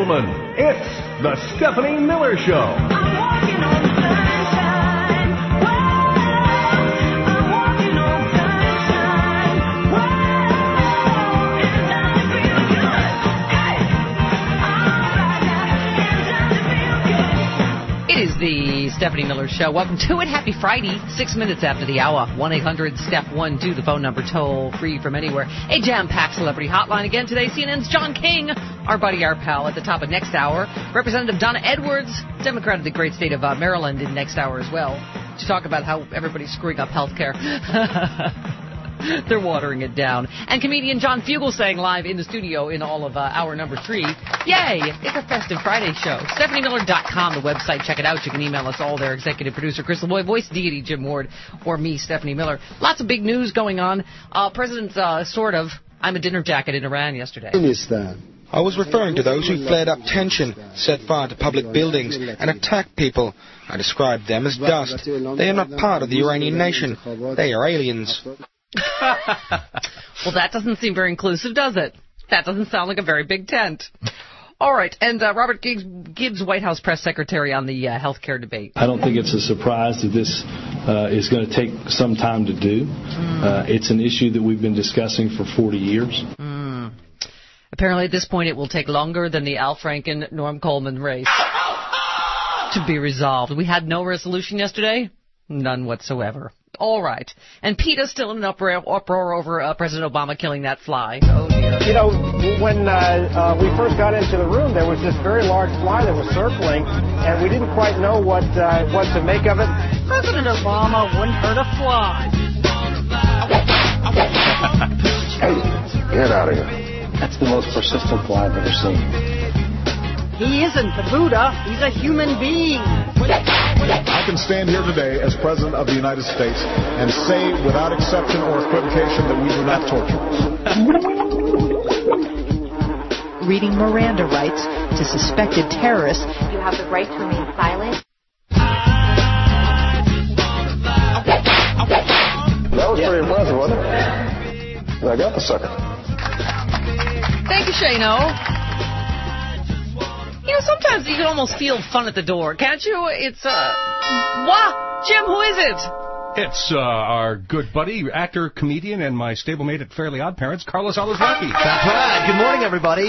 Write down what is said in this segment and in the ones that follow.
gentlemen, it's the Stephanie Miller Show. I'm walking on sunshine. Whoa, I'm walking on sunshine. Whoa, and doesn't feel good. Hey, alright now, and doesn't feel good. It is the Stephanie Miller Show. Welcome to it. Happy Friday, 6 minutes after the hour. 1-800-STEP-12, the phone number, toll free from anywhere. A jam-packed celebrity hotline again today. CNN's John King, our buddy, our pal, at the top of next hour. Representative Donna Edwards, Democrat of the great state of Maryland, in next hour as well, to talk about how everybody's screwing up health care. They're watering it down. And comedian John Fugelsang live in the studio in all of hour number 3. Yay! It's a festive Friday show. StephanieMiller.com, the website. Check it out. You can email us all there. Executive producer Chris LeBoy, voice deity Jim Ward, or me, Stephanie Miller. Lots of big news going on. President's I'm a dinner jacket in Iran yesterday. I was referring to those who flared up tension, set fire to public buildings, and attacked people. I described them as dust. They are not part of the Iranian nation. They are aliens. Well, that doesn't seem very inclusive, does it? That doesn't sound like a very big tent. All right, and Robert Gibbs, White House press secretary, on the health care debate. I don't think it's a surprise that this is going to take some time to do. It's an issue that we've been discussing for 40 years. Apparently, at this point, it will take longer than the Al Franken, Norm Coleman race to be resolved. We had no resolution yesterday? None whatsoever. All right. And PETA's still in an uproar over President Obama killing that fly. Oh, dear. You know, when we first got into the room, there was this very large fly that was circling, and we didn't quite know what to make of it. President Obama wouldn't hurt a fly. Hey, get out of here. That's the most persistent fly I've ever seen. He isn't the Buddha. He's a human being. I can stand here today as President of the United States and say without exception or equivocation that we do not torture. Reading Miranda rights to suspected terrorists. You have the right to remain silent. That was pretty impressive, wasn't it? I got the sucker. Thank you, Shano. You know, sometimes you can almost feel fun at the door, can't you? It's, what? Jim, who is it? It's our good buddy, actor, comedian, and my stablemate at Fairly Odd Parents, Carlos Alazraqui. That's right. Good morning, everybody.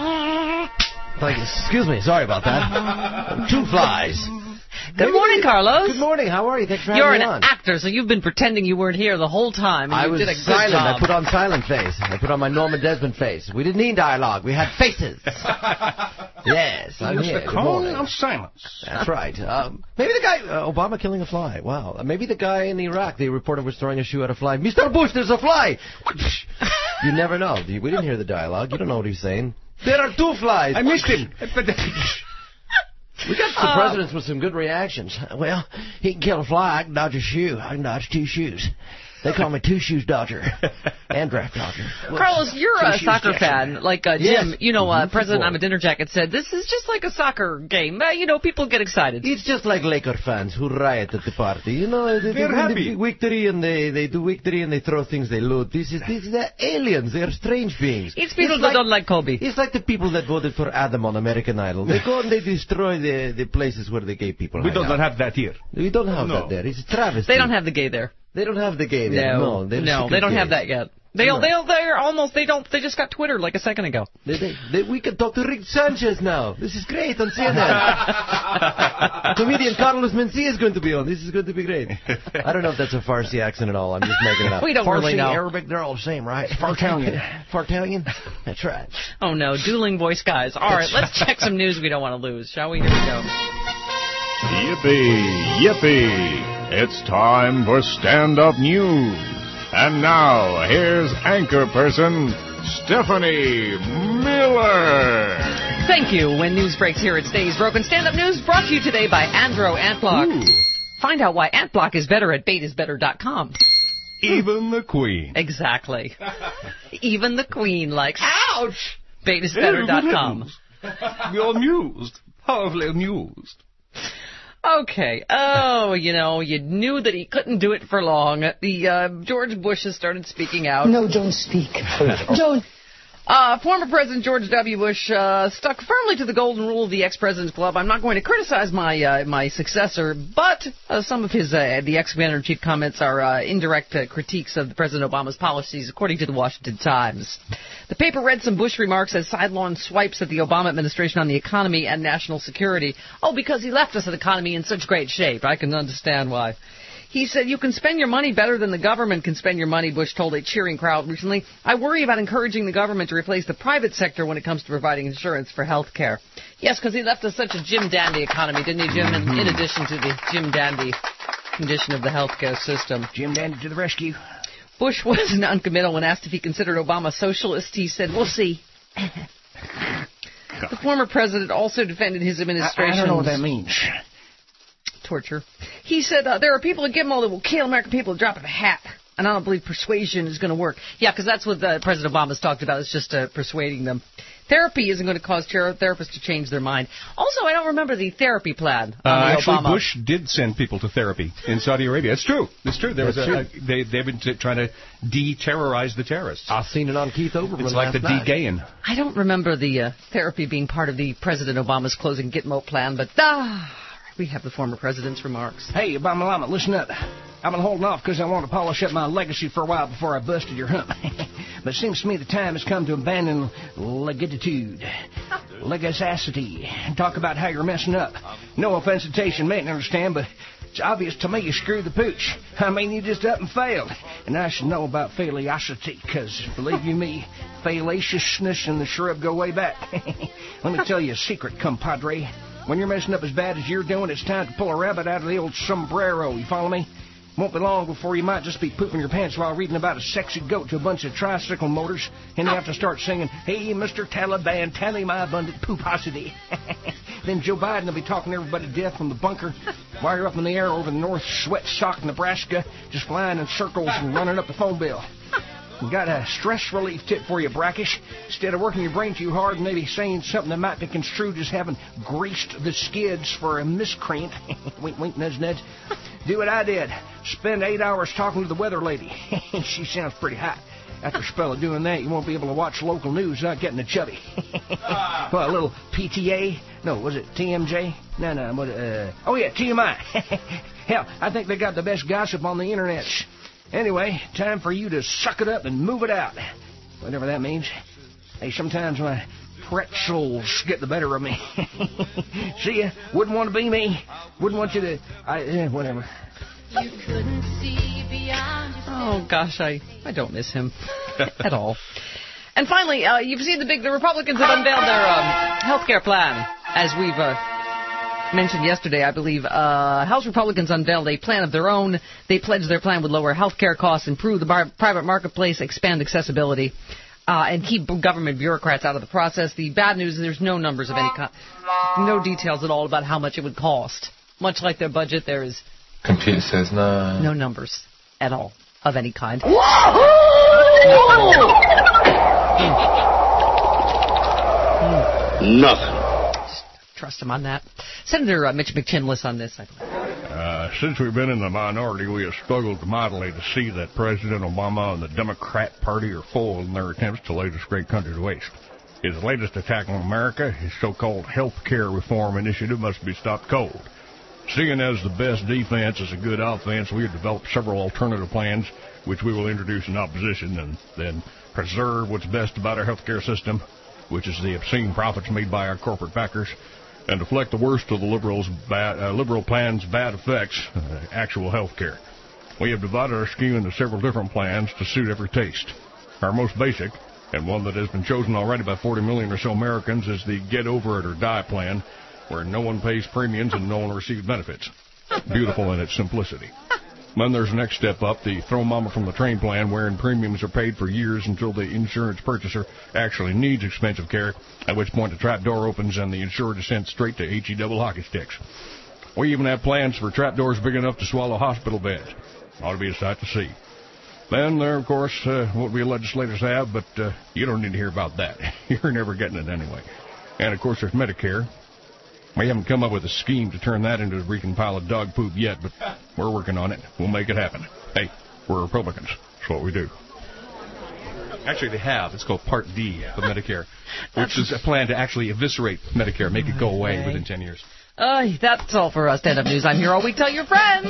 Excuse me. Sorry about that. 2 flies. Good morning, Carlos. Good morning. How are you? Thanks for having me on. You're an actor, so you've been pretending you weren't here the whole time. And I you was did a good silent. job. I put on silent face. I put on my Norman Desmond face. We didn't need dialogue. We had faces. Yes, I'm here. The cone of silence. That's right. Maybe the guy, Obama killing a fly. Wow. Maybe the guy in Iraq, the reporter was throwing a shoe at a fly. Mr. Bush, there's a fly. You never know. We didn't hear the dialogue. You don't know what he's saying. There are 2 flies. I missed him. We got some presidents with some good reactions. Well, he can kill a fly. I can dodge a shoe. I can dodge 2 shoes. They call me 2 Shoes Dodger and Draft Dodger. Carlos, you're a soccer fan, like Jim. Yes. You know, President I'm a Dinner Jacket said, this is just like a soccer game. You know, people get excited. It's just like Laker fans who riot at the party. You know, they do victory and they do victory and they throw things they loot. They're aliens. They're strange beings. It's people that don't like Kobe. It's like the people that voted for Adam on American Idol. They go and they destroy the places where the gay people We don't have that here. We don't have that there. It's a travesty. They don't have the gay there. They don't have the gay there. No, they don't have that yet. They just got Twitter like a second ago. We can talk to Rick Sanchez now. This is great on CNN. Comedian Carlos Mencia is going to be on. This is going to be great. I don't know if that's a Farsi accent at all. I'm just making it up. We don't really know. Arabic, they're all the same, right? Fartalian. Fartalian? That's right. Oh, no. Dueling voice guys. All right, let's check some news we don't want to lose, shall we? Here we go. Yippee, yippee. It's time for stand-up news. And now, here's anchor person, Stephanie Miller. Thank you. When news breaks here, it stays broken. Stand-up news brought to you today by Andro Antblock. Ooh. Find out why Antblock is better at baitisbetter.com. Even the Queen. Exactly. Even the Queen likes... Ouch! baitisbetter.com. You're amused. Powerfully amused. Okay. Oh, you know, you knew that he couldn't do it for long. The George Bush has started speaking out. No, don't speak. Don't. Former President George W. Bush stuck firmly to the golden rule of the ex-president's club. I'm not going to criticize my successor, but some of the ex-commander-in-chief comments are indirect critiques of President Obama's policies, according to the Washington Times. The paper read some Bush remarks as sidelong swipes at the Obama administration on the economy and national security. Oh, because he left us an economy in such great shape. I can understand why. He said, "You can spend your money better than the government can spend your money," Bush told a cheering crowd recently. "I worry about encouraging the government to replace the private sector when it comes to providing insurance for health care." Yes, because he left us such a Jim Dandy economy, didn't he, Jim? In addition to the Jim Dandy condition of the health care system. Jim Dandy to the rescue. Bush was noncommittal when asked if he considered Obama socialist. He said, "We'll see." The former president also defended his administration. I don't know what that means. Torture. He said, there are people at Gitmo that will kill American people at the drop of a hat, and I don't believe persuasion is going to work. Yeah, because that's what President Obama's talked about, is just persuading them. Therapy isn't going to cause therapists to change their mind. Also, I don't remember the therapy plan on actually, Obama. Bush did send people to therapy in Saudi Arabia. It's true. It's true. There was they've been trying to de-terrorize the terrorists. I've seen it on Keith Olbermann. It's like the de-gaying. I don't remember the therapy being part of the President Obama's closing Gitmo plan, but we have the former president's remarks. Hey, Obama Lama, listen up. I've been holding off because I want to polish up my legacy for a while before I busted your hump. But it seems to me the time has come to abandon legitude, legacity, and talk about how you're messing up. No offense to Taste and Mate, understand, but it's obvious to me you screwed the pooch. I mean, you just up and failed. And I should know about failosity, because, believe you me, fallaciousness and the shrub go way back. Let me tell you a secret, compadre. When you're messing up as bad as you're doing, it's time to pull a rabbit out of the old sombrero. You follow me? Won't be long before you might just be pooping your pants while reading about a sexy goat to a bunch of tricycle motors, and you have to start singing, "Hey, Mr. Taliban, tally my abundant pooposity." Then Joe Biden will be talking everybody to death from the bunker while you're up in the air over the North Sweat Sock, Nebraska, just flying in circles and running up the phone bill. Got a stress relief tip for you, Brackish. Instead of working your brain too hard and maybe saying something that might be construed as having greased the skids for a miscreant, wink, wink, nudge, nudge, do what I did. Spend 8 hours talking to the weather lady. She sounds pretty hot. After a spell of doing that, you won't be able to watch local news without getting a chubby. Well, a little PTA? No, was it TMJ? No, oh, yeah, TMI. Hell, I think they got the best gossip on the internet. Anyway, time for you to suck it up and move it out. Whatever that means. Hey, sometimes my pretzels get the better of me. See ya. Wouldn't want to be me. Wouldn't want you to... whatever. You couldn't see beyond your Oh, gosh, I don't miss him at all. And finally, you've seen the Republicans have unveiled their health care plan. As we've mentioned yesterday, I believe, House Republicans unveiled a plan of their own. They pledged their plan would lower health care costs, improve the private marketplace, expand accessibility, and keep government bureaucrats out of the process. The bad news is there's no numbers of any kind, no details at all about how much it would cost. Much like their budget, there is Computer says no. No numbers at all of any kind. Nothing. Trust him on that. Senator Mitch McChinless on this, I believe. Since we've been in the minority, we have struggled mightily to see that President Obama and the Democrat Party are full in their attempts to lay this great country to waste. His latest attack on America, his so-called health care reform initiative, must be stopped cold. Seeing as the best defense is a good offense, we have developed several alternative plans, which we will introduce in opposition, and then preserve what's best about our health care system, which is the obscene profits made by our corporate backers, and deflect the worst of the liberal plan's bad effects, actual health care. We have divided our scheme into several different plans to suit every taste. Our most basic, and one that has been chosen already by 40 million or so Americans, is the Get Over It or Die plan, where no one pays premiums and no one receives benefits. Beautiful in its simplicity. Then there's the next step up, the Throw Mama from the Train plan, wherein premiums are paid for years until the insurance purchaser actually needs expensive care, at which point the trapdoor opens and the insured is sent straight to HE double hockey sticks. We even have plans for trapdoors big enough to swallow hospital beds. Ought to be a sight to see. Then there, of course, what we legislators have, but you don't need to hear about that. You're never getting it anyway. And, of course, there's Medicare. We haven't come up with a scheme to turn that into a reeking pile of dog poop yet, but we're working on it. We'll make it happen. Hey, we're Republicans. That's what we do. Actually, they have. It's called Part D of Medicare, which is a plan to actually eviscerate Medicare, make it go away within 10 years. That's all for us. Stand-up news. I'm here all week. Tell your friends.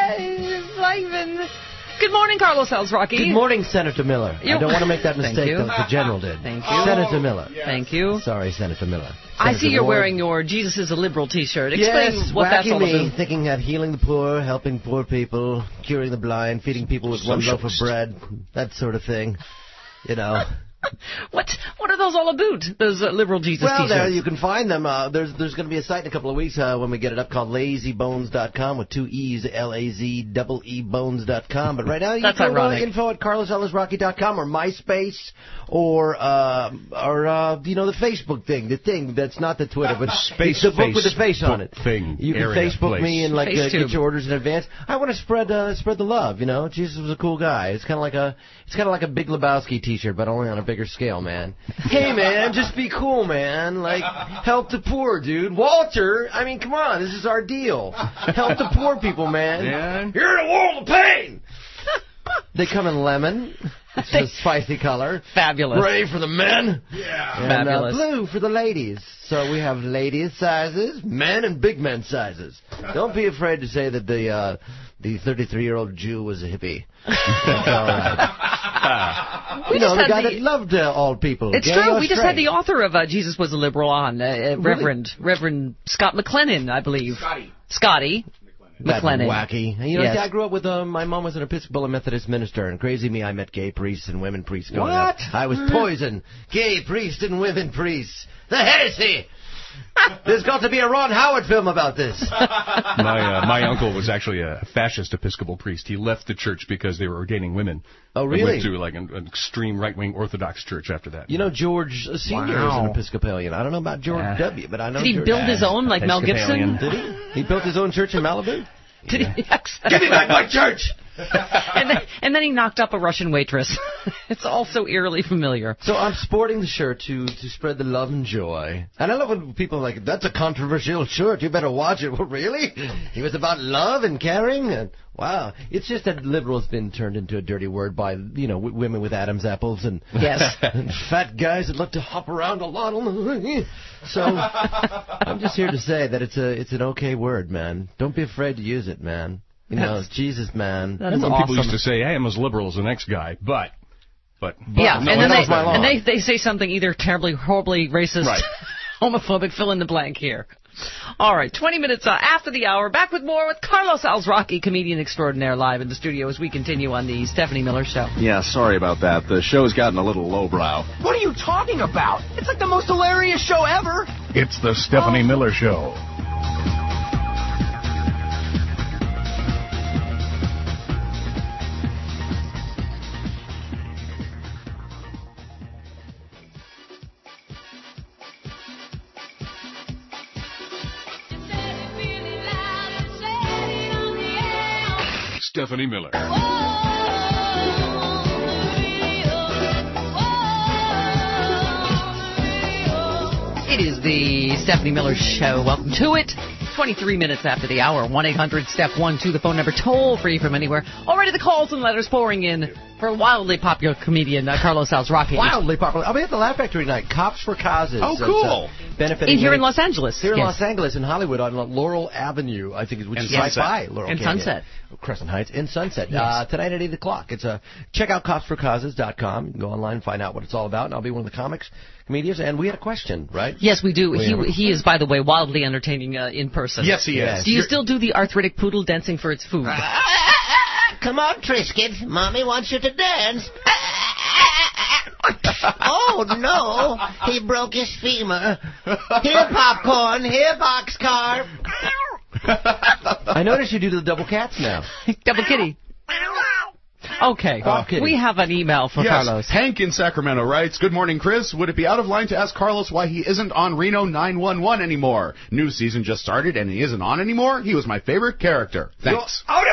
Good morning, Carlos Alzrocky. Good morning, Senator Miller. I don't want to make that mistake that the general did. Thank you. Senator Miller. Yes. Thank you. Sorry, Senator Miller. I see you're wearing your Jesus is a Liberal T-shirt. Explain what that's all about. Thinking that healing the poor, helping poor people, curing the blind, feeding people with one loaf of bread, that sort of thing. You know. What are those all about? Those Liberal Jesus T-shirts? Well, there you can find them. There's going to be a site in a couple of weeks when we get it up called lazybones.com with 2 E's, LAZEebones.com. But right now you can go to info at carlosellisrocky.com or MySpace or the Facebook thing, the thing that's not the Twitter, but it's the book with the face on it. You can Facebook me and get your orders in advance. I want to spread the love. You know, Jesus was a cool guy. It's kind of like a Big Lebowski T-shirt, but only on a bigger scale, man. Hey, man, just be cool, man. Like, help the poor, dude. Walter, I mean, come on, this is our deal. Help the poor people, man. You're in a world of pain. They come in lemon. It's a spicy color. Fabulous. Gray for the men. Yeah. And fabulous. Blue for the ladies. So we have ladies sizes, men and big men sizes. Don't be afraid to say that the 33-year-old Jew was a hippie. The guy that loved all people. It's true. We just had the author of Jesus Was a Liberal on, Reverend Scott McLennan, I believe. Scotty. McLennan. Wacky. I grew up with my mom was an Episcopal and Methodist minister, and crazy me, I met gay priests and women priests growing up. I was poison. Gay priests and women priests. The heresy! There's got to be a Ron Howard film about this. My uncle was actually a fascist Episcopal priest. He left the church because they were ordaining women. Oh, really? Went to like an extreme right-wing Orthodox church after that. You know, George Sr. is an Episcopalian. I don't know about George W., but I know. Did he build his own like Mel Gibson? Did he? He built his own church in Malibu? Did he? Give me back my church! and then he knocked up a Russian waitress. It's all so eerily familiar. So I'm sporting the shirt to spread the love and joy. And I love when people are like, that's a controversial shirt. You better watch it. Well, really? It was about love and caring? And, wow. It's just that liberal has been turned into a dirty word by, women with Adam's apples and, and fat guys that love to hop around a lot. So I'm just here to say that it's an okay word, man. Don't be afraid to use it, man. Jesus, man. That's awesome. People used to say, hey, I'm as liberal as the next guy, but yeah, no, and then they say something either terribly, horribly racist, homophobic, fill in the blank here. All right, 20 minutes after the hour, back with more with Carlos Alzrocky, comedian extraordinaire, live in the studio as we continue on the Stephanie Miller Show. Yeah, sorry about that. The show's gotten a little lowbrow. What are you talking about? It's like the most hilarious show ever. It's the Stephanie Miller Show. Stephanie Miller. It is the Stephanie Miller Show. Welcome to it. 23 minutes after the hour. 1-800-STEP-1-2, the phone number, toll free from anywhere. Already the calls and letters pouring in for a wildly popular comedian, Carlos Alzrocky. Wildly popular. I'll be at the Laugh Factory tonight. Cops for Causes. Oh, cool. Benefiting here in Los Angeles. Here in Los Angeles, in Hollywood, on Laurel Avenue, I think, which is right by Laurel. And Sunset. Crescent Heights, in Sunset. Yes. Tonight at 8 o'clock. Check out copsforcauses.com. You can go online and find out what it's all about, and I'll be one of the comedians. And we had a question, right? Yes, we do. He is, by the way, wildly entertaining in person. Yes, he is. Do you still do the arthritic poodle dancing for its food? Come on, Trisket. Mommy wants you to dance. Oh, no. He broke his femur. Here, popcorn. Here, boxcar. I noticed you do the double cats now. Double kitty. Okay, we have an email for Carlos. Hank in Sacramento writes, good morning, Chris. Would it be out of line to ask Carlos why he isn't on Reno 911 anymore? New season just started and he isn't on anymore? He was my favorite character. Thanks. You're out of line!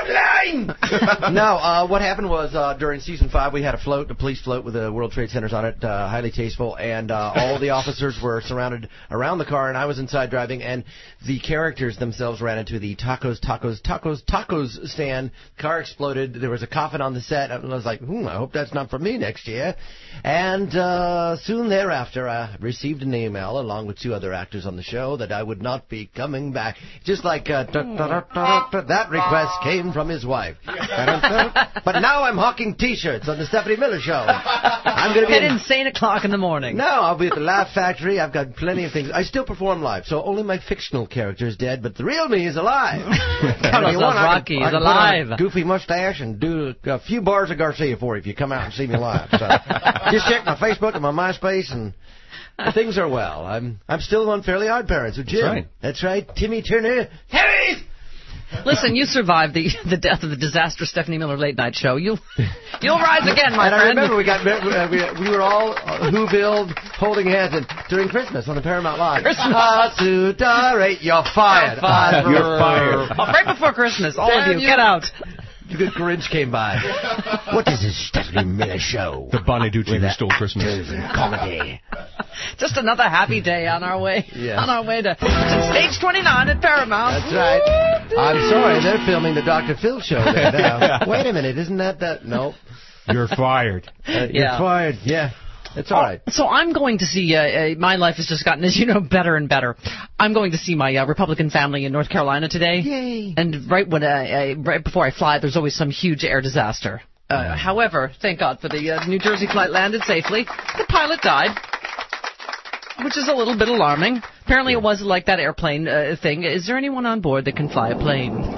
mine! No, what happened was during season 5 we had a police float with the World Trade Centers on it, highly tasteful, and all the officers were surrounded around the car, and I was inside driving, and the characters themselves ran into the tacos stand. Car exploded. There was a coffin on the set, and I was like, I hope that's not for me next year. And soon thereafter, I received an email along with 2 other actors on the show that I would not be coming back. Just like that request came from his wife. But now I'm hawking T-shirts on the Stephanie Miller Show. I'm going to be at insane o'clock in the morning. No, I'll be at the Laugh Factory. I've got plenty of things. I still perform live, so only my fictional character is dead, but the real me is alive. Carlos Rocky is alive. Goofy mustache and do a few bars of Garcia for you if you come out and see me live. So just check my Facebook and my MySpace, and things are well. I'm still on Fairly Odd Parents with Jim. That's right. Timmy Turner. Harry! Listen, you survived the death of the disastrous Stephanie Miller late night show. You'll rise again, my friend. I remember we were all Whoville holding hands during Christmas on the Paramount Live. You're fired. You're fired. Right before Christmas, all of you, get out. The good Grinch came by. What is this Stephanie Miller Show? The Bonaducci who stole Christmas. And comedy. Just another happy day on our way. Yes. On our way to stage 29 at Paramount. That's right. I'm sorry, they're filming the Dr. Phil show there now. Wait a minute, isn't that? No. You're fired. You're fired. Yeah. It's all right. So I'm going to see, my life has just gotten, as you know, better and better. I'm going to see my Republican family in North Carolina today. Yay. And right before I fly, there's always some huge air disaster. However, thank God for the New Jersey flight landed safely. The pilot died, which is a little bit alarming. Apparently it was like that airplane thing. Is there anyone on board that can fly a plane?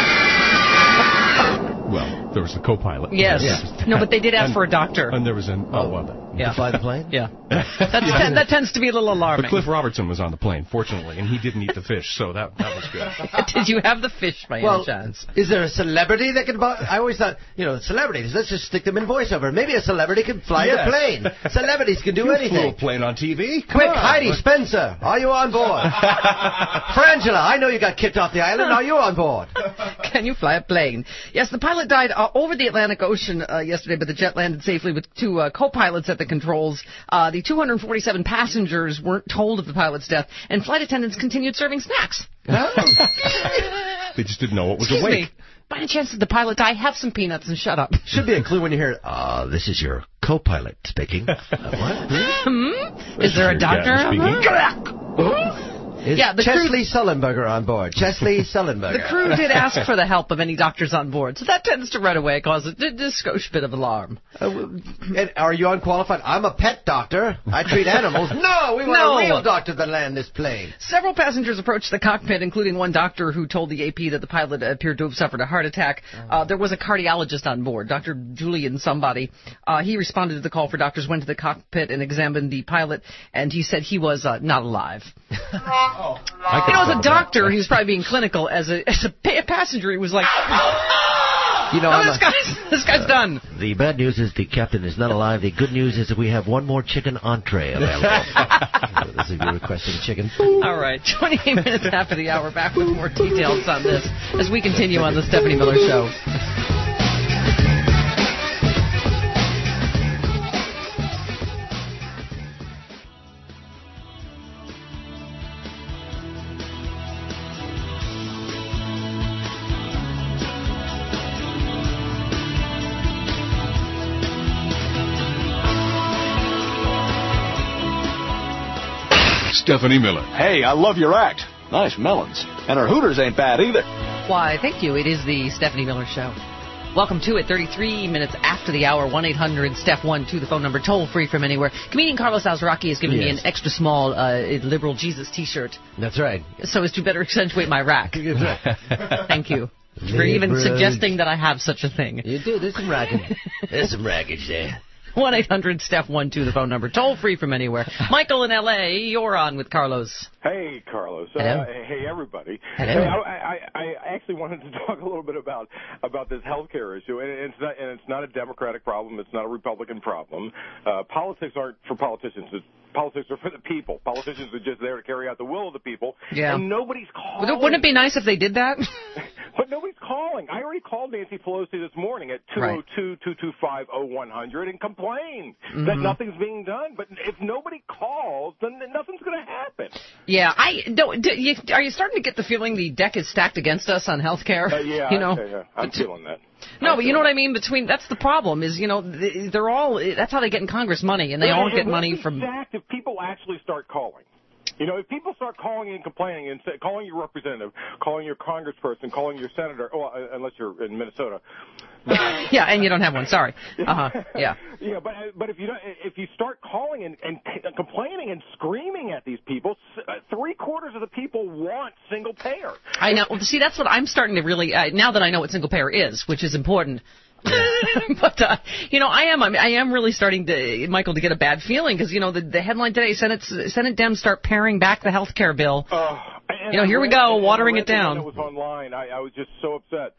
Well, there was the co-pilot. Yes. No, but they did ask for a doctor. And there was an... To fly the plane? Yeah. That tends to be a little alarming. But Cliff Robertson was on the plane, fortunately, and he didn't eat the fish, so that was good. Did you have the fish by any chance? Is there a celebrity that can... I always thought, celebrities, let's just stick them in voiceover. Maybe a celebrity can fly the plane. Celebrities can do anything. Plane on TV? Quick, Heidi Spencer, are you on board? Frangela, I know you got kicked off the island. Are you on board? Can you fly a plane? Yes, the pilot died over the Atlantic Ocean yesterday, but the jet landed safely with 2 co-pilots at the controls. The 247 passengers weren't told of the pilot's death, and flight attendants continued serving snacks. They just didn't know what was Excuse awake. me. By any chance did the pilot die? Have some peanuts and shut up. Should be a clue when you hear, this is your co-pilot speaking. What? Is there a doctor? Is Chesley Sullenberger on board? Chesley Sullenberger. The crew did ask for the help of any doctors on board, so that tends to right away cause a skosh bit of alarm. Are you unqualified? I'm a pet doctor. I treat animals. No, we want a real doctor to land this plane. Several passengers approached the cockpit, including one doctor who told the AP that the pilot appeared to have suffered a heart attack. There was a cardiologist on board, Dr. Julian somebody. He responded to the call for doctors, went to the cockpit and examined the pilot, and he said he was not alive. As a doctor, he was probably being clinical. As a passenger, he was like, this guy's done. The bad news is the captain is not alive. The good news is that we have one more chicken entree available. This is you requesting chicken. All right, 28 minutes after the hour, back with more details on this as we continue on the Stephanie Miller Show. Stephanie Miller. Hey, I love your act. Nice melons. And her Hooters ain't bad either. Why, thank you. It is the Stephanie Miller Show. Welcome to it. 33 minutes after the hour. 1-800-STEPH-12, the phone number, toll free from anywhere. Comedian Carlos Alzaraki has given me an extra small Liberal Jesus T-shirt. That's right. So as to better accentuate my rack. Thank you. For even suggesting that I have such a thing. You do. There's some raggage. There's some raggage there. 1-800-STEPH-12, the phone number, toll free from anywhere. Michael in L.A., you're on with Carlos. Hey, Carlos. Hey, everybody. Hello. Hey, I actually wanted to talk a little bit about this health care issue, and it's not a Democratic problem. It's not a Republican problem. Politics aren't for politicians. Politics are for the people. Politicians are just there to carry out the will of the people. Yeah. And nobody's calling. Wouldn't it be nice if they did that? But nobody's calling. I already called Nancy Pelosi this morning at 202-225-0100 and complained that nothing's being done. But if nobody calls, then nothing's going to happen. Yeah, are you starting to get the feeling the deck is stacked against us on health care? Yeah, you know? I'm feeling that. No, but you know what I mean? That's the problem is, they're all, that's how they get in Congress money, and they all get money from... If people actually start calling. If people start calling and complaining and calling your representative, calling your congressperson, calling your senator, unless you're in Minnesota. Yeah, and you don't have one. Sorry. Yeah. Yeah, but if you start calling and complaining and screaming at these people, 3/4 of the people want single payer. I know. See, that's what I'm starting to really now that I know what single payer is, which is important. But I am really starting to, Michael, to get a bad feeling because the headline today: Senate Dems start paring back the health care bill. Here we go, watering it down. It was online. I was just so upset.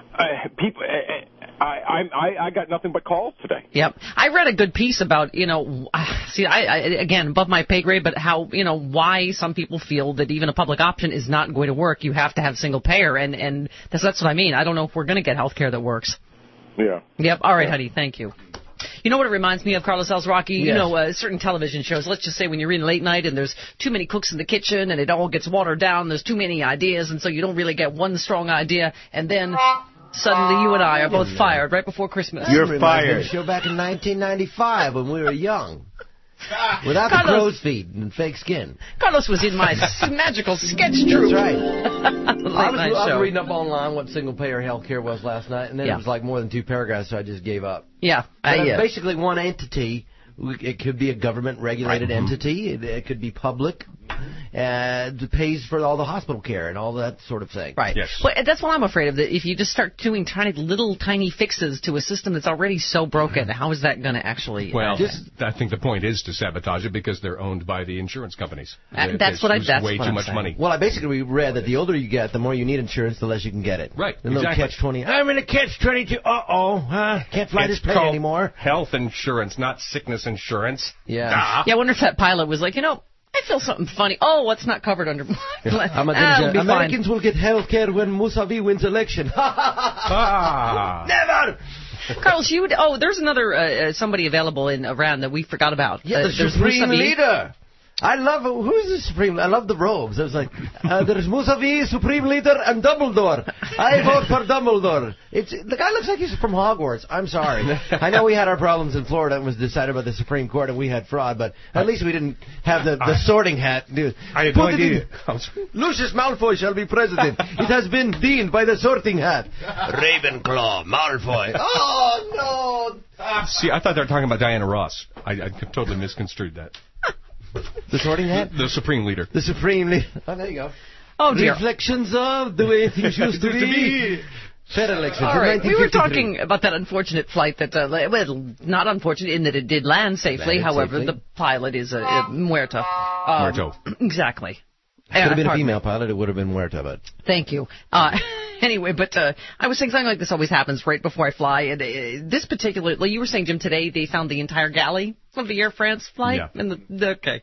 I got nothing but calls today. Yep, I read a good piece about again above my pay grade, but how why some people feel that even a public option is not going to work. You have to have single payer, and that's what I mean. I don't know if we're going to get health care that works. Yeah. Yep. All right, honey. Thank you. You know what it reminds me of, Carlos Alzraki? Yes. Certain television shows. Let's just say when you're in late night and there's too many cooks in the kitchen and it all gets watered down, there's too many ideas, and so you don't really get one strong idea, and then suddenly you and I are both fired right before Christmas. You're fired. Show back in 1995 when we were young. Without the crow's feet and fake skin. Carlos was in my magical sketch troupe. That's right. I was reading up online what single-payer health care was last night, and then it was like more than 2 paragraphs, so I just gave up. Yeah. Basically one entity. It could be a government-regulated entity. It could be public. It pays for all the hospital care and all that sort of thing. Right. Yes. Well, that's what I'm afraid of. That if you just start doing tiny fixes to a system that's already so broken, how is that going to actually... Well, I think the point is to sabotage it because they're owned by the insurance companies. That's what way too much money. Well, I basically read that the older you get, the more you need insurance, the less you can get it. Right. The little catch-20. I'm in a catch-22. Can't fly this plane anymore. Health insurance, not sickness insurance. Yeah. Yeah, I wonder if that pilot was like, I feel something funny. Oh, what's not covered under... Americans will get health care when Mousavi wins election. Never! Carlos, there's another somebody available in Iran that we forgot about. Yeah, the Supreme Leader. I love, who's the Supreme? I love the robes. I was like, there's Mousavi, Supreme Leader, and Dumbledore. I vote for Dumbledore. The guy looks like he's from Hogwarts. I'm sorry. I know we had our problems in Florida and was decided by the Supreme Court and we had fraud, but at least we didn't have the sorting hat. Dude. I had no idea. Lucius Malfoy shall be president. It has been deemed by the sorting hat. Ravenclaw, Malfoy. Oh, no. See, I thought they were talking about Diana Ross. I totally misconstrued that. The sorting hat? The Supreme Leader. The Supreme Leader. Oh, there you go. Oh, dear. Reflections of the way things used to be. Fair elections. All right. We were talking about that unfortunate flight that, not unfortunate in that it did land safely. However, the pilot is Muerto. Muerto. Exactly. Could have been a female pilot. It would have been Muerto, but... Thank you. Anyway, but I was saying something like this always happens right before I fly. And this particular, you were saying, Jim, today they found the entire galley of the Air France flight. Yeah. And okay.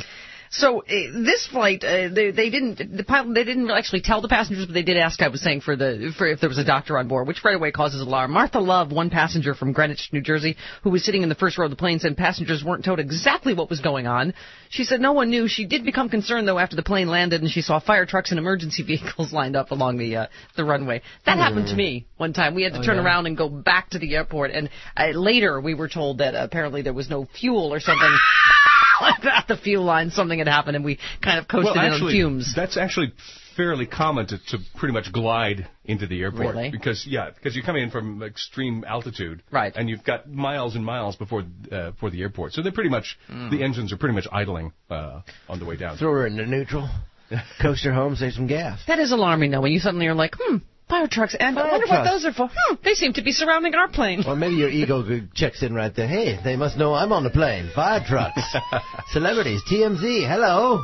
So this flight, they didn't actually tell the passengers, but they did ask. I was saying for if there was a doctor on board, which right away causes alarm. Martha Love, one passenger from Greenwich, New Jersey, who was sitting in the first row of the plane, said passengers weren't told exactly what was going on. She said no one knew. She did become concerned though after the plane landed and she saw fire trucks and emergency vehicles lined up along the runway. That happened to me one time. We had to turn around and go back to the airport, and later we were told that apparently there was no fuel or something. At the fuel line, something had happened, and we kind of coasted in on fumes. That's actually fairly common to pretty much glide into the airport. Really? Because you're coming in from extreme altitude. Right. And you've got miles and miles before the airport. So they're pretty much, the engines are pretty much idling on the way down. Throw her into neutral, coast her home, save some gas. That is alarming, though, when you suddenly are like, fire trucks, and I wonder what those are for. They seem to be surrounding our plane. Well, maybe your ego checks in right there. Hey, they must know I'm on the plane. Fire trucks. Celebrities. TMZ. Hello.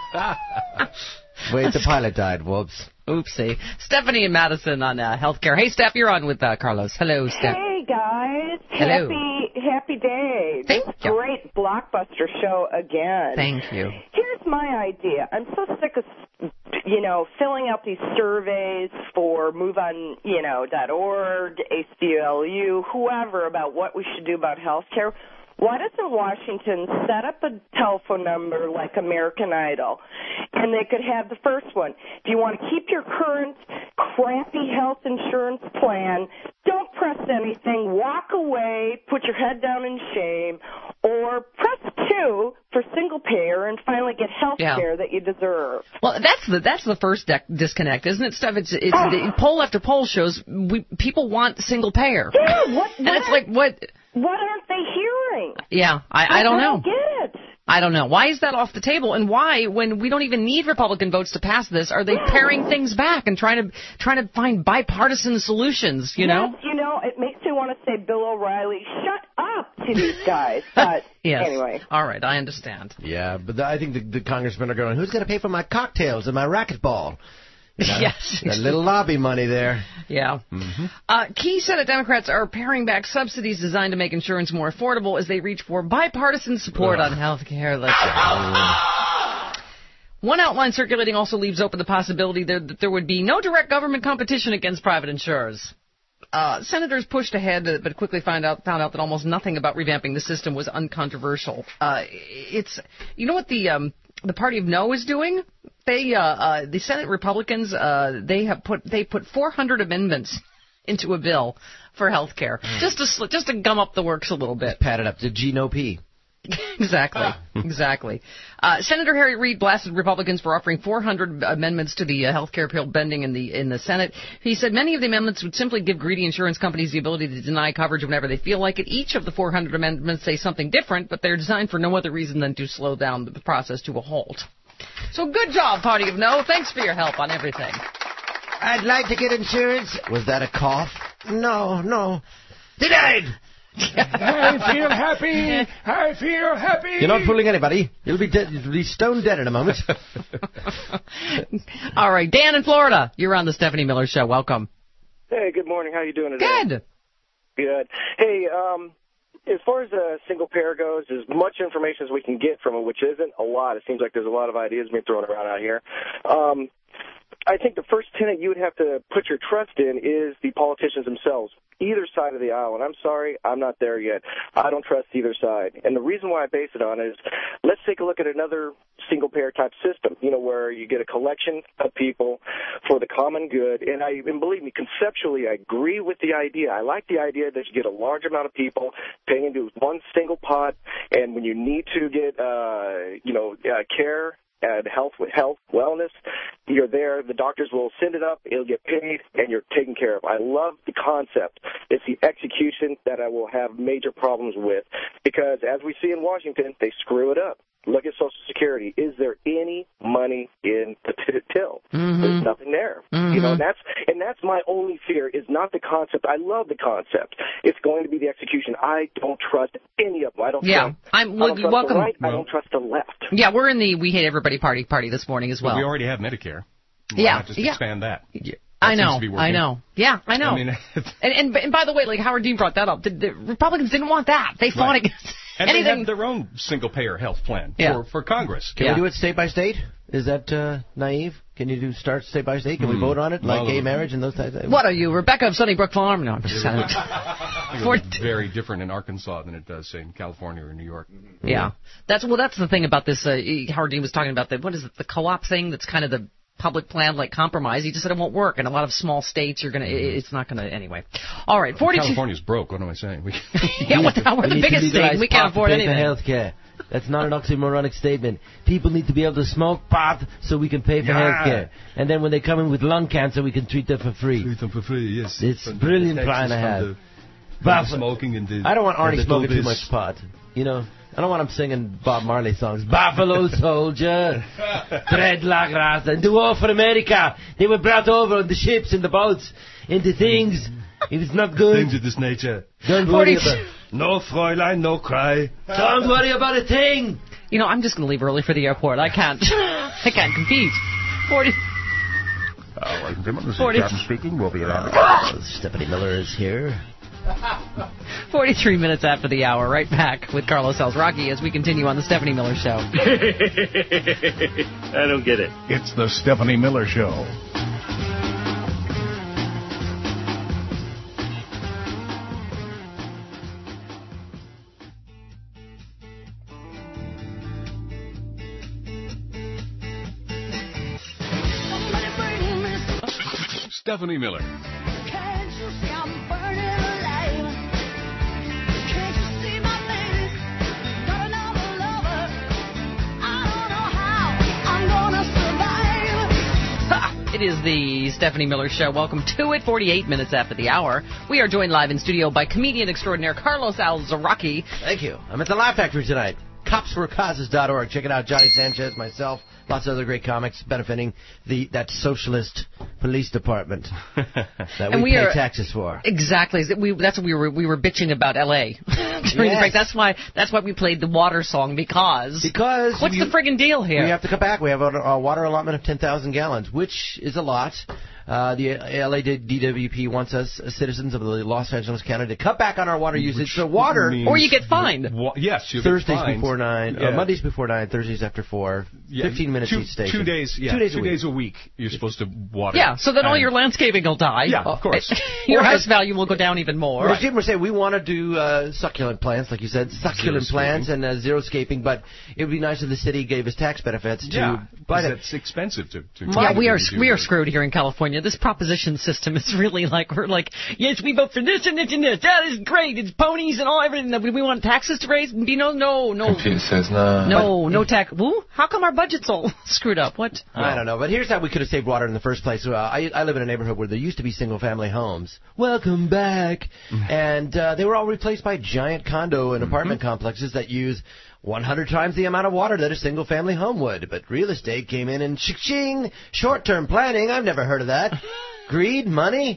Wait, the pilot died. Whoops. Oopsie. Stephanie and Madison on healthcare. Hey, Steph, you're on with Carlos. Hello, Steph. Hey, guys. Hello. Happy day. Thank you. Great blockbuster show again. Thank you. Here's my idea. I'm so sick of filling out these surveys for MoveOn, ACLU, whoever, about what we should do about health care. Why doesn't Washington set up a telephone number like American Idol? And they could have the first one. Do you want to keep your current crappy health insurance plan? Don't press anything. Walk away. Put your head down in shame. Or press 2 for single payer and finally get health care that you deserve. Well, that's the first disconnect, isn't it, Steph? It's poll after poll shows people want single payer. Yeah, and it's like, what? What aren't they hearing? Yeah, I don't know. I don't get it. I don't know. Why is that off the table? And why, when we don't even need Republican votes to pass this, are they paring things back and trying to find bipartisan solutions, you know? Yes, it makes me want to say, Bill O'Reilly, shut up to these guys. But anyway. All right, I understand. Yeah, but I think the congressmen are going, who's going to pay for my cocktails and my racquetball? Yes. That little lobby money there. Yeah. Mm-hmm. Key Senate Democrats are paring back subsidies designed to make insurance more affordable as they reach for bipartisan support on health care. One outline circulating also leaves open the possibility that there would be no direct government competition against private insurers. Senators pushed ahead, but quickly found out that almost nothing about revamping the system was uncontroversial. What the Party of No is doing? The Senate Republicans, they put 400 amendments into a bill for health care, just to gum up the works a little bit. Pat it up to G-No-P. Exactly. Senator Harry Reid blasted Republicans for offering 400 amendments to the health care bill pending in the Senate. He said many of the amendments would simply give greedy insurance companies the ability to deny coverage whenever they feel like it. Each of the 400 amendments say something different, but they're designed for no other reason than to slow down the process to a halt. So good job, Party of No. Thanks for your help on everything. I'd like to get insurance. Was that a cough? No. Denied! I feel happy. I feel happy. You're not fooling anybody. You'll be stone dead in a moment. All right, Dan in Florida. You're on the Stephanie Miller Show. Welcome. Hey, good morning. How you doing today? Good. Hey, as far as the single payer goes, as much information as we can get from it, which isn't a lot. It seems like there's a lot of ideas being thrown around out here. I think the first tenet you would have to put your trust in is the politicians themselves, either side of the aisle. And I'm sorry, I'm not there yet. I don't trust either side. And the reason why I base it on is, let's take a look at another single-payer type system, where you get a collection of people for the common good. And believe me, conceptually, I agree with the idea. I like the idea that you get a large amount of people paying into one single pot, and when you need to get, care and health, wellness, you're there. The doctors will send it up. It'll get paid, and you're taken care of. I love the concept. It's the execution that I will have major problems with, because as we see in Washington, they screw it up. Look at Social Security. Is there any money in the till? Mm-hmm. There's nothing there. Mm-hmm. And that's my only fear, is not the concept. I love the concept. It's going to be the execution. I don't trust any of them. I don't trust welcome. the right. I don't trust the left. Yeah, we're in the We Hate Everybody party this morning as well. We already have Medicare. Why not just expand that? I know. Yeah, I know. I mean, and by the way, like Howard Dean brought that up. The Republicans didn't want that. They fought against and anything. They have their own single-payer health plan for Congress. Can we do it state by state? Is that naive? Can you start state by state? Can we vote on it, like gay marriage and those types of things? What are you, Rebecca of Sunnybrook Farm? No, I'm just saying. It's very different in Arkansas than it does, say, in California or New York. Yeah. That's the thing about this. Howard Dean was talking about the co-op thing that's kind of the public plan, like compromise. He just said it won't work. In a lot of small states, it's not going to, anyway. All right, 42. California's broke. What am I saying? We're the biggest state. We can't afford anything. Health care. That's not an oxymoronic statement. People need to be able to smoke pot so we can pay for health care. And then when they come in with lung cancer, we can treat them for free. Treat them for free, yes. It's a brilliant plan I have. Smoking and I don't want Arnie smoking too much pot. I don't want him singing Bob Marley songs. Buffalo Soldier, Dreadlock Rasta, and do all for America. They were brought over on the ships and the boats into things. It was not good. Things of this nature. Don't worry about it. No, Fräulein, no cry. Don't worry about a thing. I'm just going to leave early for the airport. I can't compete. 40. Ladies and gentlemen, this is Captain speaking. We'll be around. Stephanie Miller is here. 43 minutes after the hour, right back with Carlos Alzraki as we continue on the Stephanie Miller Show. I don't get it. It's the Stephanie Miller Show. Stephanie Miller. Can't you see I'm burning alive? Can't you see my lady got another lover? I don't know how I'm gonna survive. Ha! It is the Stephanie Miller Show. Welcome to it. 48 minutes after the hour. We are joined live in studio by comedian extraordinaire Carlos Alazraqui. Thank you. I'm at the Laugh Factory tonight. CopsForCauses.org. Check it out. Johnny Sanchez, myself, lots of other great comics benefiting that socialist police department that we pay taxes for. Exactly. That's what we were bitching about L.A. during the break. That's why we played the water song because what's the friggin' deal here? We have to come back. We have a water allotment of 10,000 gallons, which is a lot. The LA DWP wants us, citizens of the Los Angeles County, to cut back on our water usage. So water, or you get fined. Yes, you Thursdays get fined. Before 9, Mondays before 9, Thursdays after 4. 15 minutes each station. 2 days. Yeah, 2 days a week. You're supposed to water. Yeah, so then all your landscaping will die. Yeah, of course. Your house value will go down even more. As Jim was saying, we want to do succulent plants, like you said, succulent plants and zero-scaping, but it would be nice if the city gave us tax benefits to buy it. It's expensive to Yeah, we are screwed here in California. This proposition system is really we're like, yes, we vote for this and this and this. That is great. It's ponies and all everything. We want taxes to raise. No. Computer says no. No tax. Woo? How come our budget's all screwed up? What? I don't know. But here's how we could have saved water in the first place. I live in a neighborhood where there used to be single-family homes. Welcome back. And they were all replaced by giant condo and apartment complexes that use 100 times the amount of water that a single-family home would. But real estate came in and shing, short-term planning. I've never heard of that. Greed, money.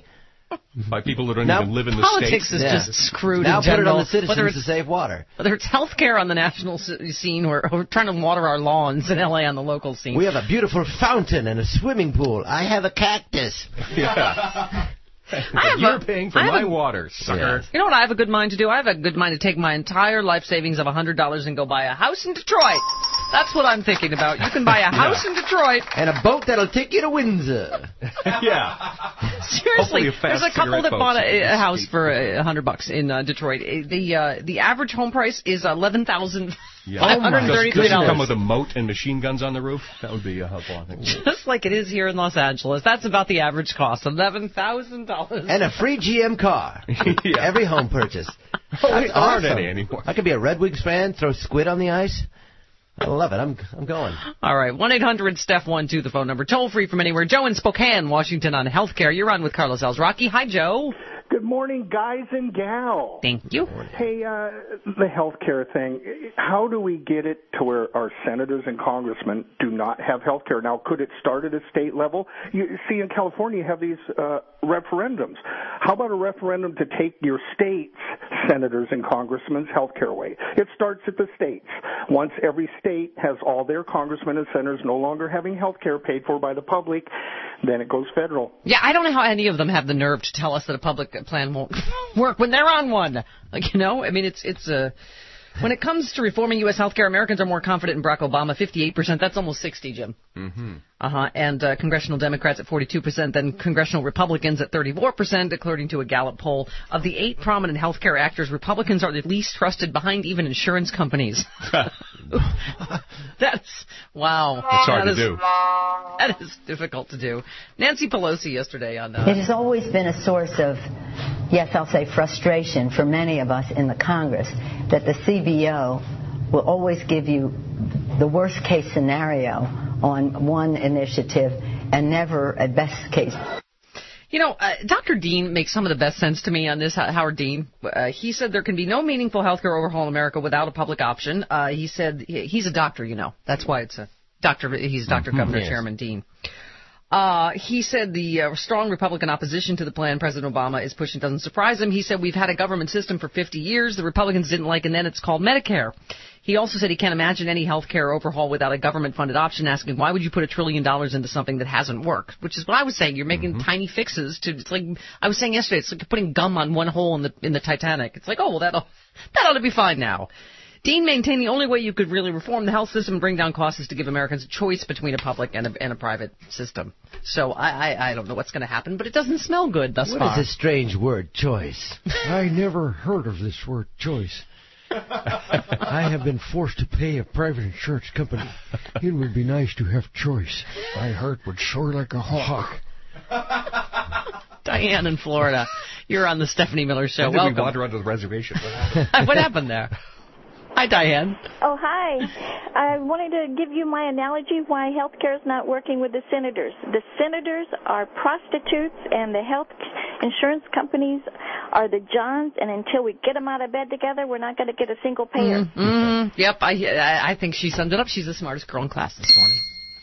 By people that don't even live in the politics state. Politics is just screwed now in general. Put it on the citizens to save water. Whether it's health care on the national scene or trying to water our lawns in L.A. on the local scene. We have a beautiful fountain and a swimming pool. I have a cactus. Yeah. You're paying for my water, sucker. Yeah. You know what I have a good mind to do? I have a good mind to take my entire life savings of $100 and go buy a house in Detroit. That's what I'm thinking about. You can buy a house in Detroit. And a boat that'll take you to Windsor. Yeah. Seriously, there's a couple that bought a house for $100 in Detroit. The average home price is $11,533. Does it come with a moat and machine guns on the roof? That would be helpful, I think. Just like it is here in Los Angeles. That's about the average cost, $11,000. And a free GM car. Every home purchase. There aren't any anymore. I could be a Red Wings fan, throw squid on the ice. I love it. I'm going. All right. 1-800-STEPH12, the phone number. Toll free from anywhere. Joe in Spokane, Washington on healthcare. You're on with Carlos Alazraqui. Hi, Joe. Good morning, guys and gals. Thank you. Hey, the health care thing, how do we get it to where our senators and congressmen do not have health care? Now, could it start at a state level? You see, in California, you have these referendums. How about a referendum to take your state's senators and congressmen's health care away? It starts at the states. Once every state has all their congressmen and senators no longer having health care paid for by the public, then it goes federal. Yeah, I don't know how any of them have the nerve to tell us that a public plan won't work when they're on one. I mean, it's when it comes to reforming U.S. healthcare, Americans are more confident in Barack Obama, 58%. That's almost 60, Jim. Mm-hmm. And congressional Democrats at 42%, then congressional Republicans at 34%, according to a Gallup poll. Of the 8 prominent healthcare actors, Republicans are the least trusted behind even insurance companies. Wow. That's hard to do. That is difficult to do. Nancy Pelosi yesterday on... It has always been a source of, yes, I'll say frustration for many of us in the Congress that the CBO will always give you the worst case scenario on one initiative and never a best case. You know, Dr. Dean makes some of the best sense to me on this, Howard Dean. He said there can be no meaningful healthcare overhaul in America without a public option. He said he's a doctor, you know. That's why it's a doctor. He's Dr. Governor Chairman Dean. He said the strong Republican opposition to the plan President Obama is pushing doesn't surprise him. He said we've had a government system for 50 years the Republicans didn't like, and then it's called Medicare. He also said he can't imagine any health care overhaul without a government-funded option, asking why would you put $1 trillion into something that hasn't worked, which is what I was saying. You're making tiny fixes to, it's like I was saying yesterday, it's like putting gum on one hole in the Titanic. It's like, oh, well, that ought to be fine now. Dean maintained the only way you could really reform the health system and bring down costs is to give Americans a choice between a public and a private system. So I don't know what's going to happen, but it doesn't smell good thus far. What is this strange word, choice? I never heard of this word, choice. I have been forced to pay a private insurance company. It would be nice to have choice. My heart would soar like a hawk. Diane in Florida, you're on the Stephanie Miller Show. When Welcome. did we wander onto the reservation? What happened there? Hi, Diane. Oh, hi. I wanted to give you my analogy why health care is not working with the senators. The senators are prostitutes, and the health insurance companies are the Johns, and until we get them out of bed together, we're not going to get a single payer. Yep, I think she summed it up. She's the smartest girl in class this morning.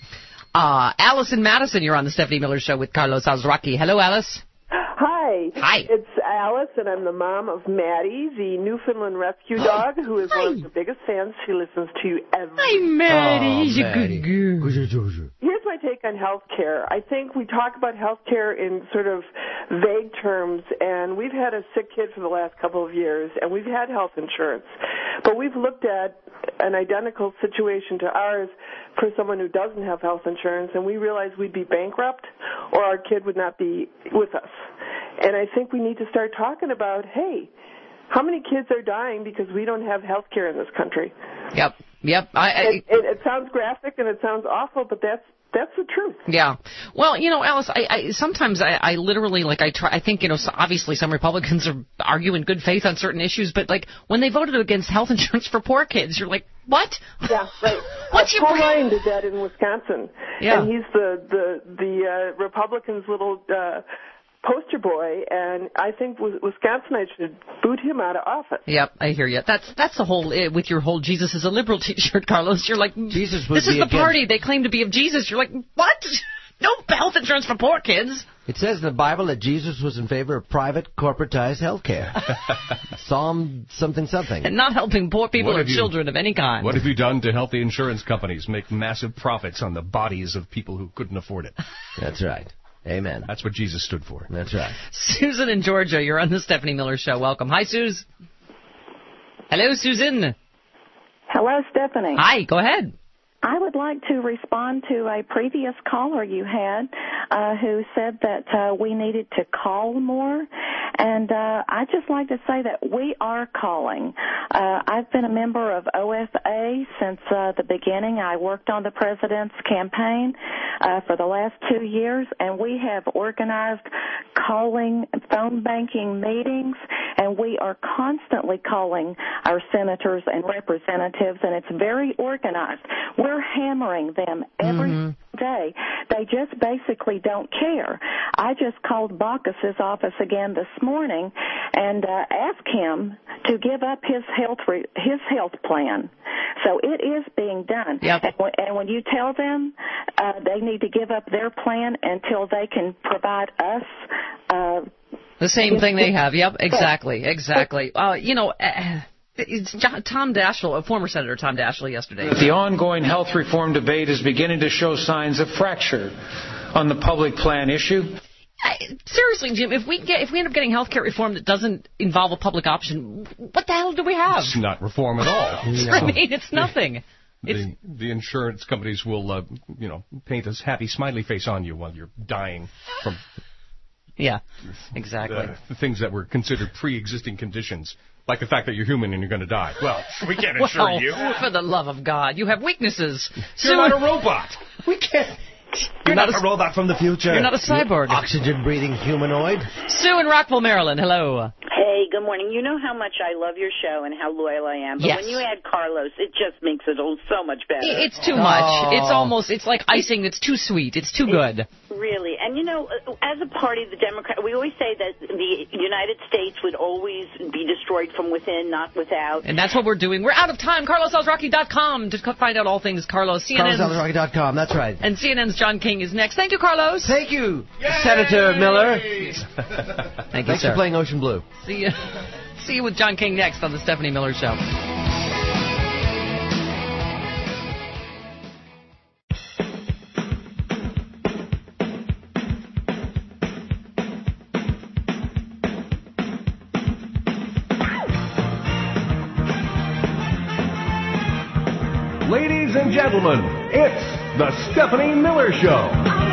Alice in Madison, you're on the Stephanie Miller Show with Carlos Alzraqui. Hello, Alice. Hi. Hi. It's Alice, and I'm the mom of Maddie, the Newfoundland rescue dog, who is one of the biggest fans. She listens to you every Hi, Maddie. She's a good girl. Here's my take on health care. I think we talk about health care in sort of vague terms, and we've had a sick kid for the last couple of years, and we've had health insurance. But we've looked at an identical situation to ours for someone who doesn't have health insurance, and we realized we'd be bankrupt or our kid would not be with us. And I think we need to start talking about, hey, how many kids are dying because we don't have health care in this country? Yep. It sounds graphic and it sounds awful, but that's the truth. Yeah. Well, Alice, I sometimes literally, I think, so obviously some Republicans argue in good faith on certain issues, but, when they voted against health insurance for poor kids, you're like, what? Yeah, right. Paul Ryan did that in Wisconsin. Yeah. And he's the Republicans' little poster boy, and I think Wisconsinites should boot him out of office. Yep, I hear you. That's the whole, with your whole Jesus is a liberal T-shirt, Carlos. You're like, Jesus would this is be the against... party they claim to be of Jesus. You're like, what? No health insurance for poor kids. It says in the Bible that Jesus was in favor of private, corporatized health care. Psalm something. And not helping poor people or children of any kind. What have you done to help the insurance companies make massive profits on the bodies of people who couldn't afford it? That's right. Amen. That's what Jesus stood for. That's right. Susan in Georgia, you're on the Stephanie Miller Show. Welcome. Hi, Suze. Hello, Susan. Hello, Stephanie. Hi, go ahead. I would like to respond to a previous caller you had who said that we needed to call more. And I'd just like to say that we are calling. I've been a member of OFA since the beginning. I worked on the president's campaign for the last 2 years, and we have organized calling phone banking meetings, and we are constantly calling our senators and representatives, and it's very organized. We're hammering them every day. They just basically don't care. I just called Baucus's office again this morning and asked him to give up his health plan. So it is being done. Yep. And when you tell them they need to give up their plan until they can provide us the same thing they have. Yep, exactly. It's Tom Daschle, former Senator Tom Daschle, yesterday. The ongoing health reform debate is beginning to show signs of fracture on the public plan issue. Seriously, Jim, if we end up getting health care reform that doesn't involve a public option, what the hell do we have? It's not reform at all. I mean, it's nothing. The insurance companies will, paint a happy smiley face on you while you're dying from... Yeah, exactly. The things that were considered pre-existing conditions, like the fact that you're human and you're going to die. Well, we can't insure you. For the love of God, you have weaknesses. You're not a robot. We can't. You're not a robot from the future. You're not a cyborg. Oxygen-breathing humanoid. Sue in Rockville, Maryland. Hello. Hey, good morning. You know how much I love your show and how loyal I am. But yes. When you add Carlos, it just makes it so much better. It's too much. It's like icing that's too sweet. It's too good. Really. And, as a party, the Democrat, we always say that the United States would always be destroyed from within, not without. And that's what we're doing. We're out of time. CarlosAlzraqui.com to find out all things Carlos. CarlosAlzraqui.com, that's right. And CNN's John King is next. Thank you, Carlos. Thank you, Senator Miller. Thanks for playing Ocean Blue. See you with John King next on the Stephanie Miller Show. Ladies and gentlemen, it's the Stephanie Miller Show.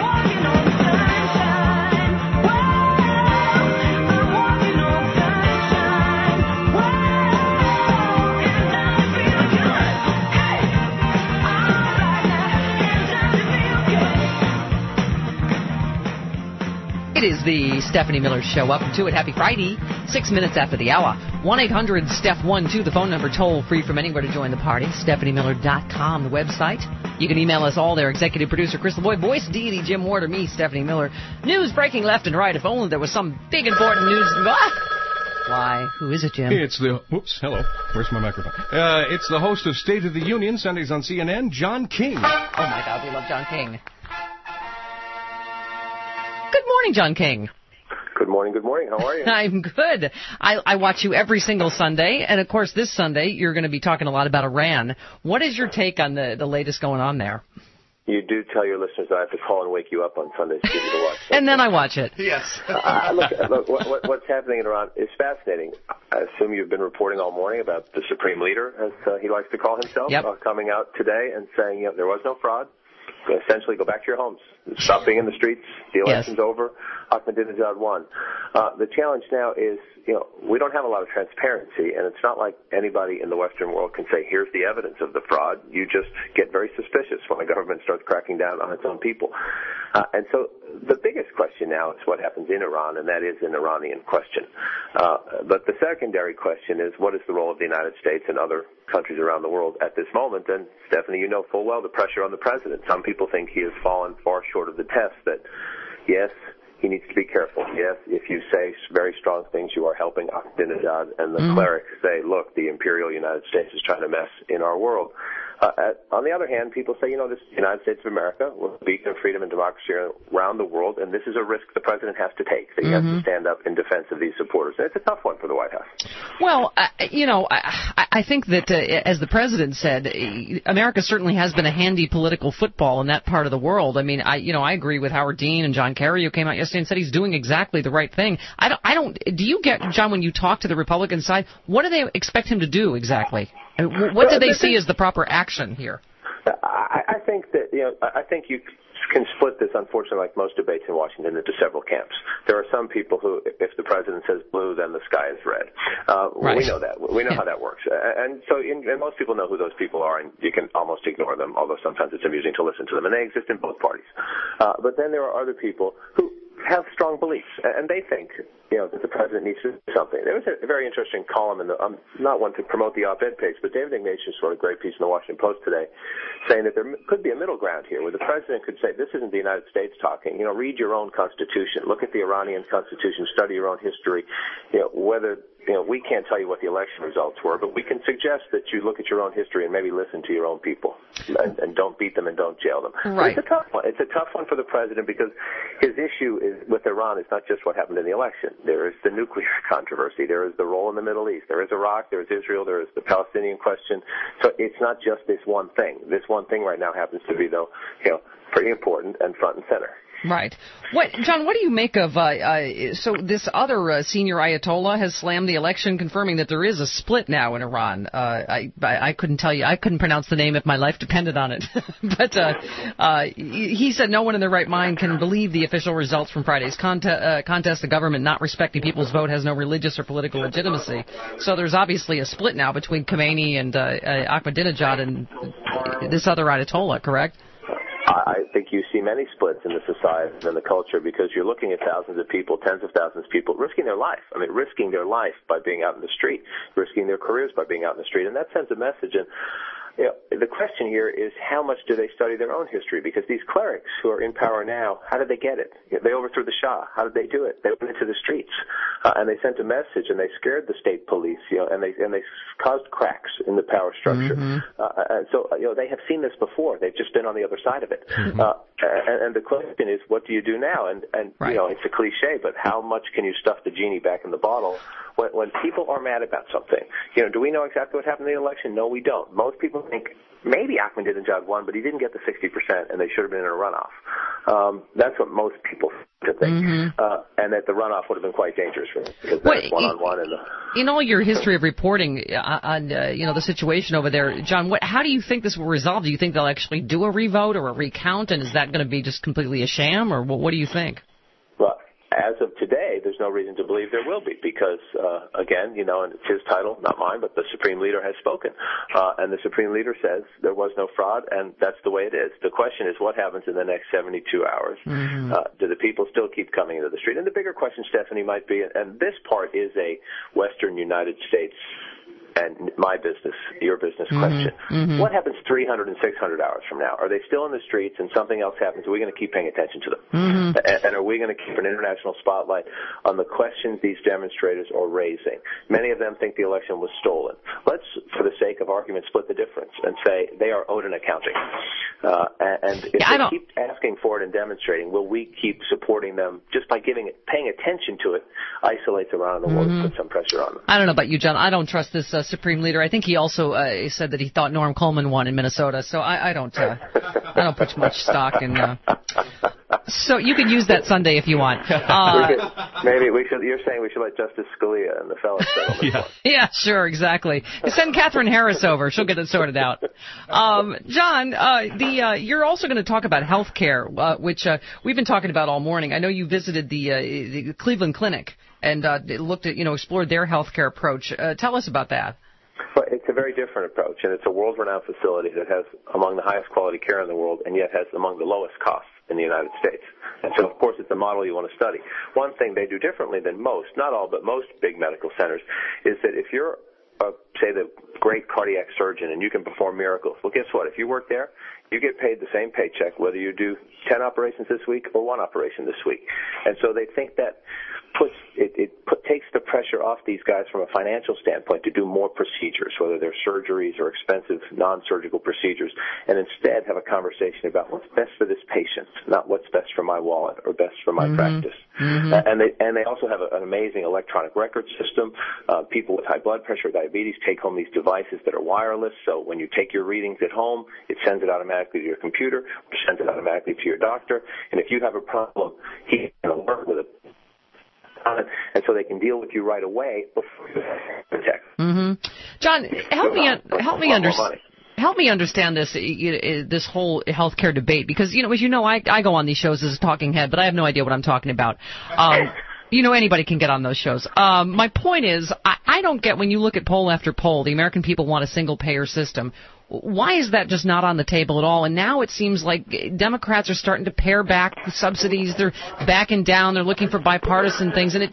It is the Stephanie Miller Show. Welcome to it. Happy Friday. 6 minutes after the hour. 1-800-STEPH12, the phone number, toll free from anywhere to join the party. StephanieMiller.com, the website. You can email us all there. Executive producer Chris LeBoy, voice deity Jim Ward, or me, Stephanie Miller. News breaking left and right. If only there was some big important news. Why? Who is it, Jim? It's the... Whoops, hello. Where's my microphone? It's the host of State of the Union, Sundays on CNN, John King. Oh, my God, we love John King. Good morning, John King. Good morning. How are you? I'm good. I watch you every single Sunday, and of course this Sunday you're going to be talking a lot about Iran. What is your take on the latest going on there? You do tell your listeners that I have to call and wake you up on Sundays to give you to watch. And then I watch it. Yes. Look, what's happening in Iran is fascinating. I assume you've been reporting all morning about the Supreme Leader, as he likes to call himself, coming out today and saying there was no fraud. Essentially, go back to your homes. Stop being in the streets. The election's over. Ahmadinejad won. The challenge now is, we don't have a lot of transparency, and it's not like anybody in the Western world can say, here's the evidence of the fraud. You just get very suspicious when a government starts cracking down on its own people. And so the biggest question now is what happens in Iran, and that is an Iranian question. But the secondary question is, what is the role of the United States and other countries around the world at this moment? And Stephanie, you know full well the pressure on the president. Some people think he has fallen far short of the test, that yes, he needs to be careful. Yes, if you say very strong things, you are helping Ahmadinejad, and the clerics say, look, the imperial United States is trying to mess in our world. On the other hand, people say, this is the United States of America. We're a beacon of freedom and democracy around the world, and this is a risk the president has to take. So he has to stand up in defense of these supporters. And it's a tough one for the White House. Well, I think that, as the president said, America certainly has been a handy political football in that part of the world. I mean, I agree with Howard Dean and John Kerry, who came out yesterday and said he's doing exactly the right thing. Do you get, John, when you talk to the Republican side, what do they expect him to do exactly? What do they see as the proper action here? I think that, I think you can split this, unfortunately, like most debates in Washington, into several camps. There are some people who, if the president says blue, then the sky is red. Right. We know that. We know how that works. And so and most people know who those people are, and you can almost ignore them, although sometimes it's amusing to listen to them. And they exist in both parties. But then there are other people who have strong beliefs, and they think, that the president needs to do something. There was a very interesting column I'm not one to promote the op-ed page, but David Ignatius wrote a great piece in the Washington Post today saying that there could be a middle ground here where the president could say, this isn't the United States talking. Read your own constitution. Look at the Iranian constitution. Study your own history. We can't tell you what the election results were, but we can suggest that you look at your own history and maybe listen to your own people and don't beat them and don't jail them. Right. It's a tough one. It's a tough one for the president because his issue with Iran is not just what happened in the election. There is the nuclear controversy. There is the role in the Middle East. There is Iraq. There is Israel. There is the Palestinian question. So it's not just this one thing. This one thing right now happens to be, though, pretty important and front and center. Right. John, what do you make of, so this other senior Ayatollah has slammed the election, confirming that there is a split now in Iran. I couldn't tell you, I couldn't pronounce the name if my life depended on it. But he said no one in their right mind can believe the official results from Friday's contest. The government not respecting people's vote has no religious or political legitimacy. So there's obviously a split now between Khomeini and Ahmadinejad and this other Ayatollah, correct? I think you see many splits in the society and the culture because you're looking at thousands of people, tens of thousands of people risking their life. I mean, risking their life by being out in the street, risking their careers by being out in the street. And that sends a message. And the question here is how much do they study their own history? Because these clerics who are in power now, how did they get it? They overthrew the Shah. How did they do it? They went into the streets and they sent a message and they scared the state police, and they caused cracks in the power structure. And so they have seen this before. They've just been on the other side of it. And the question is, what do you do now? And right. It's a cliche, but how much can you stuff the genie back in the bottle? When people are mad about something, do we know exactly what happened in the election? No, we don't. Most people think maybe Ahmadinejad won, but he didn't get the 60%, and they should have been in a runoff. That's what most people think. and that the runoff would have been quite dangerous for him because that's one-on-one. In all your history of reporting on the situation over there, John, how do you think this will resolve? Do you think they'll actually do a revote or a recount, and is that going to be just completely a sham, or what do you think? Well, as of today, there's no reason to believe there will be because, again, and it's his title, not mine, but the Supreme Leader has spoken. And the Supreme Leader says there was no fraud, and that's the way it is. The question is what happens in the next 72 hours? Mm-hmm. Do the people still keep coming into the street? And the bigger question, Stephanie, might be, and this part is a Western United States and my business, your business question. Mm-hmm. What happens 300 and 600 hours from now? Are they still in the streets and something else happens? Are we going to keep paying attention to them? Mm-hmm. And are we going to keep an international spotlight on the questions these demonstrators are raising? Many of them think the election was stolen. Let's, for the sake of argument, split the difference and say they are owed an accounting. And if they keep asking for it and demonstrating, will we keep supporting them just by paying attention to it, isolates Iran in the world and puts some pressure on them? I don't know about you, John. I don't trust this Supreme Leader. I think he also said that he thought Norm Coleman won in Minnesota. So I don't put much stock in. So you can use that Sunday if you want. You're saying we should let Justice Scalia and the fellows settle. Yeah, sure, exactly. Send Catherine Harris over. She'll get it sorted out. John, you're also going to talk about health care, which we've been talking about all morning. I know you visited the Cleveland Clinic and looked at, explored their healthcare approach. Tell us about that. Well, it's a very different approach, and it's a world-renowned facility that has among the highest quality care in the world and yet has among the lowest costs in the United States. And so, of course, it's a model you want to study. One thing they do differently than most, not all, but most big medical centers, is that if you're, say, the great cardiac surgeon and you can perform miracles, well, guess what? If you work there, you get paid the same paycheck whether you do 10 operations this week or 1 operation this week. And so they think that takes the pressure off these guys from a financial standpoint to do more procedures, whether they're surgeries or expensive non-surgical procedures, and instead have a conversation about what's best for this patient, not what's best for my wallet or best for my practice. Mm-hmm. And they also have an amazing electronic record system. People with high blood pressure, diabetes take home these devices that are wireless, so when you take your readings at home, it sends it automatically to your computer, or sends it automatically to your doctor, and if you have a problem, he can work with it. And so they can deal with you right away before you protect. Mm-hmm. John, help me understand this whole healthcare debate because as you know, I go on these shows as a talking head, but I have no idea what I'm talking about. Anybody can get on those shows. My point is, I don't get when you look at poll after poll, the American people want a single payer system. Why is that just not on the table at all? And now it seems like Democrats are starting to pare back the subsidies. They're backing down. They're looking for bipartisan things. And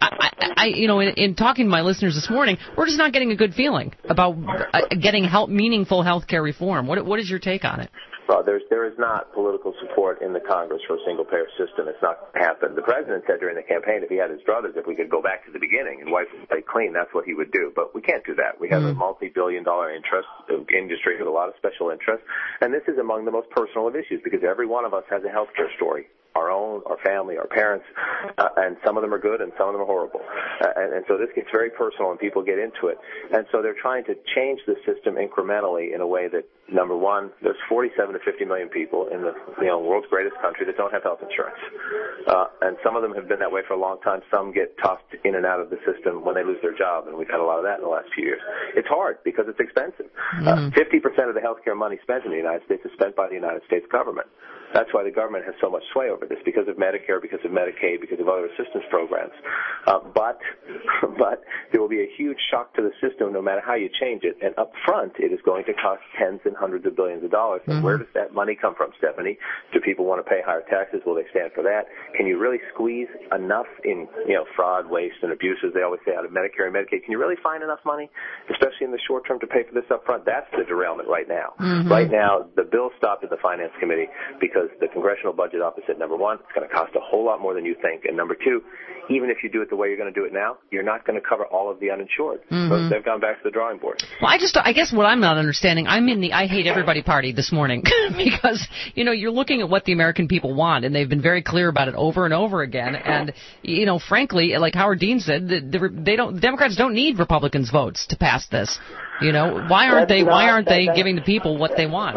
in talking to my listeners this morning, we're just not getting a good feeling about getting meaningful health care reform. What is your take on it? Well, there is not political support in the Congress for a single-payer system. It's not going to happen. The president said during the campaign if he had his druthers, if we could go back to the beginning and wipe the slate clean, that's what he would do. But we can't do that. We have a multi-billion-dollar industry with a lot of special interests, and this is among the most personal of issues because every one of us has a health care story. Our own, our family, our parents, and some of them are good and some of them are horrible. And so this gets very personal and people get into it. And so they're trying to change the system incrementally in a way that, number one, there's 47 to 50 million people in the world's greatest country that don't have health insurance. And some of them have been that way for a long time. Some get tossed in and out of the system when they lose their job, and we've had a lot of that in the last few years. It's hard because it's expensive. 50% of the health care money spent in the United States is spent by the United States government. That's why the government has so much sway over this, because of Medicare, because of Medicaid, because of other assistance programs. But there will be a huge shock to the system no matter how you change it. And up front, it is going to cost tens and hundreds of billions of dollars. And where does that money come from, Stephanie? Do people want to pay higher taxes? Will they stand for that? Can you really squeeze enough in, fraud, waste, and abuse, as they always say, out of Medicare and Medicaid? Can you really find enough money, especially in the short term, to pay for this up front? That's the derailment right now. Mm-hmm. Right now, the bill stopped at the Finance Committee because the Congressional Budget Office said, number one, it's going to cost a whole lot more than you think, and number two, even if you do it the way you're going to do it now, you're not going to cover all of the uninsured. Mm-hmm. So they've gone back to the drawing board. Well, I guess what I'm not understanding, I'm in the I Hate Everybody party this morning because, you're looking at what the American people want, and they've been very clear about it over and over again. And, frankly, like Howard Dean said, Democrats don't need Republicans' votes to pass this. Why aren't they giving the people what they want?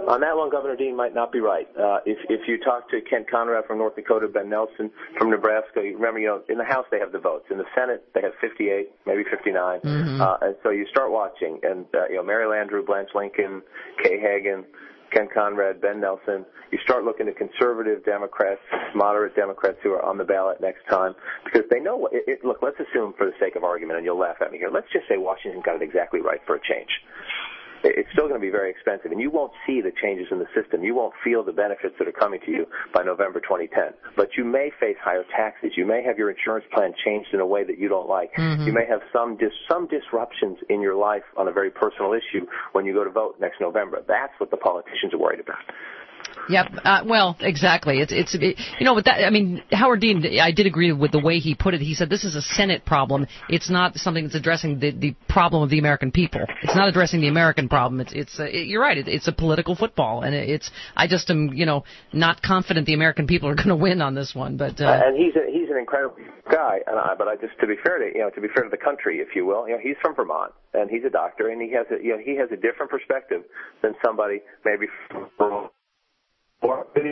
On that one, Governor Dean might not be right. If you talk to Kent Conrad from North Dakota, Ben Nelson from Nebraska, you remember, in the House they have the votes. In the Senate, they have 58, maybe 59. And so you start watching, and, Mary Landrieu, Blanche Lincoln, Kay Hagan, Ken Conrad, Ben Nelson. You start looking at conservative Democrats, moderate Democrats who are on the ballot next time, because they know look, let's assume for the sake of argument, and you'll laugh at me here, let's just say Washington got it exactly right for a change. It's still going to be very expensive, and you won't see the changes in the system. You won't feel the benefits that are coming to you by November 2010. But you may face higher taxes. You may have your insurance plan changed in a way that you don't like. You may have some disruptions in your life on a very personal issue when you go to vote next November. That's what the politicians are worried about. Yep. Well, exactly. With that, I mean, Howard Dean, I did agree with the way he put it. He said this is a Senate problem. It's not something that's addressing the problem of the American people. It's not addressing the American problem. You're right. It's a political football, and I just am, not confident the American people are going to win on this one. But and he's an incredible guy. But to be fair to the country, if you will, he's from Vermont and he's a doctor, and he has a different perspective than somebody maybe from. He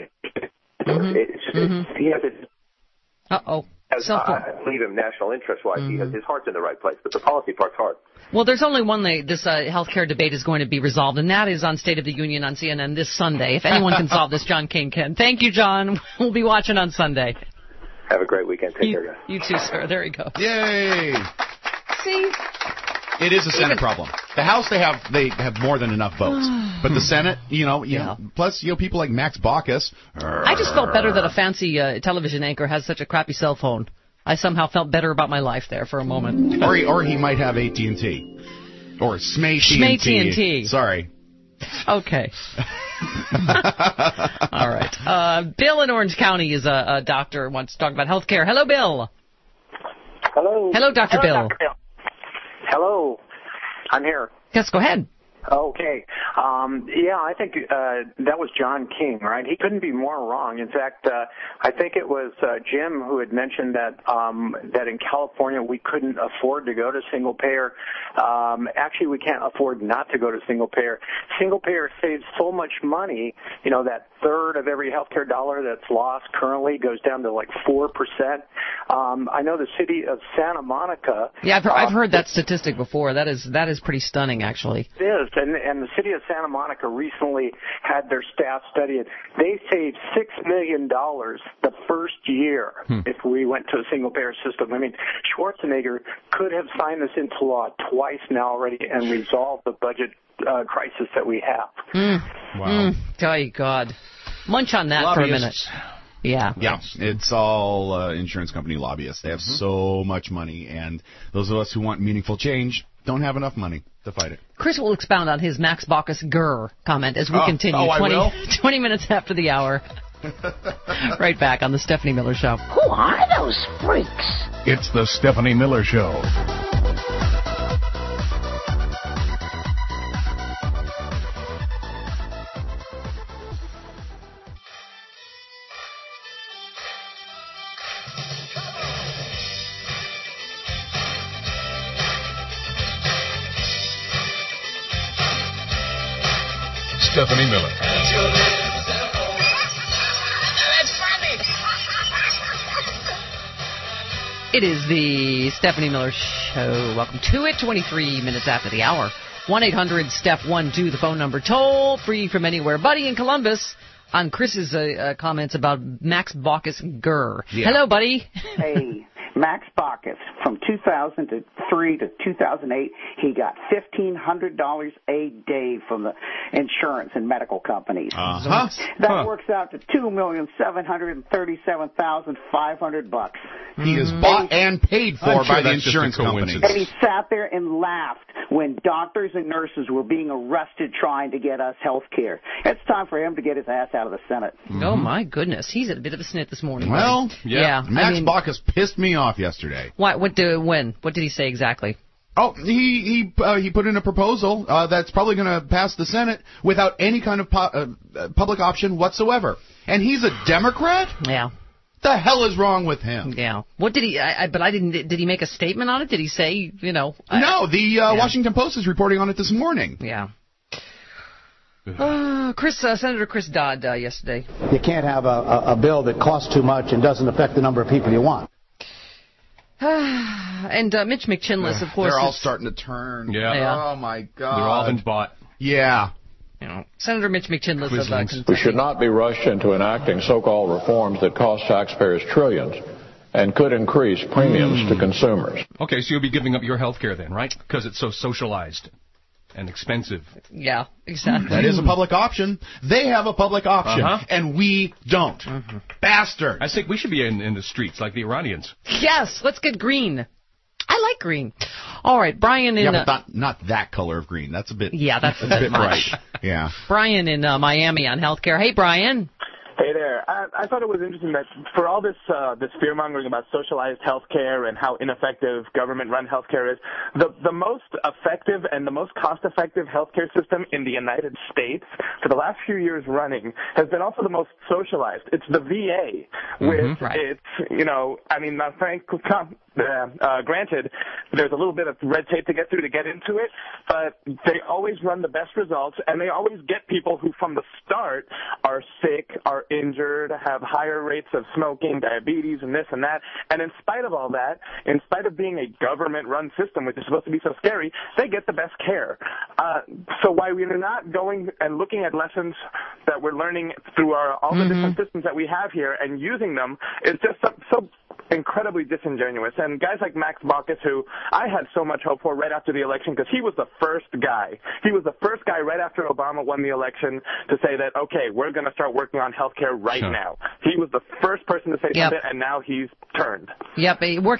has I believe him national interest-wise. He has his heart's in the right place, but the policy part's hard. Well, there's only one way this healthcare debate is going to be resolved, and that is on State of the Union on CNN this Sunday. If anyone can solve this, John King can. Thank you, John. We'll be watching on Sunday. Have a great weekend. Take care, guys. You too, sir. There you go. Yay! See? It is a Senate problem. The House, they have more than enough votes, but the Senate, plus people like Max Baucus. I just felt better that a fancy television anchor has such a crappy cell phone. I somehow felt better about my life there for a moment. Or he might have AT&T or SMAY-TNT. Sorry. Okay. All right. Bill in Orange County is a doctor, wants to talk about health care. Hello, Bill. Hello. Hello, Dr. Bill. Dr. Bill. Hello. I'm here. Yes, go ahead. Okay. I think that was John King, right? He couldn't be more wrong. In fact, I think it was Jim who had mentioned that in California we couldn't afford to go to single payer. Actually, we can't afford not to go to single payer. Single payer saves so much money. That third of every healthcare dollar that's lost currently goes down to like 4%. I know the city of Santa Monica. Yeah, I've heard that statistic before. That is pretty stunning, actually. It is. And the city of Santa Monica recently had their staff study it. They saved $6 million the first year if we went to a single-payer system. I mean, Schwarzenegger could have signed this into law twice now already and resolved the budget crisis that we have. Wow. Oh, God. Munch on that for a minute. Yeah. Yeah, it's all insurance company lobbyists. They have so much money, and those of us who want meaningful change don't have enough money to fight it. Chris will expound on his Max Baucus grr comment as we continue. 20 minutes after the hour. Right back on the Stephanie Miller Show. Who are those freaks? It's the Stephanie Miller Show. Stephanie Miller. It is the Stephanie Miller Show. Welcome to it. 23 minutes after the hour. 1-800-STEPH-12, the phone number. Toll free from anywhere. Buddy in Columbus on Chris's comments about Max Baucus grr. Yeah. Hello, buddy. Hey. Max Baucus, from 2003 to 2008, he got $1,500 a day from the insurance and medical companies. That works out to $2,737,500. He is bought and paid for by the insurance companies. And he sat there and laughed when doctors and nurses were being arrested trying to get us health care. It's time for him to get his ass out of the Senate. Oh, my goodness. He's a bit of a snit this morning. Well, yeah. Max Baucus pissed me off yesterday. What did he say exactly? Oh, he put in a proposal that's probably going to pass the Senate without any kind of public option whatsoever. And he's a Democrat? Yeah. The hell is wrong with him? Yeah. What did he? Did he make a statement on it? Did he say? No. The Washington Post is reporting on it this morning. Yeah. Senator Chris Dodd yesterday. You can't have a bill that costs too much and doesn't affect the number of people you want. And Mitch McChinless, of course. They're all starting to turn. Yeah. Oh, my God. They're all been bought. Yeah. Senator Mitch McChinless of Kentucky. We should not be rushed into enacting so-called reforms that cost taxpayers trillions and could increase premiums to consumers. Okay, so you'll be giving up your health care then, right? Because it's so socialized and expensive. Yeah, exactly. That is a public option. They have a public option, and we don't. Bastard. I think we should be in the streets like the Iranians. Yes, let's get green. I like green. All right, Brian in... Yeah, but not that color of green. That's a bit... Yeah, that's a bit much. Yeah. Brian in Miami on healthcare. Hey, Brian. Hey there. I thought it was interesting that for all this fear-mongering about socialized healthcare and how ineffective government-run healthcare is, the most effective and the most cost-effective healthcare system in the United States for the last few years running has been also the most socialized. It's the VA, with its, granted, there's a little bit of red tape to get through to get into it, but they always run the best results, and they always get people who from the start are sick, are injured, have higher rates of smoking, diabetes, and this and that. And in spite of all that, in spite of being a government-run system, which is supposed to be so scary, they get the best care. So why we're not going and looking at lessons that we're learning through all the different systems that we have here and using them is just so incredibly disingenuous. And guys like Max Baucus, who I had so much hope for right after the election, because he was the first guy. He was the first guy right after Obama won the election to say that, okay, we're going to start working on health care right now. He was the first person to say something, and now he's turned. Yep,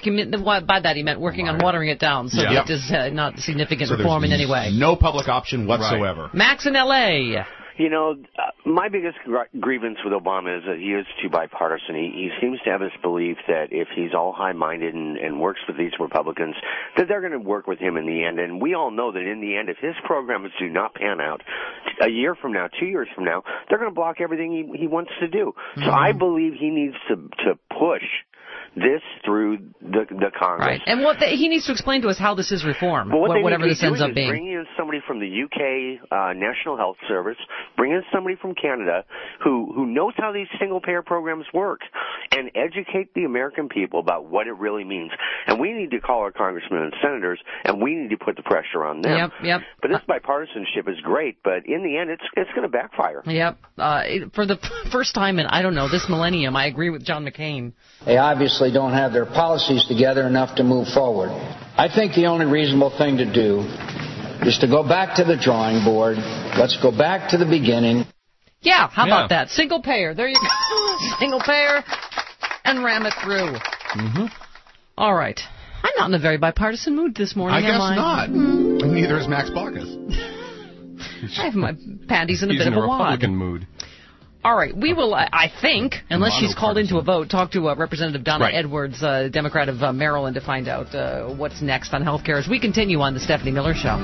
by that he meant working on watering it down, so it is not significant reform in any way. No public option whatsoever. Right. Max in L.A. You know, my biggest grievance with Obama is that he is too bipartisan. He seems to have this belief that if he's all high-minded and works with these Republicans, that they're going to work with him in the end. And we all know that in the end, if his programs do not pan out, a year from now, 2 years from now, they're going to block everything he wants to do. So I believe he needs to push this through the Congress. Right. And he needs to explain to us how this is reform, whatever this ends up being. Bring in somebody from the UK National Health Service, bring in somebody from Canada who knows how these single-payer programs work, and educate the American people about what it really means. And we need to call our congressmen and senators, and we need to put the pressure on them. Yep. But this bipartisanship is great, but in the end, it's going to backfire. Yep. For the first time in, this millennium, I agree with John McCain. They obviously don't have their policies together enough to move forward. I think the only reasonable thing to do is to go back to the drawing board. Let's go back to the beginning. Yeah, how about that? Single payer. There you go. Single payer and ram it through. All right. I'm not in a very bipartisan mood this morning, I guess not. Neither is Max Baucus. I have my panties in a bit of a wad. Republican mood. All right, we will, I think, unless she's called into a vote, talk to Representative Donna Edwards, Democrat of Maryland, to find out what's next on health care as we continue on the Stephanie Miller Show.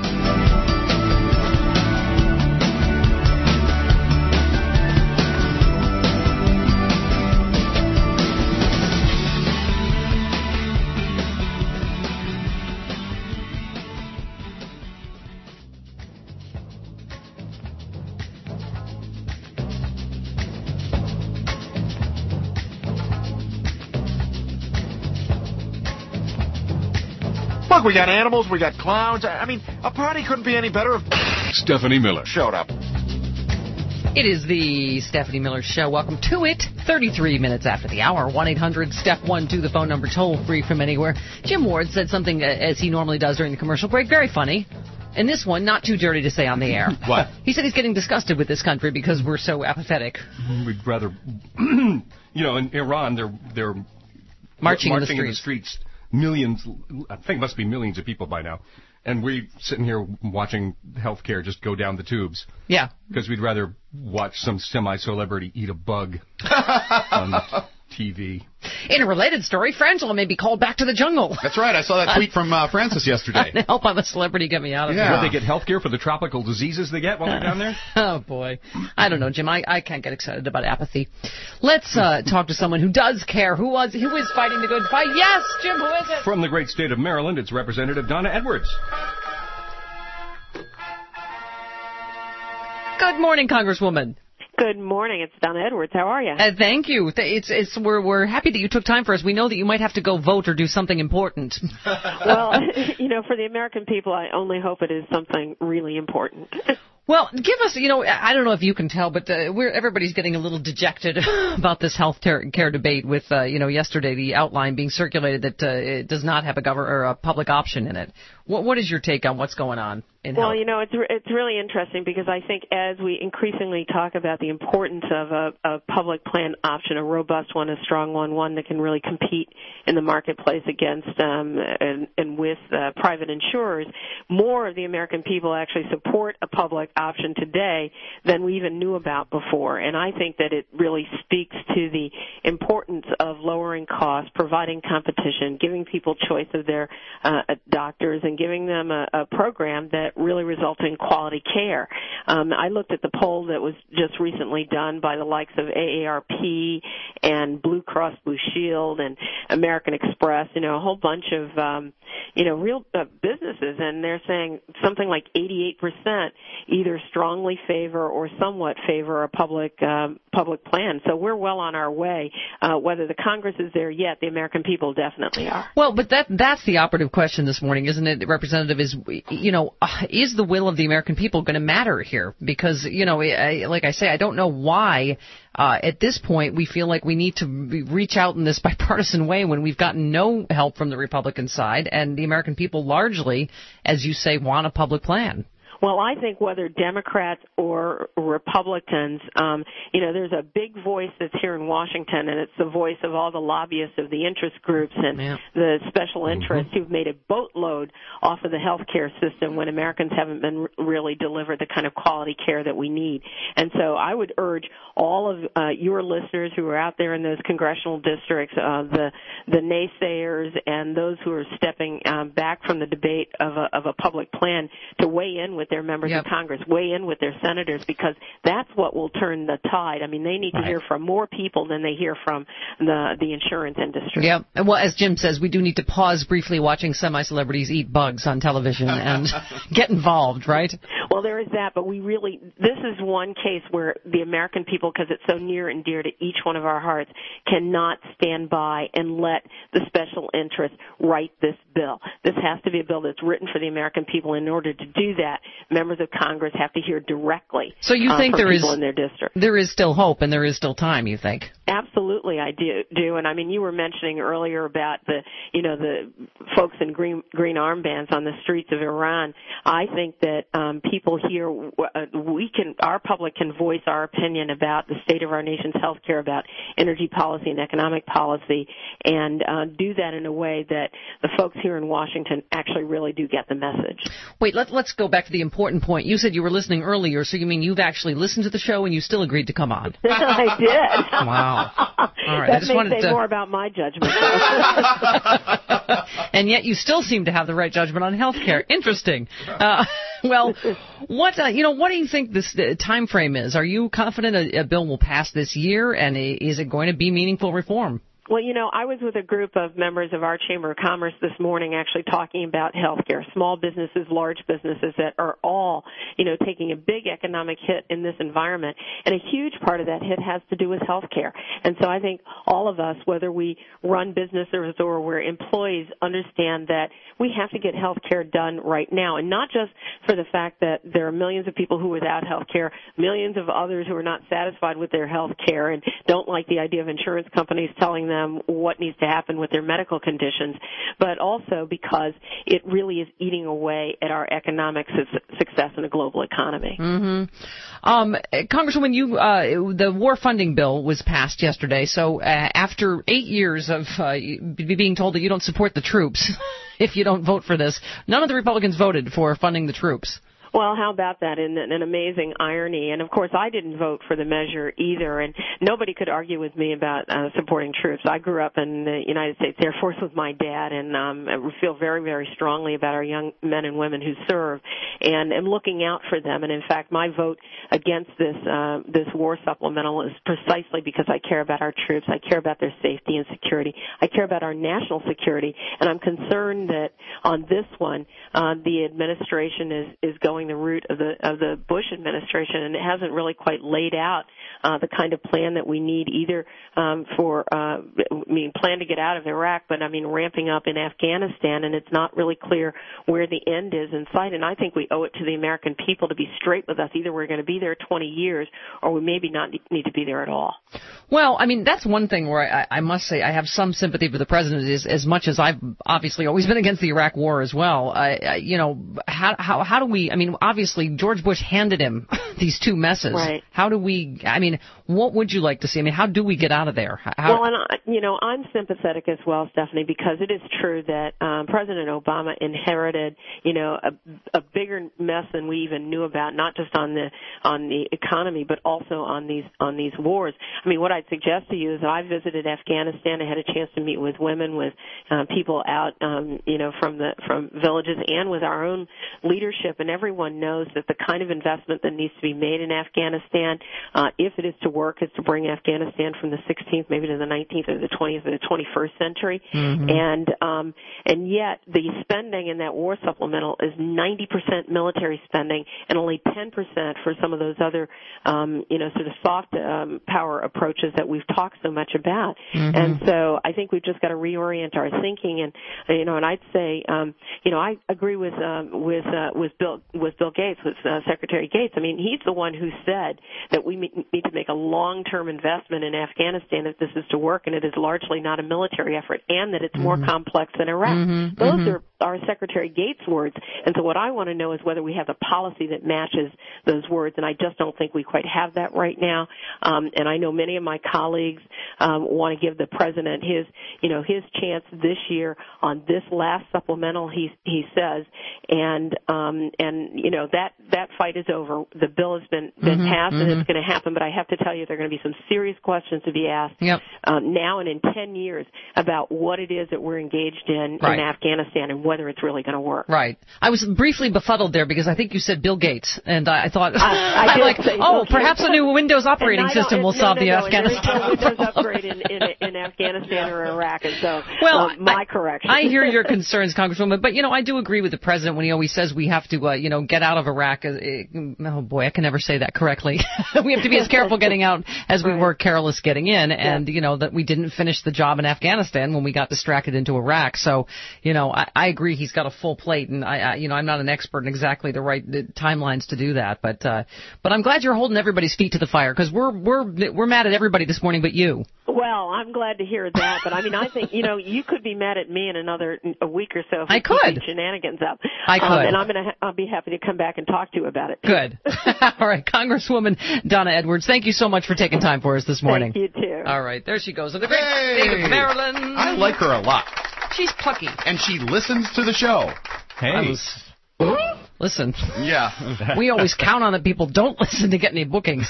Look, we got animals, we got clowns. I mean, a party couldn't be any better if Stephanie Miller showed up. It is the Stephanie Miller Show. Welcome to it. 33 minutes after the hour. 1-800-STEP-12, the phone number, toll free from anywhere. Jim Ward said something as he normally does during the commercial break. Very funny. And this one, not too dirty to say on the air. What? He said he's getting disgusted with this country because we're so apathetic. We'd rather, in Iran, they're marching in the streets. Millions, I think it must be millions of people by now. And we sitting here watching healthcare just go down the tubes. Yeah. Because we'd rather watch some semi-celebrity eat a bug on TV. In a related story, Frangela may be called back to the jungle. That's right. I saw that tweet from Francis yesterday. Help, I'm a celebrity. Get me out of here. Will they get health care for the tropical diseases they get while they're down there? Oh, boy. I don't know, Jim. I can't get excited about apathy. Let's talk to someone who does care, who is fighting the good fight. Yes, Jim, who is it? From the great state of Maryland, it's Representative Donna Edwards. Good morning, Congresswoman. Good morning. It's Donna Edwards. How are you? Thank you. We're happy that you took time for us. We know that you might have to go vote or do something important. Well, for the American people, I only hope it is something really important. Well, give us, I don't know if you can tell, but everybody's getting a little dejected about this health care debate with, yesterday the outline being circulated that it does not have a public option in it. What is your take on what's going on in health? Well, it's really interesting because I think as we increasingly talk about the importance of a public plan option, a robust one, a strong one that can really compete in the marketplace against and with private insurers, more of the American people actually support a public option today than we even knew about before. And I think that it really speaks to the importance of lowering costs, providing competition, giving people choice of their doctors, and giving them a program that really results in quality care. I looked at the poll that was just recently done by the likes of AARP and Blue Cross Blue Shield and American Express, a whole bunch of, real businesses, and they're saying something like 88% either strongly favor or somewhat favor a public plan. So we're well on our way. Whether the Congress is there yet, the American people definitely are. Well, but that's the operative question this morning, isn't it, Representative? Is the will of the American people going to matter here? Because, like I say, I don't know why at this point we feel like we need to reach out in this bipartisan way when we've gotten no help from the Republican side, and the American people largely, as you say, want a public plan. Well, I think whether Democrats or Republicans, there's a big voice that's here in Washington, and it's the voice of all the lobbyists of the interest groups and the special interests who've made a boatload off of the health care system when Americans haven't been really delivered the kind of quality care that we need. And so I would urge all of your listeners who are out there in those congressional districts, the naysayers and those who are stepping back from the debate of a public plan to weigh in with their members of Congress, weigh in with their senators, because that's what will turn the tide. I mean, they need to hear from more people than they hear from the insurance industry. Yeah. Well, as Jim says, we do need to pause briefly watching semi-celebrities eat bugs on television and get involved, right? Well, there is that, but this is one case where the American people, because it's so near and dear to each one of our hearts, cannot stand by and let the special interests write this bill. This has to be a bill that's written for the American people. In order to do that, members of Congress have to hear directly so you think from people in their district. There is still hope and there is still time, you think? Absolutely, I do. And I mean, you were mentioning earlier about the folks in green armbands on the streets of Iran. I think that people here, our public can voice our opinion about the state of our nation's health care, about energy policy and economic policy, and do that in a way that the folks here in Washington actually really do get the message. Wait, let's go back to the important point. You said you were listening earlier, so you mean you've actually listened to the show and you still agreed to come on? I did. Wow. All right. That may say more about my judgment. And yet you still seem to have the right judgment on health care. Interesting. Well, what do you think this time frame is? Are you confident a bill will pass this year, and is it going to be meaningful reform? Well, I was with a group of members of our Chamber of Commerce this morning actually talking about healthcare, small businesses, large businesses that are all, taking a big economic hit in this environment. And a huge part of that hit has to do with healthcare. And so I think all of us, whether we run businesses or we're employees, understand that we have to get healthcare done right now. And not just for the fact that there are millions of people who are without healthcare, millions of others who are not satisfied with their healthcare and don't like the idea of insurance companies telling them what needs to happen with their medical conditions, but also because it really is eating away at our economic success in a global economy. Mm-hmm. Congresswoman, the war funding bill was passed yesterday, so after 8 years of being told that you don't support the troops if you don't vote for this, none of the Republicans voted for funding the troops. Well, how about that? In an amazing irony. And, of course, I didn't vote for the measure either, and nobody could argue with me about supporting troops. I grew up in the United States Air Force with my dad, and I feel very, very strongly about our young men and women who serve and am looking out for them. And, in fact, my vote against this war supplemental is precisely because I care about our troops. I care about their safety and security. I care about our national security, and I'm concerned that on this one, the administration is going following the route of the Bush administration, and it hasn't really quite laid out the kind of plan that we need either plan to get out of Iraq, but ramping up in Afghanistan, and it's not really clear where the end is in sight. And I think we owe it to the American people to be straight with us. Either we're going to be there 20 years, or we maybe not need to be there at all. Well, that's one thing where I must say I have some sympathy for the president, is as much as I've obviously always been against the Iraq war as well. How do we? Obviously George Bush handed him these two messes. Right. How do we? What would you like to see? How do we get out of there? I'm sympathetic as well, Stephanie, because it is true that President Obama inherited, a bigger mess than we even knew about, not just on the economy, but also on these wars. What I'd suggest to you is I visited Afghanistan. I had a chance to meet with women, with people out, from villages, and with our own leadership, and everyone knows that the kind of investment that needs to be made in Afghanistan, if it is to work, is to bring Afghanistan from the 16th maybe to the 19th or the 20th or the 21st century. Mm-hmm. And yet the spending in that war supplemental is 90% military spending and only 10% for some of those other, sort of soft power approaches that we've talked so much about. Mm-hmm. And so I think we've just got to reorient our thinking. And I'd say, I agree with Bill Gates, with Secretary Gates. He's the one who said that we need to make a long-term investment in Afghanistan if this is to work, and it is largely not a military effort, and that it's more complex than Iraq. Mm-hmm. Those are Secretary Gates' words. And so what I want to know is whether we have a policy that matches those words, and I just don't think we quite have that right now. And I know many of my colleagues want to give the president his chance this year on this last supplemental, he says, and that fight is over. The bill has been passed, and it's going to happen, but I have to tell you there are going to be some serious questions to be asked now and in 10 years about what it is that we're engaged in Afghanistan and whether it's really going to work. Right. I was briefly befuddled there because I think you said Bill Gates, and I thought, perhaps a new Windows operating system will solve the Afghanistan problem. There's no Windows upgrade in Afghanistan or Iraq, and so my correction. I hear your concerns, Congresswoman, but I do agree with the president when he always says we have to get out of Iraq. Oh boy, I can never say that correctly. We have to be as careful getting out as we were careless getting in, and that we didn't finish the job in Afghanistan when we got distracted into Iraq. So I agree he's got a full plate, and I'm not an expert in exactly the right timelines to do that, but I'm glad you're holding everybody's feet to the fire, because we're mad at everybody this morning but you. Well, I'm glad to hear that, but I think you could be mad at me in a week or so if I we could keep shenanigans up. I could, and I'll be happy to come back and talk to you about it. Good. All right, Congresswoman Donna Edwards, thank you so much for taking time for us this morning. Thank you too. All right, there she goes in the great state of Maryland. I like her a lot. She's plucky, and she listens to the show. Hey. Listen. Yeah. We always count on that people don't listen to get any bookings.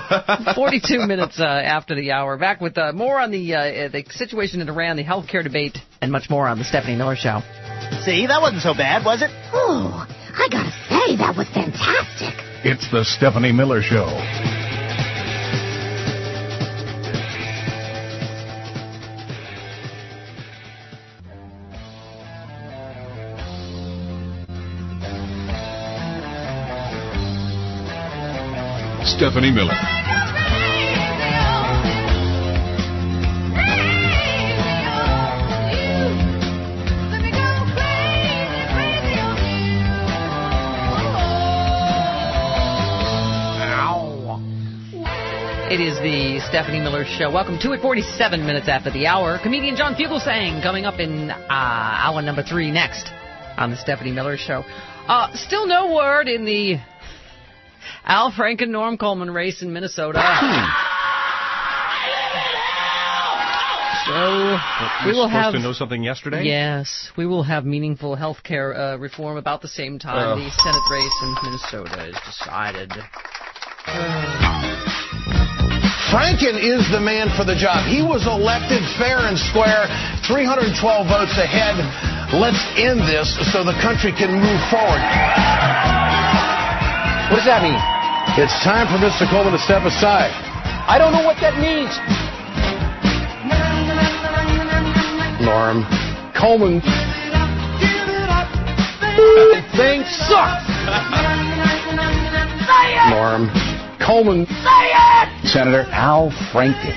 42 minutes after the hour. Back with more on the situation in Iran, the health care debate, and much more on the Stephanie Miller Show. See, that wasn't so bad, was it? Oh, I gotta say, that was fantastic. It's the Stephanie Miller Show. Stephanie Miller. It is the Stephanie Miller Show. Welcome to it, 47 minutes after the hour. Comedian John Fugelsang coming up in hour number 3 next on the Stephanie Miller Show. Still no word in the Al Franken Norm Coleman race in Minnesota. So we will have supposed to know something yesterday? Yes, we will have meaningful health care reform about the same time the Senate race in Minnesota is decided. Franken is the man for the job. He was elected fair and square, 312 votes ahead. Let's end this so the country can move forward. What does that mean? It's time for Mr. Coleman to step aside. I don't know what that means. Norm Coleman. Thing sucks. it! Norm Coleman. Say it! Senator Al Franken.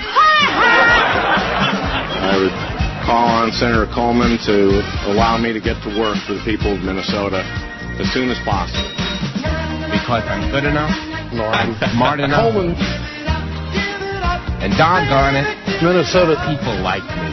I would call on Senator Coleman to allow me to get to work for the people of Minnesota as soon as possible. Because I'm good enough, Norm. I'm smart enough, Coleman. and doggone it, Minnesota people like me.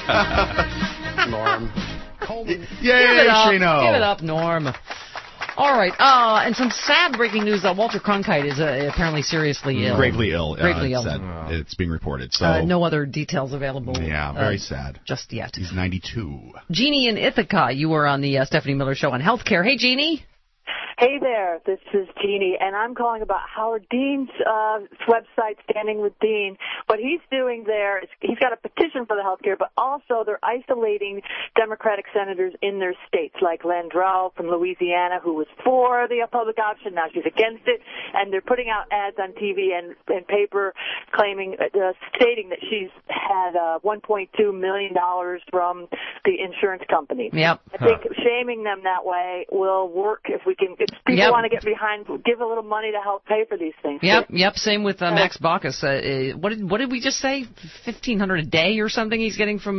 Norm Coleman. Yay, Shano. Give it up, Norm. All right, and some sad breaking news. Walter Cronkite is apparently seriously ill. Gravely ill. Gravely ill. It's being reported. So no other details available. Yeah, very sad. Just yet. He's 92. Jeannie in Ithaca, you were on the Stephanie Miller Show on healthcare. Hey, Jeannie. Hey there, this is Jeannie, and I'm calling about Howard Dean's website, Standing with Dean. What he's doing there is he's got a petition for the health care, but also they're isolating Democratic senators in their states, like Landrell from Louisiana, who was for the public option. Now she's against it, and they're putting out ads on TV and paper claiming, stating that she's had $1.2 million from the insurance company. Yep. I think shaming them that way will work if we can. If people want to get behind, give a little money to help pay for these things. Yep. Same with Max Baucus. What did we just say? $1,500 a day or something he's getting from.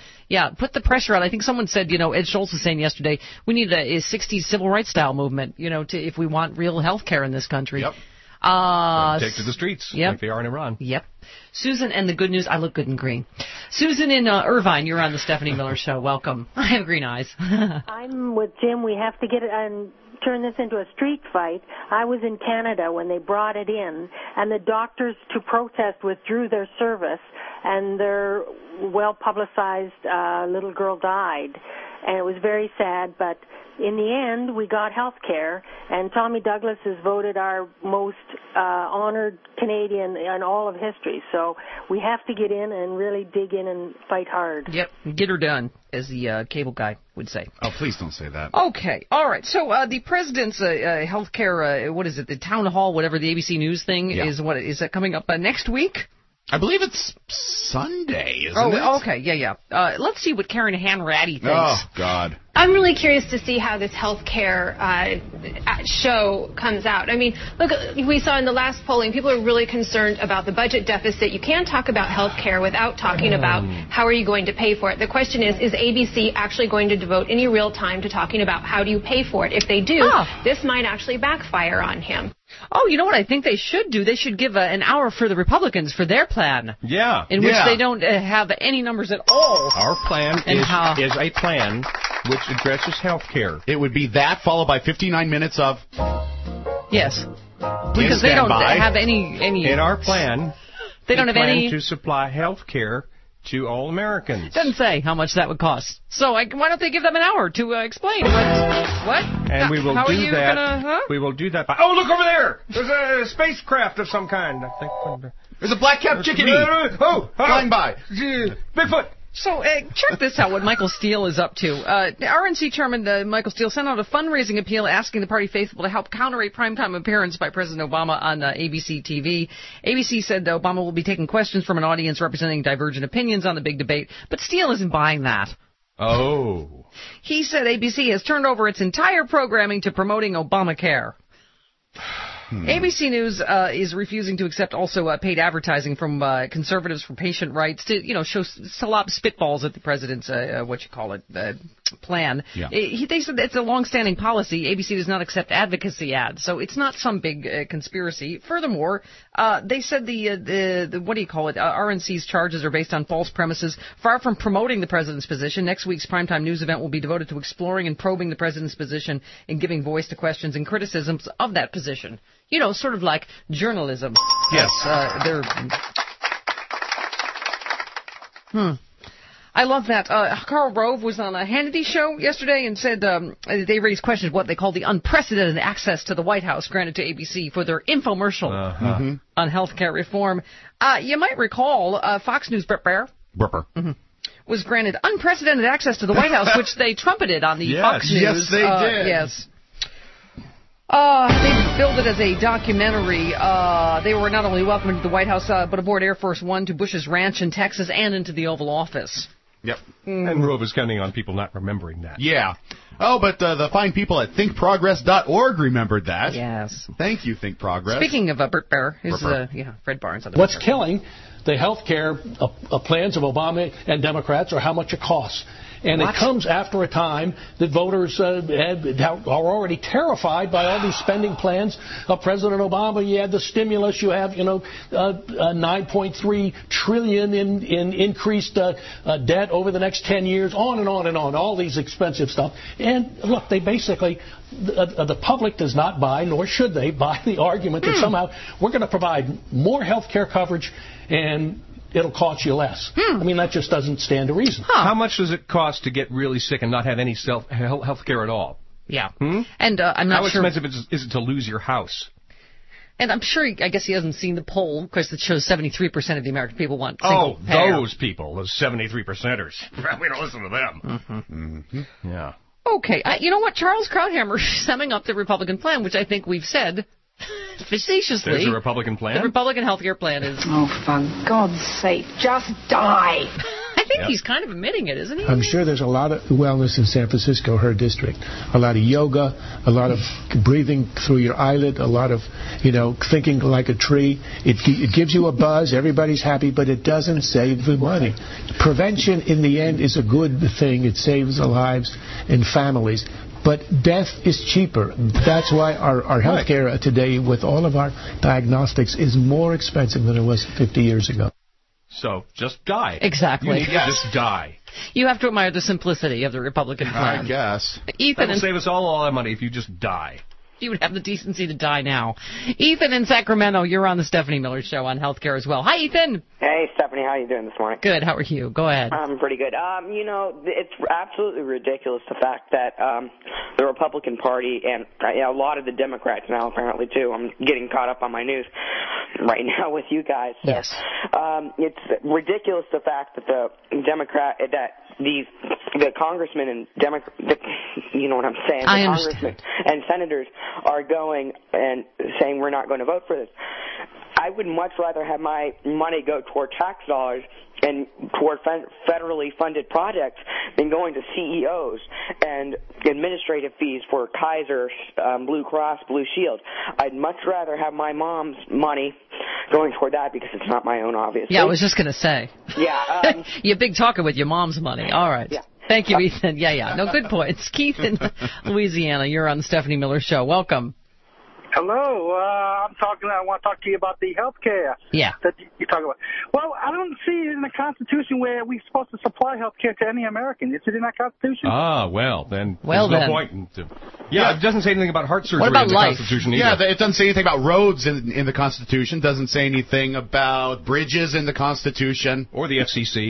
Put the pressure on. I think someone said, Ed Schultz was saying yesterday, we need a 60s civil rights style movement, if we want real health care in this country. Yep. Take to the streets like they are in Iran. Yep. Susan, and the good news, I look good in green. Susan in Irvine, you're on the Stephanie Miller Show. Welcome. I have green eyes. I'm with Jim. We have to get it and turn this into a street fight. I was in Canada when they brought it in, and the doctors to protest withdrew their service, and their well-publicized little girl died. And it was very sad, but in the end, we got health care, and Tommy Douglas is voted our most honored Canadian in all of history. So we have to get in and really dig in and fight hard. Yep, get her done, as the cable guy would say. Oh, please don't say that. Okay, all right. So the president's health care, what is it, the town hall, whatever, the ABC News thing, is that coming up next week? I believe it's Sunday, isn't it? Oh, okay, yeah. Let's see what Karen Hanratty thinks. Oh, God. I'm really curious to see how this health care show comes out. I mean, look, we saw in the last polling, people are really concerned about the budget deficit. You can't talk about health care without talking about how are you going to pay for it. The question is ABC actually going to devote any real time to talking about how do you pay for it? If they do, this might actually backfire on him. Oh, you know what I think they should do? They should give an hour for the Republicans for their plan. Yeah. In which they don't have any numbers at all. Our plan is a plan which addresses health care. It would be that followed by 59 minutes of... Yes. Because they don't have any... In our plan, they don't have any... to supply health care to all Americans. Doesn't say how much that would cost. So why don't they give them an hour to explain what? And we will how do are you that. Gonna, We will do that. Oh, look over there! There's a spacecraft of some kind. I think. There's a black-capped chickadee. Flying by. Bigfoot. So check this out, what Michael Steele is up to. RNC Chairman Michael Steele sent out a fundraising appeal asking the party faithful to help counter a primetime appearance by President Obama on ABC TV. ABC said Obama will be taking questions from an audience representing divergent opinions on the big debate, but Steele isn't buying that. Oh. He said ABC has turned over its entire programming to promoting Obamacare. ABC News is refusing to accept also paid advertising from conservatives for patient rights to, show spitballs at the president's, plan. Yeah. They said it's a long-standing policy. ABC does not accept advocacy ads, so it's not some big conspiracy. Furthermore, they said RNC's charges are based on false premises. Far from promoting the president's position, next week's primetime news event will be devoted to exploring and probing the president's position and giving voice to questions and criticisms of that position. Sort of like journalism. Yes. I love that. Karl Rove was on a Hannity show yesterday and said they raised questions of what they call the unprecedented access to the White House granted to ABC for their infomercial on health care reform. You might recall Fox News Brett Baer was granted unprecedented access to the White House, which they trumpeted on the Fox News. Yes, they did. Yes. They billed it as a documentary. They were not only welcomed to the White House, but aboard Air Force One to Bush's ranch in Texas and into the Oval Office. Yep. And Rove is counting on people not remembering that. Yeah. Oh, but the fine people at thinkprogress.org remembered that. Yes. Thank you, Think Progress. Speaking of Burt Bear, who's Fred Barnes. What's killing the health care plans of Obama and Democrats are how much it costs. And it comes after a time that voters are already terrified by all these spending plans of President Obama. You have the stimulus, you have, $9.3 trillion in increased debt over the next 10 years, on and on and on, all these expensive stuff. And look, they basically, the public does not buy, nor should they buy the argument that somehow we're going to provide more health care coverage and it'll cost you less. I mean, that just doesn't stand to reason. How much does it cost to get really sick and not have any health care at all? Yeah. And I'm not sure. How expensive is it to lose your house? And I'm sure, I guess he hasn't seen the poll, of course, that shows 73% of the American people want single payer. Those people, those 73%ers. We don't listen to them. Yeah. Okay. You know what? Charles Krauthammer is summing up the Republican plan, which I think we've said facetiously. There's a Republican plan? The Republican health care plan is... Oh, for God's sake, just die. I think he's kind of admitting it, isn't he? I'm sure there's a lot of wellness in San Francisco, her district. A lot of yoga, a lot of breathing through your eyelid, a lot of, thinking like a tree. It gives you a buzz, everybody's happy, but it doesn't save the money. Prevention, in the end, is a good thing. It saves lives and families. But death is cheaper. That's why our health care today, with all of our diagnostics, is more expensive than it was 50 years ago. So just die. Exactly. You need to just die. You have to admire the simplicity of the Republican plan. I guess. Ethan, that will save us all that money if you just die. You would have the decency to die now. Ethan in Sacramento, you're on the Stephanie Miller Show on healthcare as well. Hi, Ethan. Hey, Stephanie. How are you doing this morning? Good. How are you? Go ahead. I'm pretty good. It's absolutely ridiculous, the fact that the Republican Party and a lot of the Democrats now, apparently, too. I'm getting caught up on my news right now with you guys. So, yes. It's ridiculous, the fact that the congressmen and you know what I'm saying? I the understand. Congressmen and senators are going and saying we're not going to vote for this. I would much rather have my money go toward tax dollars and toward federally funded projects than going to CEOs and administrative fees for Kaiser, Blue Cross, Blue Shield. I'd much rather have my mom's money going toward that because it's not my own, obviously. Yeah, I was just going to say. Yeah. You're a big talker with your mom's money. All right. Yeah. Thank you, Ethan. Yeah. No, good points. Keith in Louisiana, you're on the Stephanie Miller Show. Welcome. Hello. I want to talk to you about the health care. Yeah. That you talk about. Well, I don't see in the Constitution where we're supposed to supply health care to any American. Is it in that Constitution? Then there's no point. It doesn't say anything about heart surgery in the Constitution either. Yeah, it doesn't say anything about roads in the Constitution. Doesn't say anything about bridges in the Constitution. Or the FCC.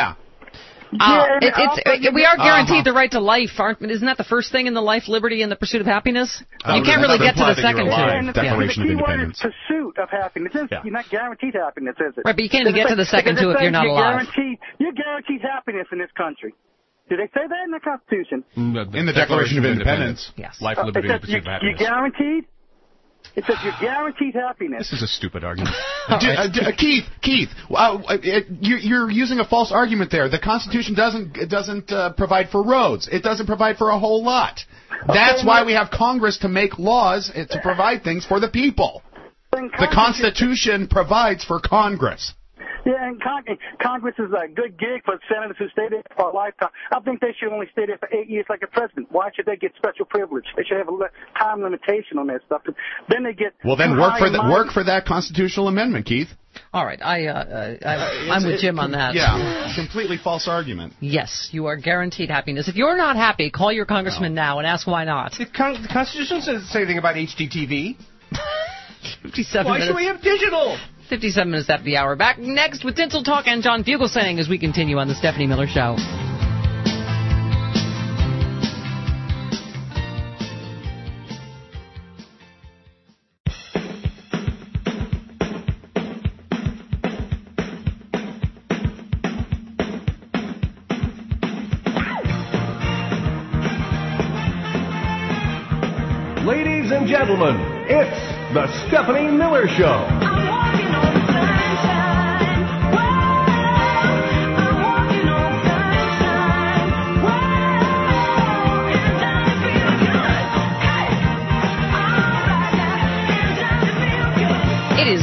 We are guaranteed the right to life, isn't that the first thing in the life, liberty, and the pursuit of happiness? You can't really get to the second two. Declaration of Independence. The pursuit of happiness. You're not guaranteed happiness, is it? Right, but you can't even get to the second two if you're not alive. You're guaranteed happiness in this country. Do they say that in the Constitution? In the Declaration of Independence. Yes. Life, liberty, and the pursuit of happiness. You're guaranteed? It says you're guaranteed happiness. This is a stupid argument. Keith, you're using a false argument there. The Constitution doesn't provide for roads. It doesn't provide for a whole lot. That's why we have Congress to make laws to provide things for the people. The Constitution provides for Congress. Yeah, and Congress is a good gig for senators who stay there for a lifetime. I think they should only stay there for 8 years like a president. Why should they get special privilege? They should have a time limitation on that stuff. Then they get... Well, then work for that constitutional amendment, Keith. All right, I'm with Jim on that. Yeah, completely false argument. Yes, you are guaranteed happiness. If you're not happy, call your congressman now and ask why not. The Constitution doesn't say anything about HDTV. 57 Why minutes. should we have digital? 57 minutes after the hour. Back next with Tinsel Talk and John Fugelsang as we continue on the Stephanie Miller Show. Ladies and gentlemen, it's the Stephanie Miller Show.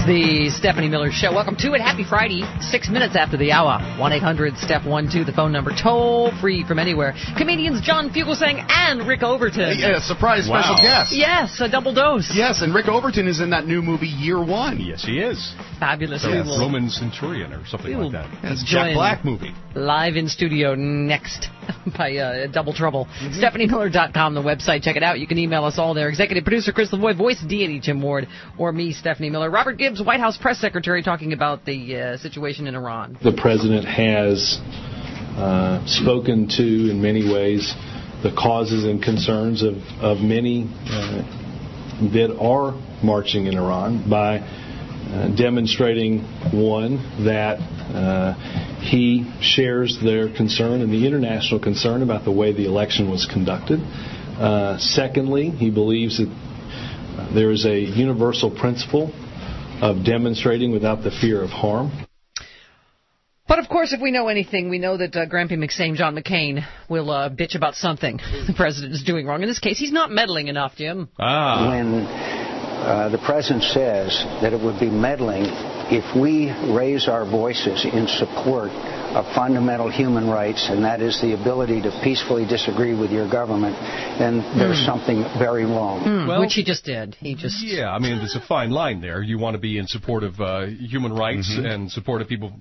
the Stephanie Miller Show. Welcome to it. Happy Friday, 6 minutes after the hour. 1-800-STEP-1-2, the phone number, toll free from anywhere. Comedians John Fugelsang and Rick Overton. Yeah, surprise special guest. Yes, a double dose. Yes, and Rick Overton is in that new movie, Year One. Yes, he is. Fabulous. The Roman Centurion or something like that. It's a Jack Black movie. Live in studio next by Double Trouble. StephanieMiller.com, the website. Check it out. You can email us all there. Executive producer Chris Lavoie, voice deity Jim Ward, or me, Stephanie Miller. Robert Gibbs, White House press secretary, talking about the situation in Iran. The president has spoken to, in many ways, the causes and concerns of many that are marching in Iran by demonstrating, one, that he shares their concern and the international concern about the way the election was conducted. Secondly, he believes that there is a universal principle of demonstrating without the fear of harm. But, of course, if we know anything, we know that Grampy McSame, John McCain, will bitch about something the president is doing wrong. In this case, he's not meddling enough, Jim. When the president says that it would be meddling if we raise our voices in support of fundamental human rights, and that is the ability to peacefully disagree with your government, then there's something very wrong. Well, which he just did. Yeah, I mean, there's a fine line there. You want to be in support of human rights and support of people,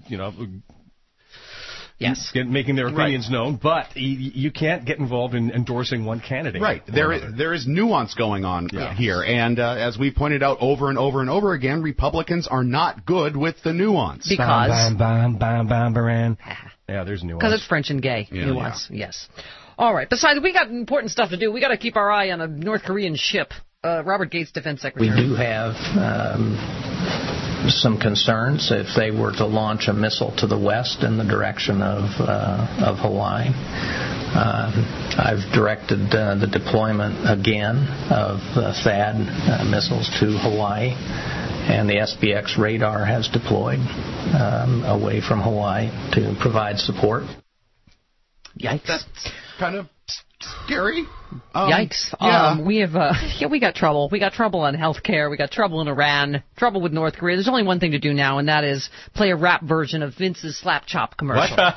making their opinions known, but you can't get involved in endorsing one candidate. Right. There is nuance going on here, and as we pointed out over and over and over again, Republicans are not good with the nuance. Because? Yeah, there's nuance. Because it's French and gay. Nuance, yes. All right. Besides, we got important stuff to do. We got to keep our eye on a North Korean ship. Robert Gates, Defense Secretary. We do have some concerns if they were to launch a missile to the west in the direction of Hawaii. I've directed the deployment again of THAAD missiles to Hawaii, and the SBX radar has deployed away from Hawaii to provide support. Yikes. That's kind of scary. Yikes. Yeah. We got trouble. We got trouble on healthcare. We got trouble in Iran. Trouble with North Korea. There's only one thing to do now, and that is play a rap version of Vince's Slap Chop commercial. What?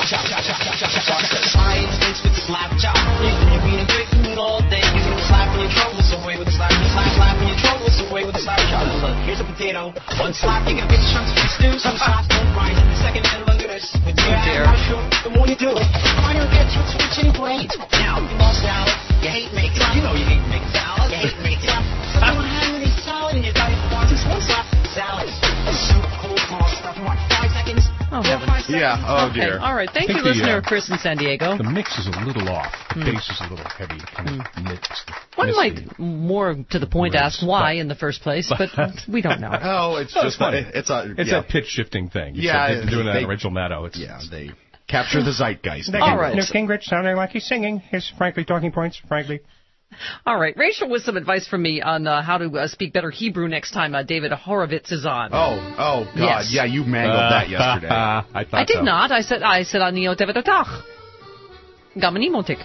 Here's a potato. One slap, you get big chunks of stew. Some slaps don't rise. Second, and look at this. With the more you do it, I don't get you switching blades. Now, you love salad. You hate making salad. You know you hate making salad. You hate making salad. So you want to have any salad in your diet for just one slap salad. Soup, coleslaw, stuff. You want 5 seconds? Oh, heavens. Yeah, dear. All right, thank you, listener Chris in San Diego. The mix is a little off. The bass is a little heavy, kind of mixed. One might, more to the point, ask why in the first place, but we don't know. Oh, it's just funny. It's a pitch shifting thing. Yeah, doing that on Rachel Maddow. They capture the zeitgeist. All right. Newt Gingrich sounding like he's singing. Here's frankly talking points. Frankly. All right, Rachel, with some advice from me on how to speak better Hebrew next time David Horowitz is on. Oh, God, yes. Yeah, you mangled that yesterday. I did not. I said ani otevetotach. Gamani motik.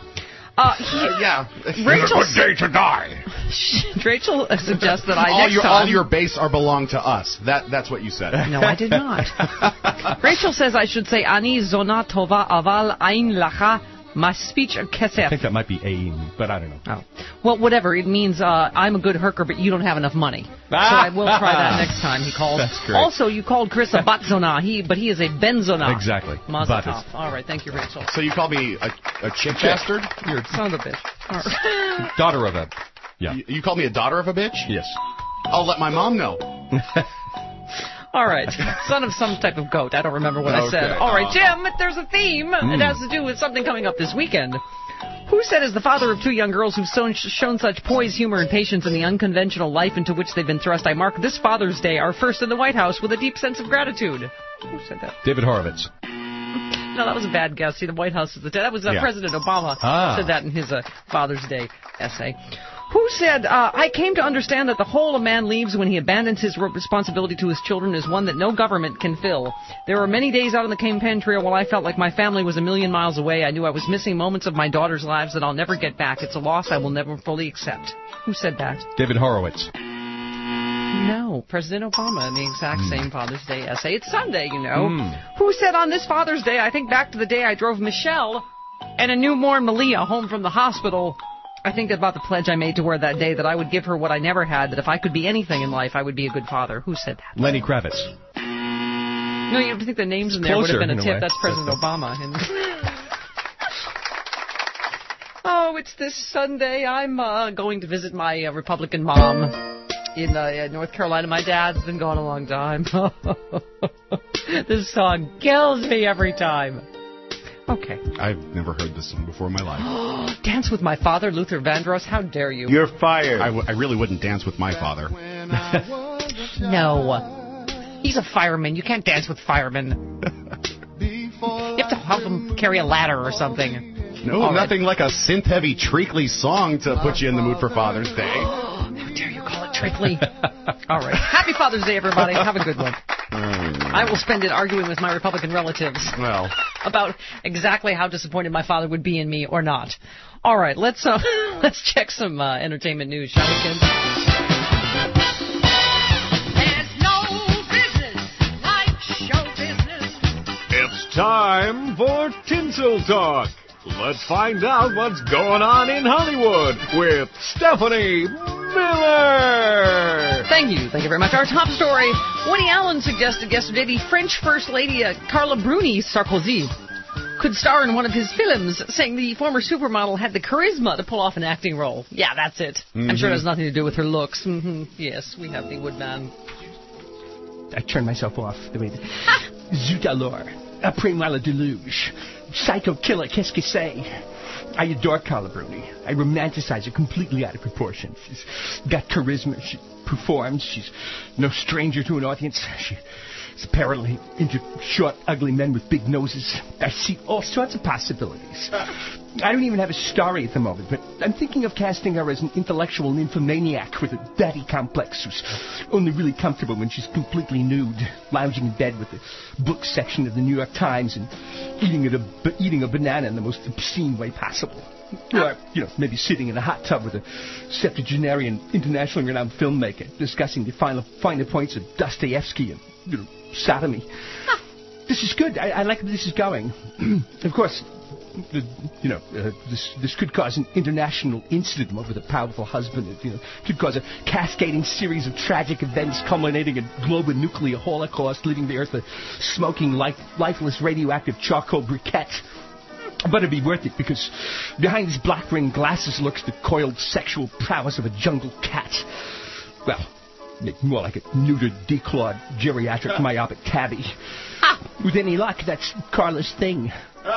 Rachel, it's a good day to die. Rachel suggests that all your base are belong to us. That's what you said. No, I did not. Rachel says I should say ani zona tova aval ain lacha. My speech kesef. I think that might be aim, but I don't know. Oh. Well, whatever. It means I'm a good herker, but you don't have enough money. So I will try that next time he calls. That's great. Also, you called Chris a batzona, but he is a benzona. Exactly. Mazel tov. All right, thank you, Rachel. So you called me a chick bastard? You're son of a bitch. Right. Daughter of a... Yeah. You called me a daughter of a bitch? Yes. I'll let my mom know. All right. Son of some type of goat. I don't remember what I said. All right, Jim, there's a theme. It has to do with something coming up this weekend. Who said as the father of 2 young girls who've shown such poise, humor, and patience in the unconventional life into which they've been thrust, I mark this Father's Day, our first in the White House, with a deep sense of gratitude? Who said that? David Horowitz. No, that was a bad guess. See, the White House is the... That was President Obama said that in his Father's Day essay. Who said, I came to understand that the hole a man leaves when he abandons his responsibility to his children is one that no government can fill. There were many days out on the campaign trail while I felt like my family was a million miles away. I knew I was missing moments of my daughter's lives that I'll never get back. It's a loss I will never fully accept. Who said that? David Horowitz. No, President Obama in the exact same Father's Day essay. It's Sunday, you know. Who said on this Father's Day, I think back to the day I drove Michelle and a newborn Malia home from the hospital. I think about the pledge I made to her that day that I would give her what I never had, that if I could be anything in life, I would be a good father. Who said that? Lenny Kravitz. No, you don't think the names in there would have been a tip. That's President Obama. Oh, it's this Sunday. I'm going to visit my Republican mom in North Carolina. My dad's been gone a long time. This song kills me every time. Okay. I've never heard this song before in my life. Dance with My Father, Luther Vandross. How dare you? You're fired. I really wouldn't dance with my father. No. He's a fireman. You can't dance with firemen. You have to help him carry a ladder or something. No, nothing like a synth-heavy, treacly song to put you in the mood for Father's Day. How dare you call it treacly? All right. Happy Father's Day, everybody. Have a good one. I will spend it arguing with my Republican relatives about exactly how disappointed my father would be in me or not. All right, let's check some entertainment news, shall we, kids? There's no business like show business. It's time for Tinsel Talk. Let's find out what's going on in Hollywood with Stephanie Miller. Thank you very much. Our top story, Woody Allen suggested yesterday the French First Lady Carla Bruni Sarkozy could star in one of his films, saying the former supermodel had the charisma to pull off an acting role. Yeah, that's it. I'm sure it has nothing to do with her looks. Yes, we have the Woodman. I turned myself off the way that... Zut alors, après-moi le déluge. Psycho killer, qu'est-ce que c'est? I adore Carla Bruni. I romanticize her completely out of proportion. She's got charisma. She performs. She's no stranger to an audience. She's apparently into short, ugly men with big noses. I see all sorts of possibilities. I don't even have a story at the moment, but I'm thinking of casting her as an intellectual nymphomaniac with a daddy complex who's only really comfortable when she's completely nude, lounging in bed with the book section of the New York Times and eating a banana in the most obscene way possible. Or, maybe sitting in a hot tub with a septuagenarian, internationally renowned filmmaker discussing the finer points of Dostoevsky and, sodomy. This is good. I like where this is going. Of course, this could cause an international incident over the powerful husband. It could cause a cascading series of tragic events culminating in a global nuclear holocaust, leaving the Earth a smoking, lifeless radioactive charcoal briquette. But it'd be worth it, because behind his black-rimmed glasses lurks the coiled sexual prowess of a jungle cat. Well, more like a neutered, declawed, geriatric, myopic tabby. With any luck, that's Carla's thing.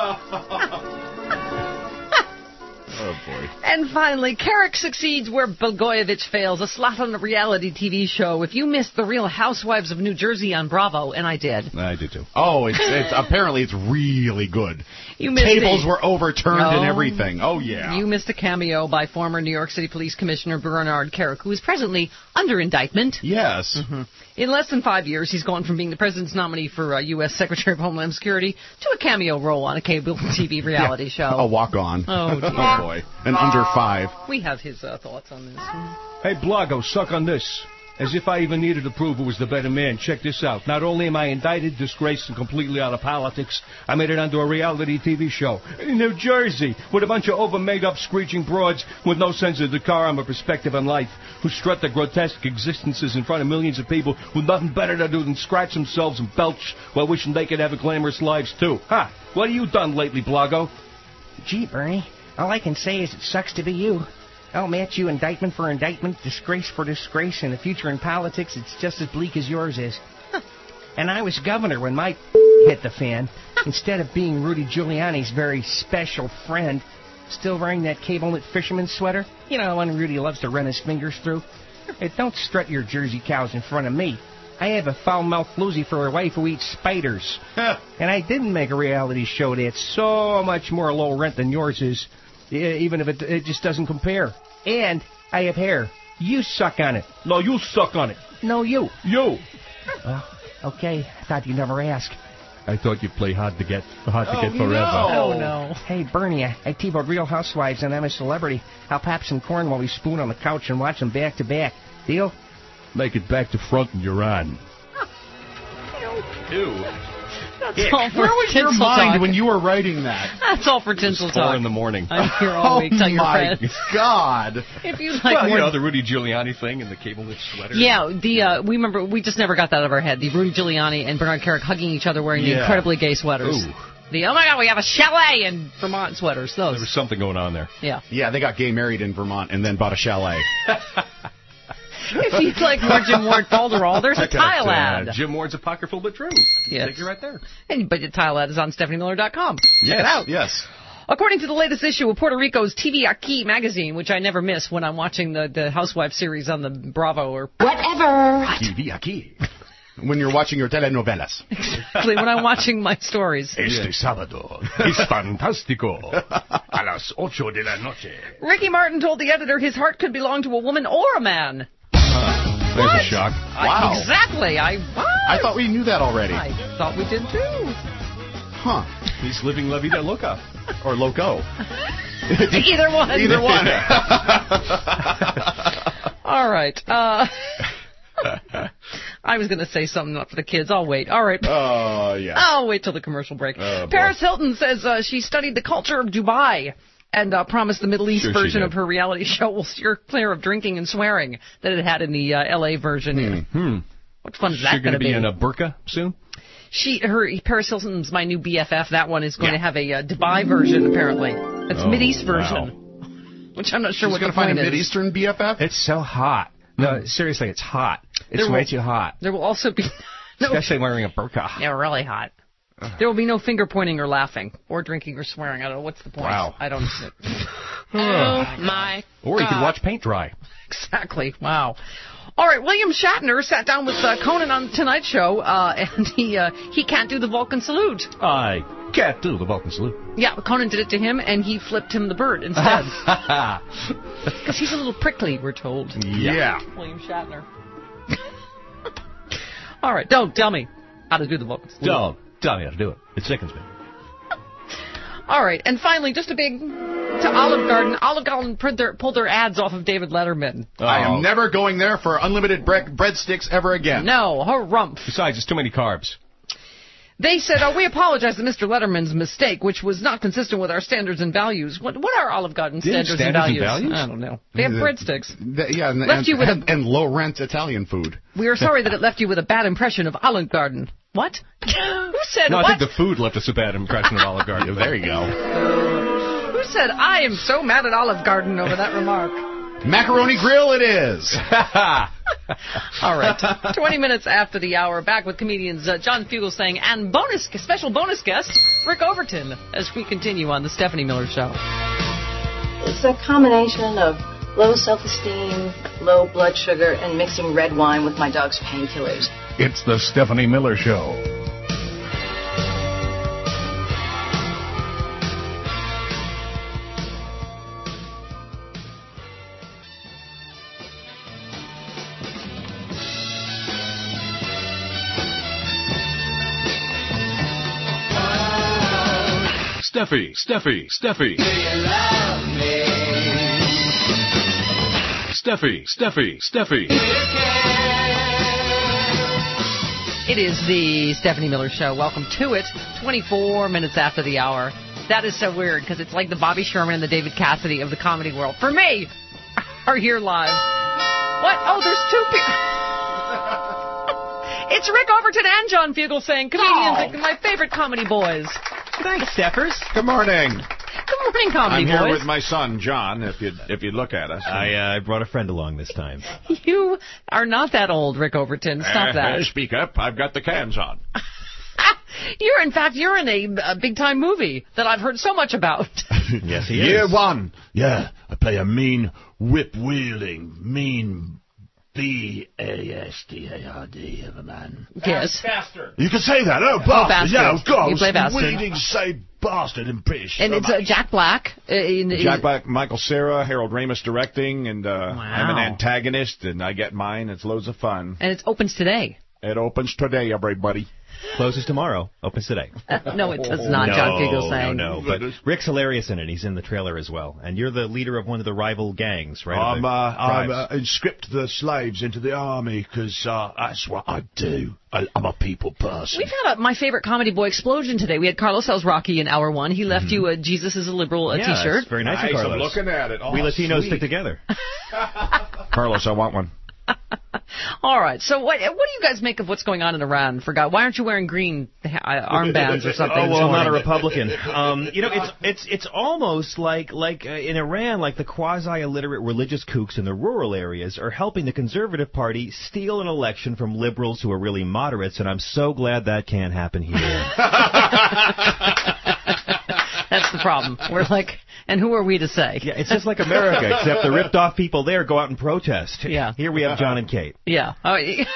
Oh, boy. And finally, Carrick succeeds where Blagojevich fails, a slot on a reality TV show. If you missed The Real Housewives of New Jersey on Bravo, and I did. I did, too. Oh, it's apparently it's really good. You missed Tables were overturned and everything. Oh, yeah. You missed a cameo by former New York City Police Commissioner Bernard Kerik, who is presently under indictment. Yes. In less than 5 years, he's gone from being the president's nominee for U.S. Secretary of Homeland Security to a cameo role on a cable TV reality show. A walk-on. Oh, dear. Oh, boy. And under 5. We have his thoughts on this. Hey, Blago, suck on this. As if I even needed to prove who was the better man. Check this out. Not only am I indicted, disgraced, and completely out of politics, I made it onto a reality TV show in New Jersey with a bunch of over-made-up screeching broads with no sense of decorum or perspective on life, who strut their grotesque existences in front of millions of people with nothing better to do than scratch themselves and belch while wishing they could have a glamorous lives, too. What have you done lately, Blago? Gee, Bernie, all I can say is it sucks to be you. I'll match you indictment for indictment, disgrace for disgrace, and the future in politics, it's just as bleak as yours is. And I was governor when my hit the fan. Instead of being Rudy Giuliani's very special friend, still wearing that cable-knit fisherman sweater, the one Rudy loves to run his fingers through. Hey, don't strut your Jersey cows in front of me. I have a foul-mouthed floozy for a wife who eats spiders. And I didn't make a reality show that's so much more low rent than yours is. Even if it just doesn't compare. And I have hair. You suck on it. No, you suck on it. No, you. You. Okay. I thought you'd never ask. I thought you'd play hard to get forever. Oh, no. Hey, Bernie, I TiVoed Real Housewives and I'm a Celebrity. I'll pop some corn while we spoon on the couch and watch them back to back. Deal? make it back to front and you're on. Ew. That's all for Where was your tinsel mind talk. when you were writing that? That's all for tinsel It's 4 talk. in the morning. I'm here all week. Tell your my friends. God. If you like Well, more... you know, the Rudy Giuliani thing and the cable-knit sweater. Yeah, we remember, we just never got that out of our head. The Rudy Giuliani and Bernard Kerik hugging each other wearing the Yeah. incredibly gay sweaters. Ooh. The, oh my God, we have a chalet in Vermont sweaters. Those. There was something going on there. Yeah. Yeah, they got gay married in Vermont and then bought a chalet. If you'd like more Jim Ward Falderall, there's a tile ad. Jim Ward's apocryphal but true. Yes. Take you right there. And but the tile ad is on StephanieMiller.com. Check it out. Yes. According to the latest issue of Puerto Rico's TV Aquí magazine, which I never miss when I'm watching the Housewife series on the Bravo or Whatever. TV aquí. When you're watching your telenovelas. exactly when I'm watching my stories. Este sábado es fantástico a las 8 de la noche. Ricky Martin told the editor his heart could belong to a woman or a man. There's a shock. Wow. Exactly. I thought we knew that already. I thought we did too. Huh. He's living La Vida Loca. Or loco. Either one. Either one. All right. I was going to say something up for the kids. I'll wait. All right. Oh, yeah. I'll wait till the commercial break. Oh, Paris Hilton says she studied the culture of Dubai and promised the Middle East Sure she version did. of her reality show will steer clear of drinking and swearing that it had in the L.A. version. What fun is that She's going to be be? in a burqa soon? Paris Hilton's my new BFF. That one is going to have a Dubai version, apparently. It's Mideast version, which I'm not sure She's what going the to find point a is. Mideastern BFF? It's so hot. No, seriously, it's hot. It's way too hot. There will also be... Especially wearing a burqa. Yeah, really hot. There will be no finger pointing or laughing or drinking or swearing. I don't know. What's the point? Wow. I don't... Oh, my Or you could God. watch paint dry. Exactly. Wow. All right, William Shatner sat down with Conan on the Tonight Show, and he can't do the Vulcan salute. I can't do the Vulcan salute. Yeah, Conan did it to him, and he flipped him the bird instead. Because he's a little prickly, we're told. Yeah. William Shatner. All right, don't tell me how to do the Vulcan salute. Don't tell me how to do it. It sickens me. All right, and finally, just a big to Olive Garden. Olive Garden pulled their ads off of David Letterman. I am never going there for unlimited breadsticks ever again. No, harumph. Besides, it's too many carbs. They said, we apologize to Mr. Letterman's mistake, which was not consistent with our standards and values. What are Olive Garden standards and values? I don't know. They have breadsticks. And low-rent Italian food. We are sorry that it left you with a bad impression of Olive Garden. What? Who said No, what? I think the food left us a bad impression of Olive Garden. There you go. Who said, I am so mad at Olive Garden over that remark? Macaroni Grill it is. All right. 20 minutes after the hour, back with comedians John Fugelsang and special bonus guest Rick Overton as we continue on the Stephanie Miller Show. It's a combination of low self-esteem, low blood sugar, and mixing red wine with my dog's painkillers. It's the Stephanie Miller Show. Steffi. Steffi. Steffi. It is the Stephanie Miller Show. Welcome to it. 24 minutes after the hour. That is so weird because it's like the Bobby Sherman and the David Cassidy of the comedy world. For me, are here live. What? Oh, there's two people. It's Rick Overton and John Fugelsang, comedians, my favorite comedy boys. Thanks, Steffers. Good morning. Good morning, comedy I'm boys. here with my son, John, if you'd look at us. I brought a friend along this time. You are not that old, Rick Overton. Stop that. Speak up. I've got the cans on. You're in a big-time movie that I've heard so much about. Yes, he Year is. one. Yeah, I play a mean, whip-wielding, mean B-A-S-T-A-R-D of a man. Yes. Bastard. You can say that. Oh, Oh, bastard. Yeah, of course. You play bastard. We need to say bastard in British. And it's Jack Black. Jack Black, Michael Cera, Harold Ramis directing, and I'm an antagonist, and I get mine. It's loads of fun. And it opens today. It opens today, everybody. Closes tomorrow. Opens today. No, it does not, John Fugel saying. No. But Rick's hilarious in it. He's in the trailer as well. And you're the leader of one of the rival gangs, right? I'm script the slaves into the army because that's what I do. I'm a people person. We've had my favorite comedy boy explosion today. We had Carlos Alzraki in hour one. He left you a Jesus is a Liberal T-shirt. It's very nice of Carlos. I'm looking at it. Oh, we Latinos sweet. stick together. Carlos, I want one. All right. So what do you guys make of what's going on in Iran? Forgot. Why aren't you wearing green armbands or something? Oh, well, I'm not a Republican. It's almost like in Iran, like the quasi-illiterate religious kooks in the rural areas are helping the Conservative Party steal an election from liberals who are really moderates, and I'm so glad that can't happen here. That's the problem. We're like, and who are we to say? Yeah, it's just like America, except the ripped-off people there go out and protest. Yeah. Here we have John and Kate. Yeah. Who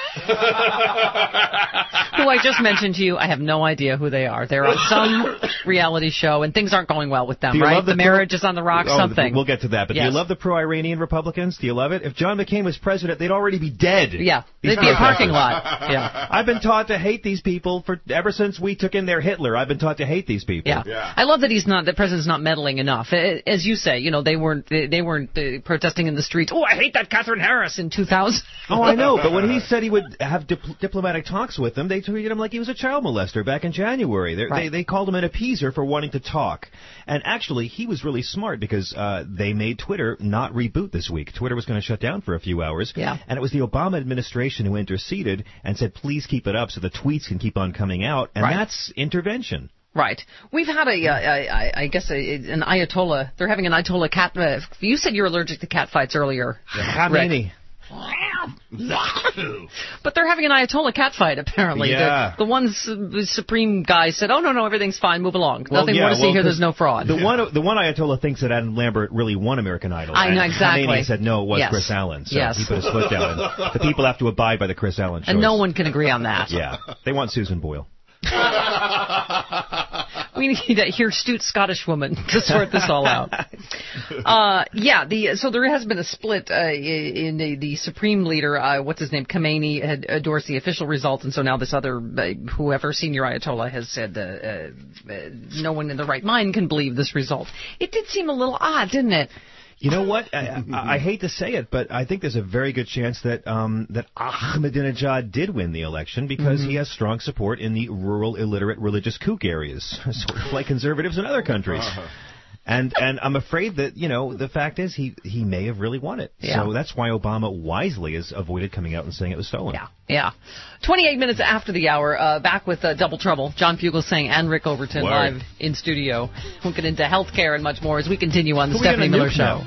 I just mentioned to you, I have no idea who they are. They're on some reality show, and things aren't going well with them, right? The marriage is on the rocks, something. We'll get to that. But do you love the pro-Iranian Republicans? Do you love it? If John McCain was president, they'd already be dead. Yeah. They'd be a parking lot. Yeah. I've been taught to hate these people ever since we took in their Hitler. I've been taught to hate these people. Yeah. I love that the president's not meddling enough. As you say, they weren't protesting in the streets. Oh, I hate that Catherine Harris in 2000. Oh, I know. But when he said he would have diplomatic talks with them, they treated him like he was a child molester back in January. They called him an appeaser for wanting to talk. And actually, he was really smart because they made Twitter not reboot this week. Twitter was going to shut down for a few hours. Yeah. And it was the Obama administration who interceded and said, please keep it up so the tweets can keep on coming out. And that's intervention. Right. We've had I guess an Ayatollah. They're having an Ayatollah cat. You said you're allergic to cat fights earlier. How many? But they're having an Ayatollah cat fight, apparently. Yeah. The one supreme guy said, oh, no, everything's fine, move along. Nothing more to see here, there's no fraud. The one Ayatollah thinks that Adam Lambert really won American Idol. I know, exactly. Khamenei said no, it was Chris Allen. So he put his foot down. And the people have to abide by the Chris Allen choice. And no one can agree on that. Yeah. They want Susan Boyle. We need a hirsute Scottish woman to sort this all out. So there has been a split in the supreme leader, what's his name, Khamenei, had endorsed the official results, and so now this other, whoever senior Ayatollah has said no one in their right mind can believe this result. It did seem a little odd, didn't it? You know what? I hate to say it, but I think there's a very good chance that Ahmadinejad did win the election because he has strong support in the rural, illiterate, religious kook areas, sort of like conservatives in other countries. And I'm afraid that, the fact is he may have really won it. Yeah. So that's why Obama wisely has avoided coming out and saying it was stolen. Yeah. 28 minutes after the hour, back with Double Trouble. John Fugelsang and Rick Overton live in studio. We'll get into healthcare and much more as we continue on the Stephanie Miller Show.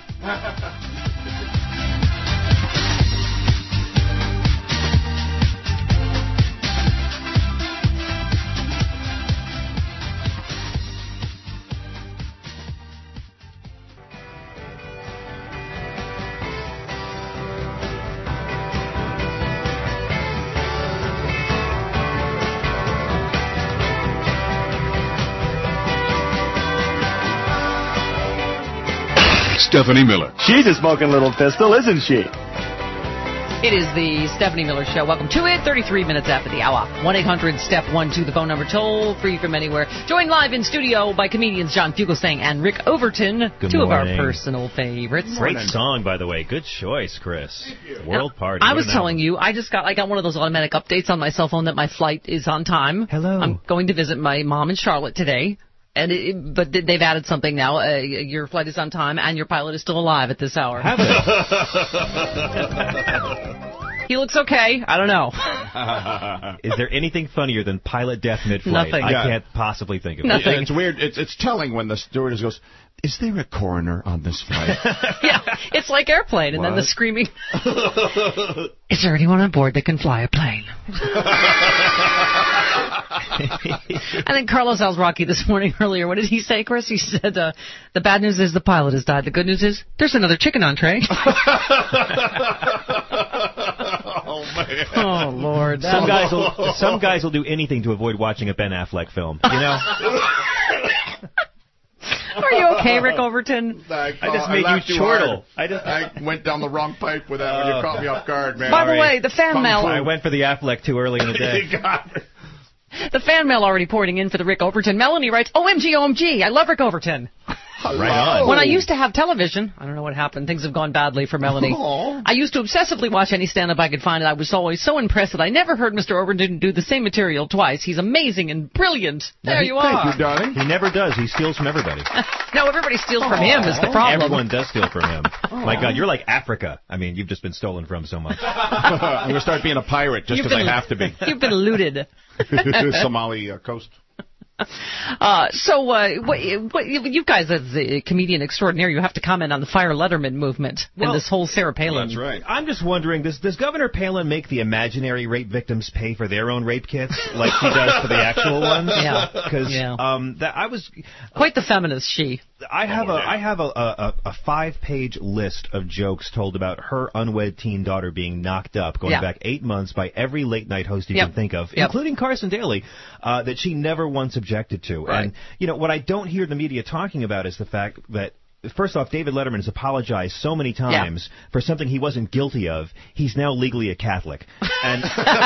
Stephanie Miller. She's a smoking little pistol, isn't she? It is the Stephanie Miller Show. Welcome to it. 33 minutes after the hour. 1-800-STEP-1-2, the phone number, toll free from anywhere. Joined live in studio by comedians John Fugelsang and Rick Overton. Good two morning. Of our personal favorites. Great song, by the way. Good choice, Chris. World Party. I was telling you, I got one of those automatic updates on my cell phone that my flight is on time. Hello. I'm going to visit my mom in Charlotte today. But they've added something now. Your flight is on time, and your pilot is still alive at this hour. Have they? He looks okay. I don't know. Is there anything funnier than pilot death mid-flight? Nothing. I can't possibly think of it. Nothing. It's weird. It's telling when the stewardess goes, is there a coroner on this flight? Yeah, it's like Airplane, and then the screaming. Is there anyone on board that can fly a plane? I think Carlos Alzraki this morning earlier, what did he say, Chris? He said, the bad news is the pilot has died. The good news is there's another chicken on tray. Oh, man. Oh, Lord. Some guys will do anything to avoid watching a Ben Affleck film, Are you okay, Rick Overton? I just made you chortle. I went down the wrong pipe with that when you caught me off guard, man. By the way, the fan mail. I went for the Affleck too early in the day. The fan mail already pouring in for the Rick Overton. Melanie writes, OMG, OMG, I love Rick Overton. Right on. When I used to have television, I don't know what happened. Things have gone badly for Melanie. Aww. I used to obsessively watch any stand-up I could find, and I was always so impressed that I never heard Mr. Overton do the same material twice. He's amazing and brilliant. There you are. Thank you, darling. He never does. He steals from everybody. No, everybody steals from him is the problem. Everyone does steal from him. My God, you're like Africa. I mean, you've just been stolen from so much. I'm going to start being a pirate just because I have to be. You've been looted. Somali coast. What you guys, as a comedian extraordinaire, you have to comment on the Fire Letterman movement and this whole Sarah Palin. That's right. I'm just wondering, does Governor Palin make the imaginary rape victims pay for their own rape kits like she does for the actual ones? Yeah. Because I was quite the feminist. I have a 5-page list of jokes told about her unwed teen daughter being knocked up going back 8 months by every late night host you can think of, including Carson Daly, that she never once objected to. Right. And what I don't hear the media talking about is the fact that, first off, David Letterman has apologized so many times for something he wasn't guilty of. He's now legally a Catholic. And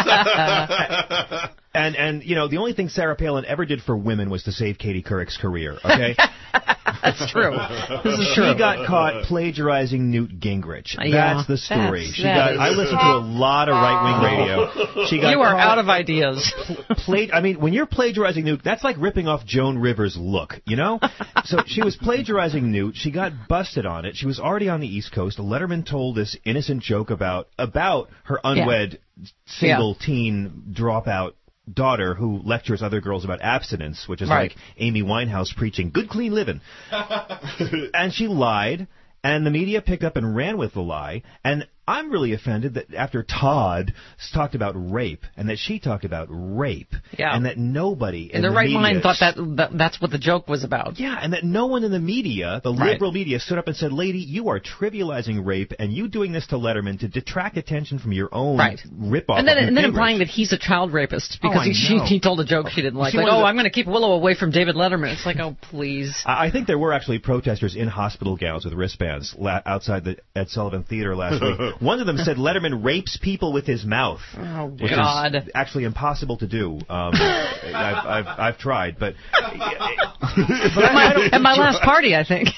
and the only thing Sarah Palin ever did for women was to save Katie Couric's career, okay? That's true. This is true. She got caught plagiarizing Newt Gingrich. Yeah, that's the story. I listened to a lot of right-wing radio. You are out of ideas. When you're plagiarizing Newt, that's like ripping off Joan Rivers' look, So she was plagiarizing Newt. She got busted on it. She was already on the East Coast. Letterman told this innocent joke about her unwed single teen dropout daughter who lectures other girls about abstinence, which is like Amy Winehouse preaching good, clean living. And she lied, and the media picked up and ran with the lie. And I'm really offended that after Todd talked about rape, and that she talked about rape, and that nobody in their the right media mind thought that's what the joke was about. Yeah, and that no one in the media, the liberal media, stood up and said, "Lady, you are trivializing rape, and you doing this to Letterman to detract attention from your own ripoff." And then implying that he's a child rapist because he told a joke she didn't like. I'm going to keep Willow away from David Letterman. It's like, oh, please. I think there were actually protesters in hospital gowns with wristbands outside the Ed Sullivan Theater last week. One of them said Letterman rapes people with his mouth. Oh, which God. is actually impossible to do. I've tried, but at my last party, I think.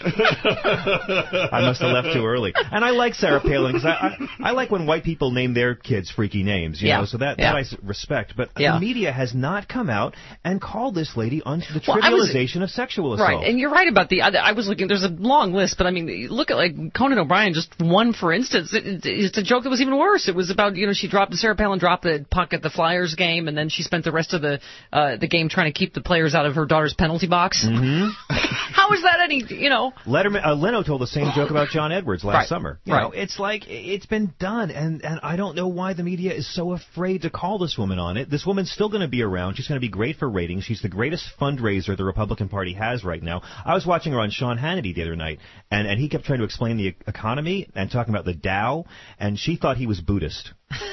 I must have left too early. And I like Sarah Palin because I like when white people name their kids freaky names, you know, so that I respect. But the media has not come out and called this lady on the trivialization of sexual assault. Right, and you're right about I was looking, there's a long list, but I mean, look at like Conan O'Brien, just one for instance. It's a joke that was even worse. It was about, Sarah Palin dropped the puck at the Flyers game, and then she spent the rest of the game trying to keep the players out of her daughter's penalty box. Mm-hmm. How is that any, Letterman, Leno told the same joke about John Edwards last summer. You know, it's like, it's been done, and I don't know why the media is so afraid to call this woman on it. This woman's still going to be around. She's going to be great for ratings. She's the greatest fundraiser the Republican Party has right now. I was watching her on Sean Hannity the other night, and he kept trying to explain the economy and talking about the Dow, and she thought he was Buddhist.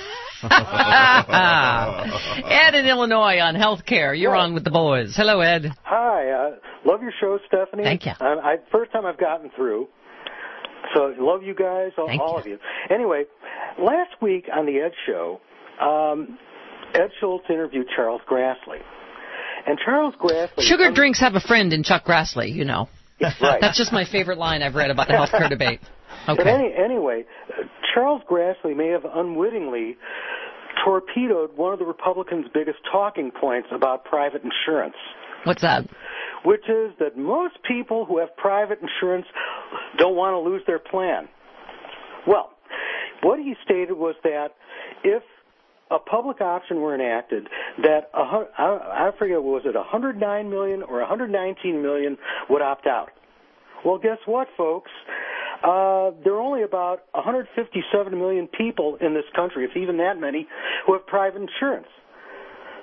Ed in Illinois on health care. You're on with the boys. Hello, Ed. Hi. Love your show, Stephanie. Thank you. First time I've gotten through. So love you guys, all of you. Anyway, last week on the Ed Show, Ed Schultz interviewed Charles Grassley. And Charles Grassley... Sugar drinks have a friend in Chuck Grassley, you know. Right. That's just my favorite line I've read about the health care debate. Okay. But anyway, Charles Grassley may have unwittingly torpedoed one of the Republicans' biggest talking points about private insurance. What's that? Which is that most people who have private insurance don't want to lose their plan. Well, what he stated was that if a public option were enacted, that I forget, was it 109 million or 119 million would opt out. Well, guess what, folks? There are only about 157 million people in this country, if even that many, who have private insurance.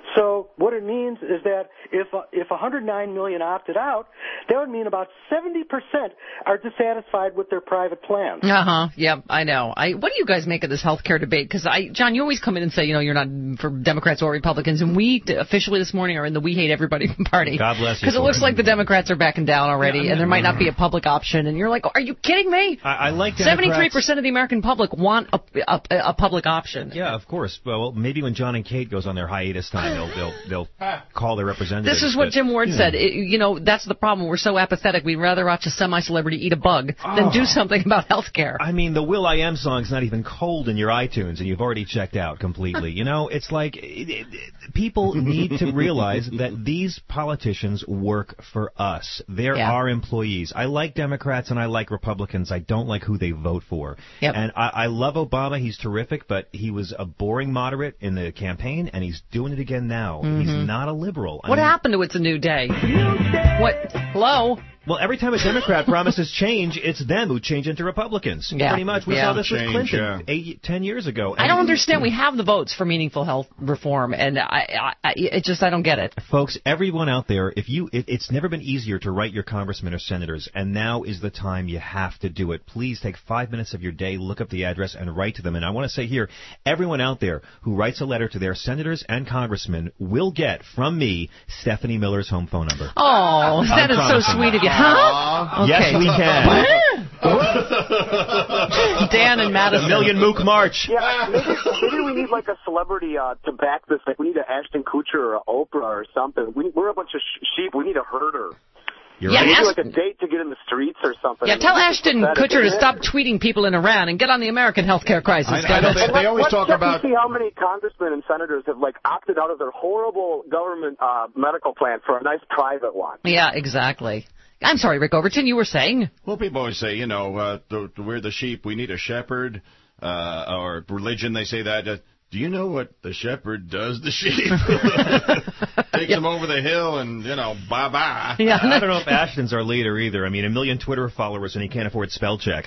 So what it means is that if 109 million opted out, that would mean about 70% are dissatisfied with their private plans. Yep, I know. What do you guys make of this health care debate? Because, John, you always come in and say, you're not for Democrats or Republicans, and we officially this morning are in the We Hate Everybody party. God bless you. Because it looks like the Democrats are backing down already, and there might not be a public option. And you're like, are you kidding me? I like Democrats. 73% of the American public want a public option. Yeah, of course. Well, maybe when John and Kate goes on their hiatus time, they'll call their representatives. This is what Jim Ward said. That's the problem. We're so apathetic. We'd rather watch a semi-celebrity eat a bug than do something about health care. I mean, the Will.i.am song's not even cold in your iTunes, and you've already checked out completely. It's like people need to realize that these politicians work for us. They're our employees. I like Democrats and I like Republicans. I don't like who they vote for. Yep. And I love Obama. He's terrific, but he was a boring moderate in the campaign, and he's doing it again now. He's not a liberal. What happened to It's a New Day? What? Hello? Well, every time a Democrat promises change, it's them who change into Republicans. Yeah. Pretty much. We saw this with Clinton 10 years ago. I don't understand. We have the votes for meaningful health reform, and I don't get it. Folks, everyone out there, it's never been easier to write your congressmen or senators, and now is the time you have to do it. Please take 5 minutes of your day, look up the address, and write to them. And I want to say here, everyone out there who writes a letter to their senators and congressmen will get, from me, Stephanie Miller's home phone number. Oh, that is so sweet of you. Huh? Okay. Yes, we can. Dan and Madison. The Million Mook March. Yeah, maybe we need like a celebrity to back this. Like we need an Ashton Kutcher or an Oprah or something. We're a bunch of sheep. We need a herder. You're right. right. Like a date to get in the streets or something. Yeah, tell Ashton Kutcher to stop tweeting people in Iran and get on the American health care crisis. I know they always talk about. See how many congressmen and senators have opted out of their horrible government medical plan for a nice private one. Yeah, exactly. I'm sorry, Rick Overton, you were saying? Well, people always say, we're the sheep, we need a shepherd, or religion, they say that. Do you know what the shepherd does to sheep? Takes them over the hill and, bye-bye. Yeah. I don't know if Ashton's our leader either. I mean, 1 million Twitter followers and he can't afford spell check.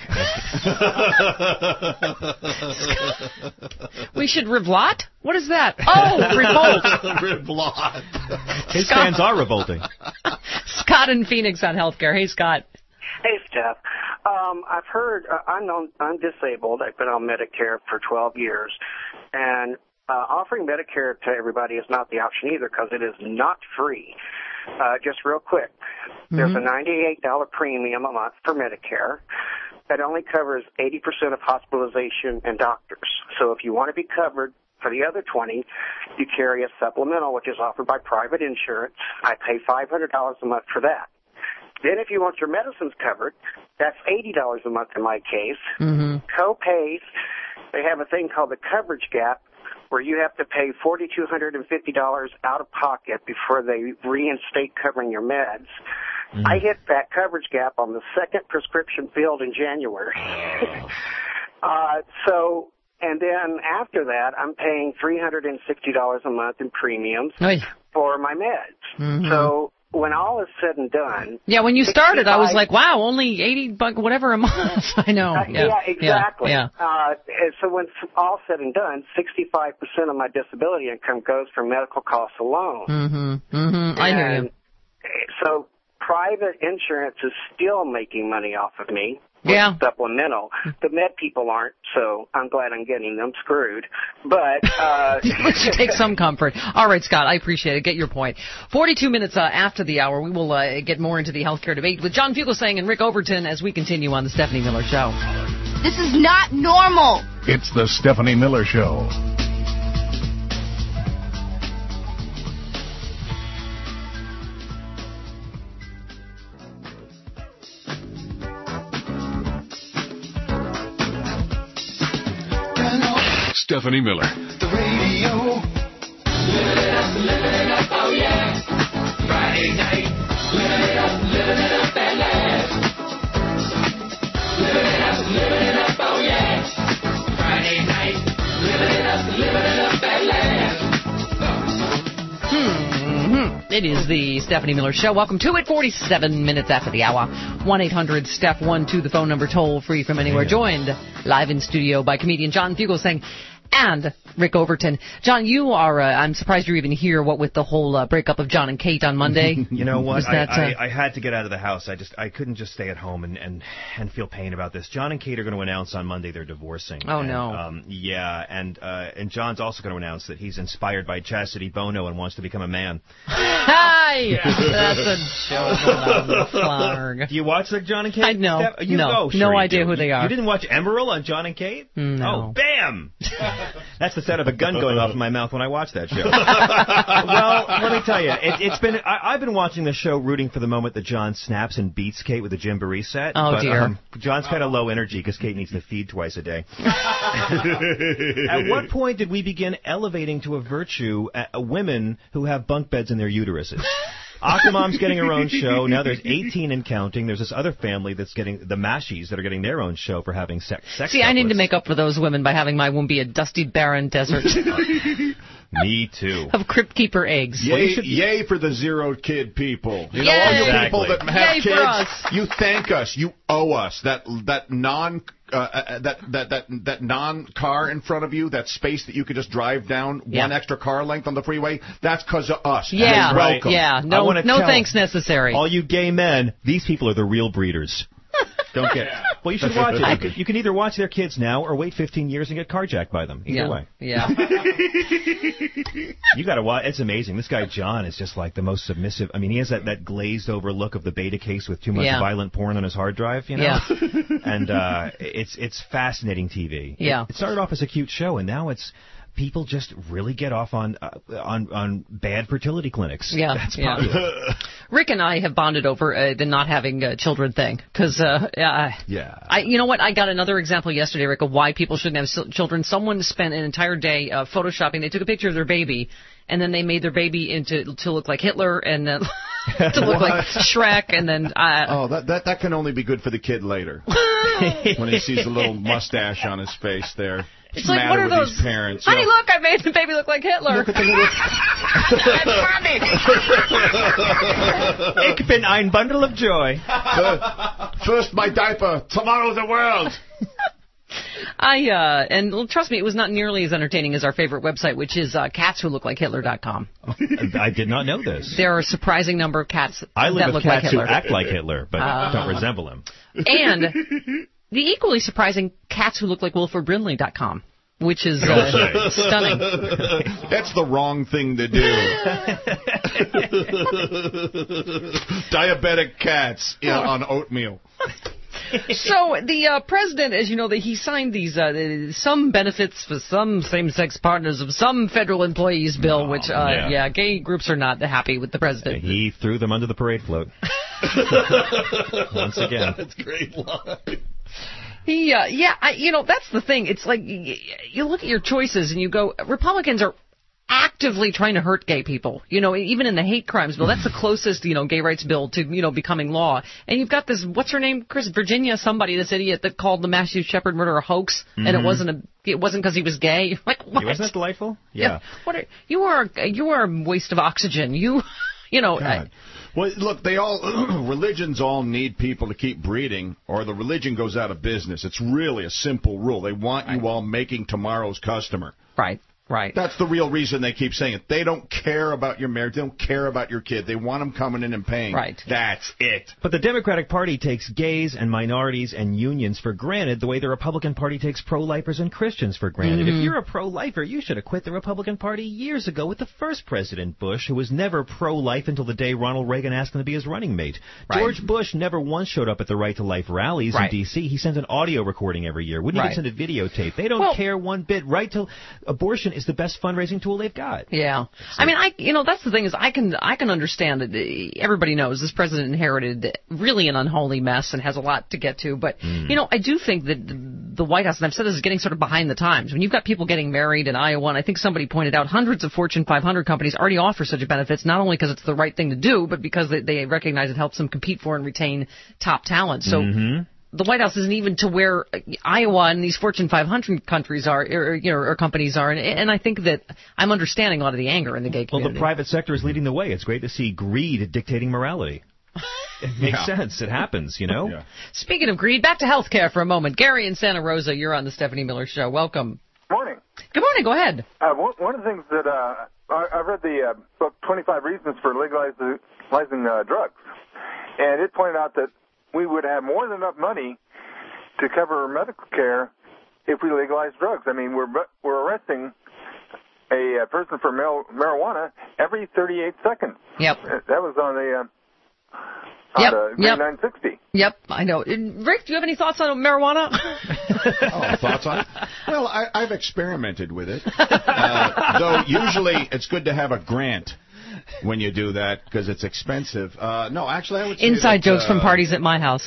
We should revolt? What is that? Oh, revolt. Revolt. His fans are revolting. Scott in Phoenix on healthcare. Hey, Scott. Hey, Steph. I've heard, I'm disabled. I've been on Medicare for 12 years. And offering Medicare to everybody is not the option either because it is not free. Just real quick, there's a $98 premium a month for Medicare. That only covers 80% of hospitalization and doctors. So if you want to be covered for the other 20, you carry a supplemental, which is offered by private insurance. I pay $500 a month for that. Then if you want your medicines covered, that's $80 a month in my case. Co-pays, they have a thing called the coverage gap where you have to pay $4,250 out of pocket before they reinstate covering your meds. I hit that coverage gap on the second prescription filled in January. And then after that, I'm paying $360 a month in premiums for my meds. So when all is said and done... Yeah, when you started, I was like, wow, only $80 whatever a month. I know. Yeah, exactly. Yeah. So when all said and done, 65% of my disability income goes for medical costs alone. I hear you. So private insurance is still making money off of me. Yeah. Supplemental. The med people aren't, so I'm glad I'm getting them screwed. But we should take some comfort. All right, Scott, I appreciate it. Get your point. 42 minutes after the hour, we will get more into the healthcare debate with John Fugelsang and Rick Overton as we continue on the Stephanie Miller Show. This is not normal. It's the Stephanie Miller Show. Stephanie Miller. The radio. Living it up, oh yeah. Friday night. Living it up at last. Living it up, oh yeah. Friday night. Living it up at last. It is the Stephanie Miller Show. Welcome to it. 47 minutes after the hour. 1-800-STEPH-12, the phone number, toll free from anywhere. Joined live in studio by comedian John Fugelsang. and Rick Overton. John, you are, I'm surprised you're even here, what with the whole breakup of John and Kate on Monday. You know what? I had to get out of the house. I couldn't just stay at home and feel pain about this. John and Kate are going to announce on Monday they're divorcing. Oh, no. Yeah, and John's also going to announce that he's inspired by Chastity Bono and wants to become a man. Hi! That's a joke on the flarg. Do you watch the John and Kate? I know. No idea who they are. You didn't watch Emerald on John and Kate? No. Oh, bam! That's the sound of a gun going off in my mouth when I watch that show. Well, let me tell you, I've been watching the show rooting for the moment that John snaps and beats Kate with a Jamboree set. Oh, dear. John's kind of low energy because Kate needs to feed twice a day. At what point did we begin elevating to a virtue women who have bunk beds in their uteruses? Octomom's getting her own show. Now there's 18 and counting. There's this other family that's getting the Mashies that are getting their own show for having sex. See, I need to make up for those women by having my womb be a dusty, barren desert. Me too. Of Crypt Keeper eggs. Yay for the zero kid people. You know, Yay. all you people that have Yay kids, for us. you thank us. You owe us that non-car in front of you, that space that you could just drive down one extra car length on the freeway. That's because of us. Yeah, You're welcome. Yeah, no thanks necessary. All you gay men, these people are the real breeders. Don't get. Well, you should watch it. You can either watch their kids now or wait 15 years and get carjacked by them. Either way. Yeah. You got to watch. It's amazing. This guy John is just like the most submissive. I mean, he has that glazed over look of the beta case with too much violent porn on his hard drive. You know. Yeah. And it's fascinating TV. Yeah. It started off as a cute show, and now it's. People just really get off on bad fertility clinics. Yeah, that's popular. Rick and I have bonded over the not having children thing because you know what? I got another example yesterday, Rick, of why people shouldn't have children. Someone spent an entire day photoshopping. They took a picture of their baby, and then they made their baby to look like Hitler and to look like Shrek, and then that can only be good for the kid later when he sees the little mustache on his face there. It's like, what are those? Parents, honey, look, I made the baby look like Hitler. Look at the little... Ich bin ein bundle of joy. First my diaper, tomorrow the world. And trust me, it was not nearly as entertaining as our favorite website, which is catswholooklikeHitler.com. I did not know this. There are a surprising number of cats that look like Hitler. who act like Hitler, but don't resemble him. And the equally surprising catswholooklikeWilfordBrimley.com, which is stunning. That's the wrong thing to do. Diabetic cats on oatmeal. So the president, as you know, he signed these some benefits for some same-sex partners of some federal employees bill, which gay groups are not happy with the president. He threw them under the parade float. Once again. That's a great line. That's the thing. It's like you look at your choices and you go, Republicans are actively trying to hurt gay people. You know, even in the hate crimes bill, that's the closest, gay rights bill to, becoming law. And you've got this, what's her name, Chris, Virginia, somebody, this idiot that called the Matthew Shepard murder a hoax, and it wasn't because he was gay. Like, what? Wasn't that delightful? Yeah. You are a waste of oxygen. God. Well, look, religions all need people to keep breeding, or the religion goes out of business. It's really a simple rule. They want you all making tomorrow's customer. Right. Right. That's the real reason they keep saying it. They don't care about your marriage. They don't care about your kid. They want them coming in and paying. Right. That's it. But the Democratic Party takes gays and minorities and unions for granted the way the Republican Party takes pro-lifers and Christians for granted. Mm-hmm. If you're a pro-lifer, you should have quit the Republican Party years ago with the first President Bush, who was never pro-life until the day Ronald Reagan asked him to be his running mate. Right. George Bush never once showed up at the Right to Life rallies in D.C. He sends an audio recording every year. Wouldn't even send a videotape. They don't care one bit. Abortion is the best fundraising tool they've got. Yeah. So, I mean, that's the thing is I can understand that everybody knows this president inherited really an unholy mess and has a lot to get to. But, I do think that the White House, and I've said this, is getting sort of behind the times. When you've got people getting married in Iowa, and I think somebody pointed out hundreds of Fortune 500 companies already offer such benefits, not only because it's the right thing to do, but because they recognize it helps them compete for and retain top talent. So the White House isn't even to where Iowa and these Fortune 500 countries are, or companies are, and I think that I'm understanding a lot of the anger in the gay community. Well, the private sector is leading the way. It's great to see greed dictating morality. It makes sense. It happens, Yeah. Speaking of greed, back to healthcare for a moment. Gary in Santa Rosa, you're on the Stephanie Miller Show. Welcome. Morning. Good morning. Go ahead. One of the things that I read the book 25 Reasons for Legalizing Drugs, and it pointed out that we would have more than enough money to cover medical care if we legalize drugs. I mean, we're arresting a person for marijuana every 38 seconds. Yep. That was on the Yep. 960. Yep, I know. Rick, do you have any thoughts on marijuana? Thoughts on it? Well, I've experimented with it. Though usually it's good to have a grant when you do that because it's expensive. No, actually, I would say Inside jokes from parties at my house.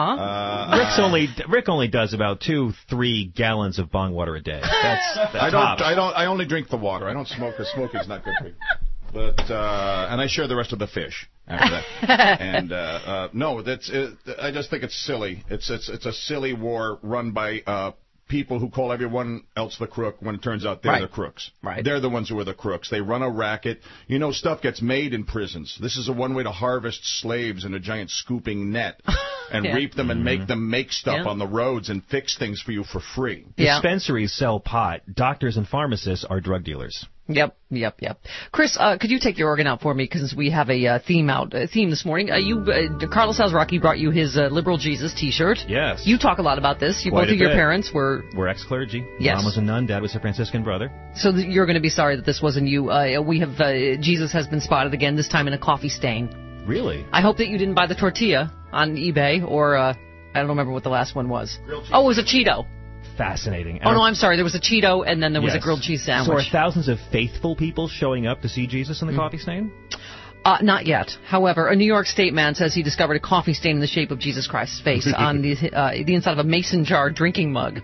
Rick only does about 2-3 gallons of bong water a day. That's I only drink the water. I don't smoke because smoking's not good for you. But and I share the rest of the fish after that. And no, I just think it's silly. It's a silly war run by people who call everyone else the crook when it turns out they're the crooks. Right. They're the ones who are the crooks. They run a racket. You know, stuff gets made in prisons. This is one way to harvest slaves in a giant scooping net and reap them and make them make stuff on the roads and fix things for you for free. Dispensaries sell pot. Doctors and pharmacists are drug dealers. Yep. Chris, could you take your organ out for me because we have a theme this morning. Carlos Alzraki brought you his Liberal Jesus T-shirt. Yes. You talk a lot about this. Both of your parents were ex-clergy. Yes. Mom was a nun. Dad was a Franciscan brother. So you're going to be sorry that this wasn't you. We have Jesus has been spotted again, this time in a coffee stain. Really? I hope that you didn't buy the tortilla on eBay or I don't remember what the last one was. Oh, it was a Cheeto. Fascinating. Oh, no, I'm sorry. There was a Cheeto, and then there was a grilled cheese sandwich. So are thousands of faithful people showing up to see Jesus in the coffee stain? Not yet. However, a New York State man says he discovered a coffee stain in the shape of Jesus Christ's face on the inside of a mason jar drinking mug.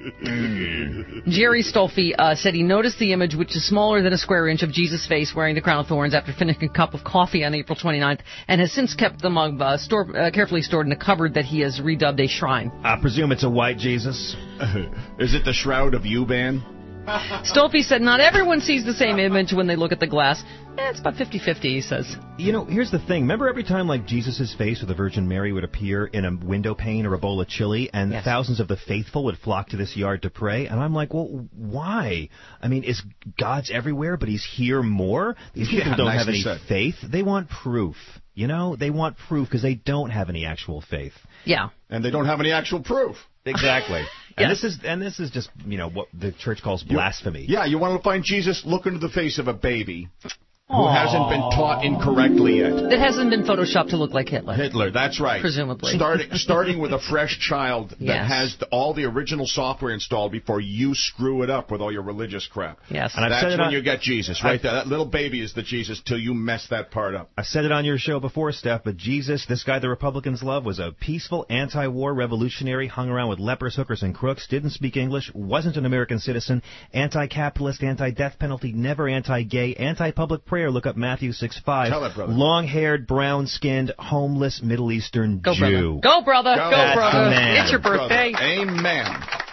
Jerry Stolfi said he noticed the image, which is smaller than a square inch, of Jesus' face wearing the crown of thorns after finishing a cup of coffee on April 29th, and has since kept the mug carefully stored in a cupboard that he has redubbed a shrine. I presume it's a white Jesus. Is it the Shroud of U-Ban? Stolfi said not everyone sees the same image when they look at the glass. It's about 50-50, he says. You know, here's the thing. Remember every time, like, Jesus' face or the Virgin Mary would appear in a window pane or a bowl of chili, and thousands of the faithful would flock to this yard to pray? And I'm like, well, why? I mean, is God's everywhere, but he's here more? These people don't have any faith. They want proof. You know, they want proof because they don't have any actual faith. Yeah. And they don't have any actual proof. Exactly. And this is just, you know, what the church calls blasphemy. Yeah, you want to find Jesus, look into the face of a baby who hasn't been taught incorrectly yet. That hasn't been photoshopped to look like Hitler. Hitler, that's right. Presumably. Starting with a fresh child that has all the original software installed before you screw it up with all your religious crap. Yes. And that's when you get Jesus, right there. That little baby is the Jesus till you mess that part up. I've said it on your show before, Steph, but Jesus, this guy the Republicans love, was a peaceful, anti-war revolutionary, hung around with lepers, hookers, and crooks, didn't speak English, wasn't an American citizen, anti-capitalist, anti-death penalty, never anti-gay, anti-public prayer. Look up Matthew 6:5. Tell it, brother. Long-haired, brown-skinned, homeless Middle Eastern Jew. Go, brother. Go, brother. Man. It's your birthday. Brother. Amen.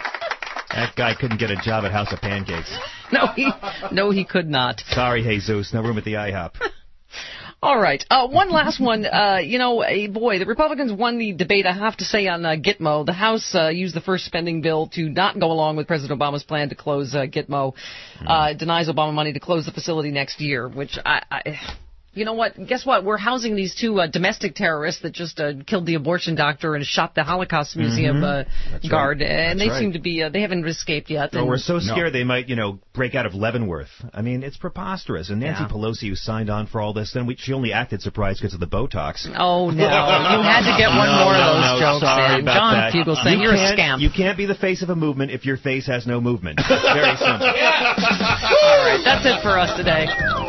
That guy couldn't get a job at House of Pancakes. No, he could not. Sorry, Jesus. No room at the IHOP. All right. One last one. The Republicans won the debate, I have to say, on Gitmo. The House used the first spending bill to not go along with President Obama's plan to close Gitmo. Denies Obama money to close the facility next year, which you know what? Guess what? We're housing these two domestic terrorists that just killed the abortion doctor and shot the Holocaust Museum guard. And they seem to be, they haven't escaped yet. Oh, we're so scared they might, break out of Leavenworth. I mean, it's preposterous. And Nancy Pelosi, who signed on for all this, she only acted surprised because of the Botox. Oh, no. You had to get one more of those jokes in. John Fugelsang, you're a scamp. You can't be the face of a movement if your face has no movement. Very simple. All right, that's it for us today.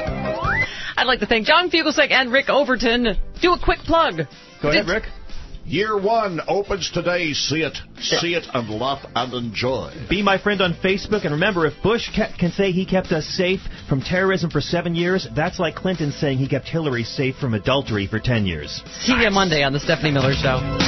I'd like to thank John Fugelsang and Rick Overton. Do a quick plug. Go ahead, Rick. Year 1 opens today. See it and laugh and enjoy. Be my friend on Facebook, and remember, if Bush can say he kept us safe from terrorism for 7 years, that's like Clinton saying he kept Hillary safe from adultery for 10 years. See you Monday on the Stephanie Miller Show.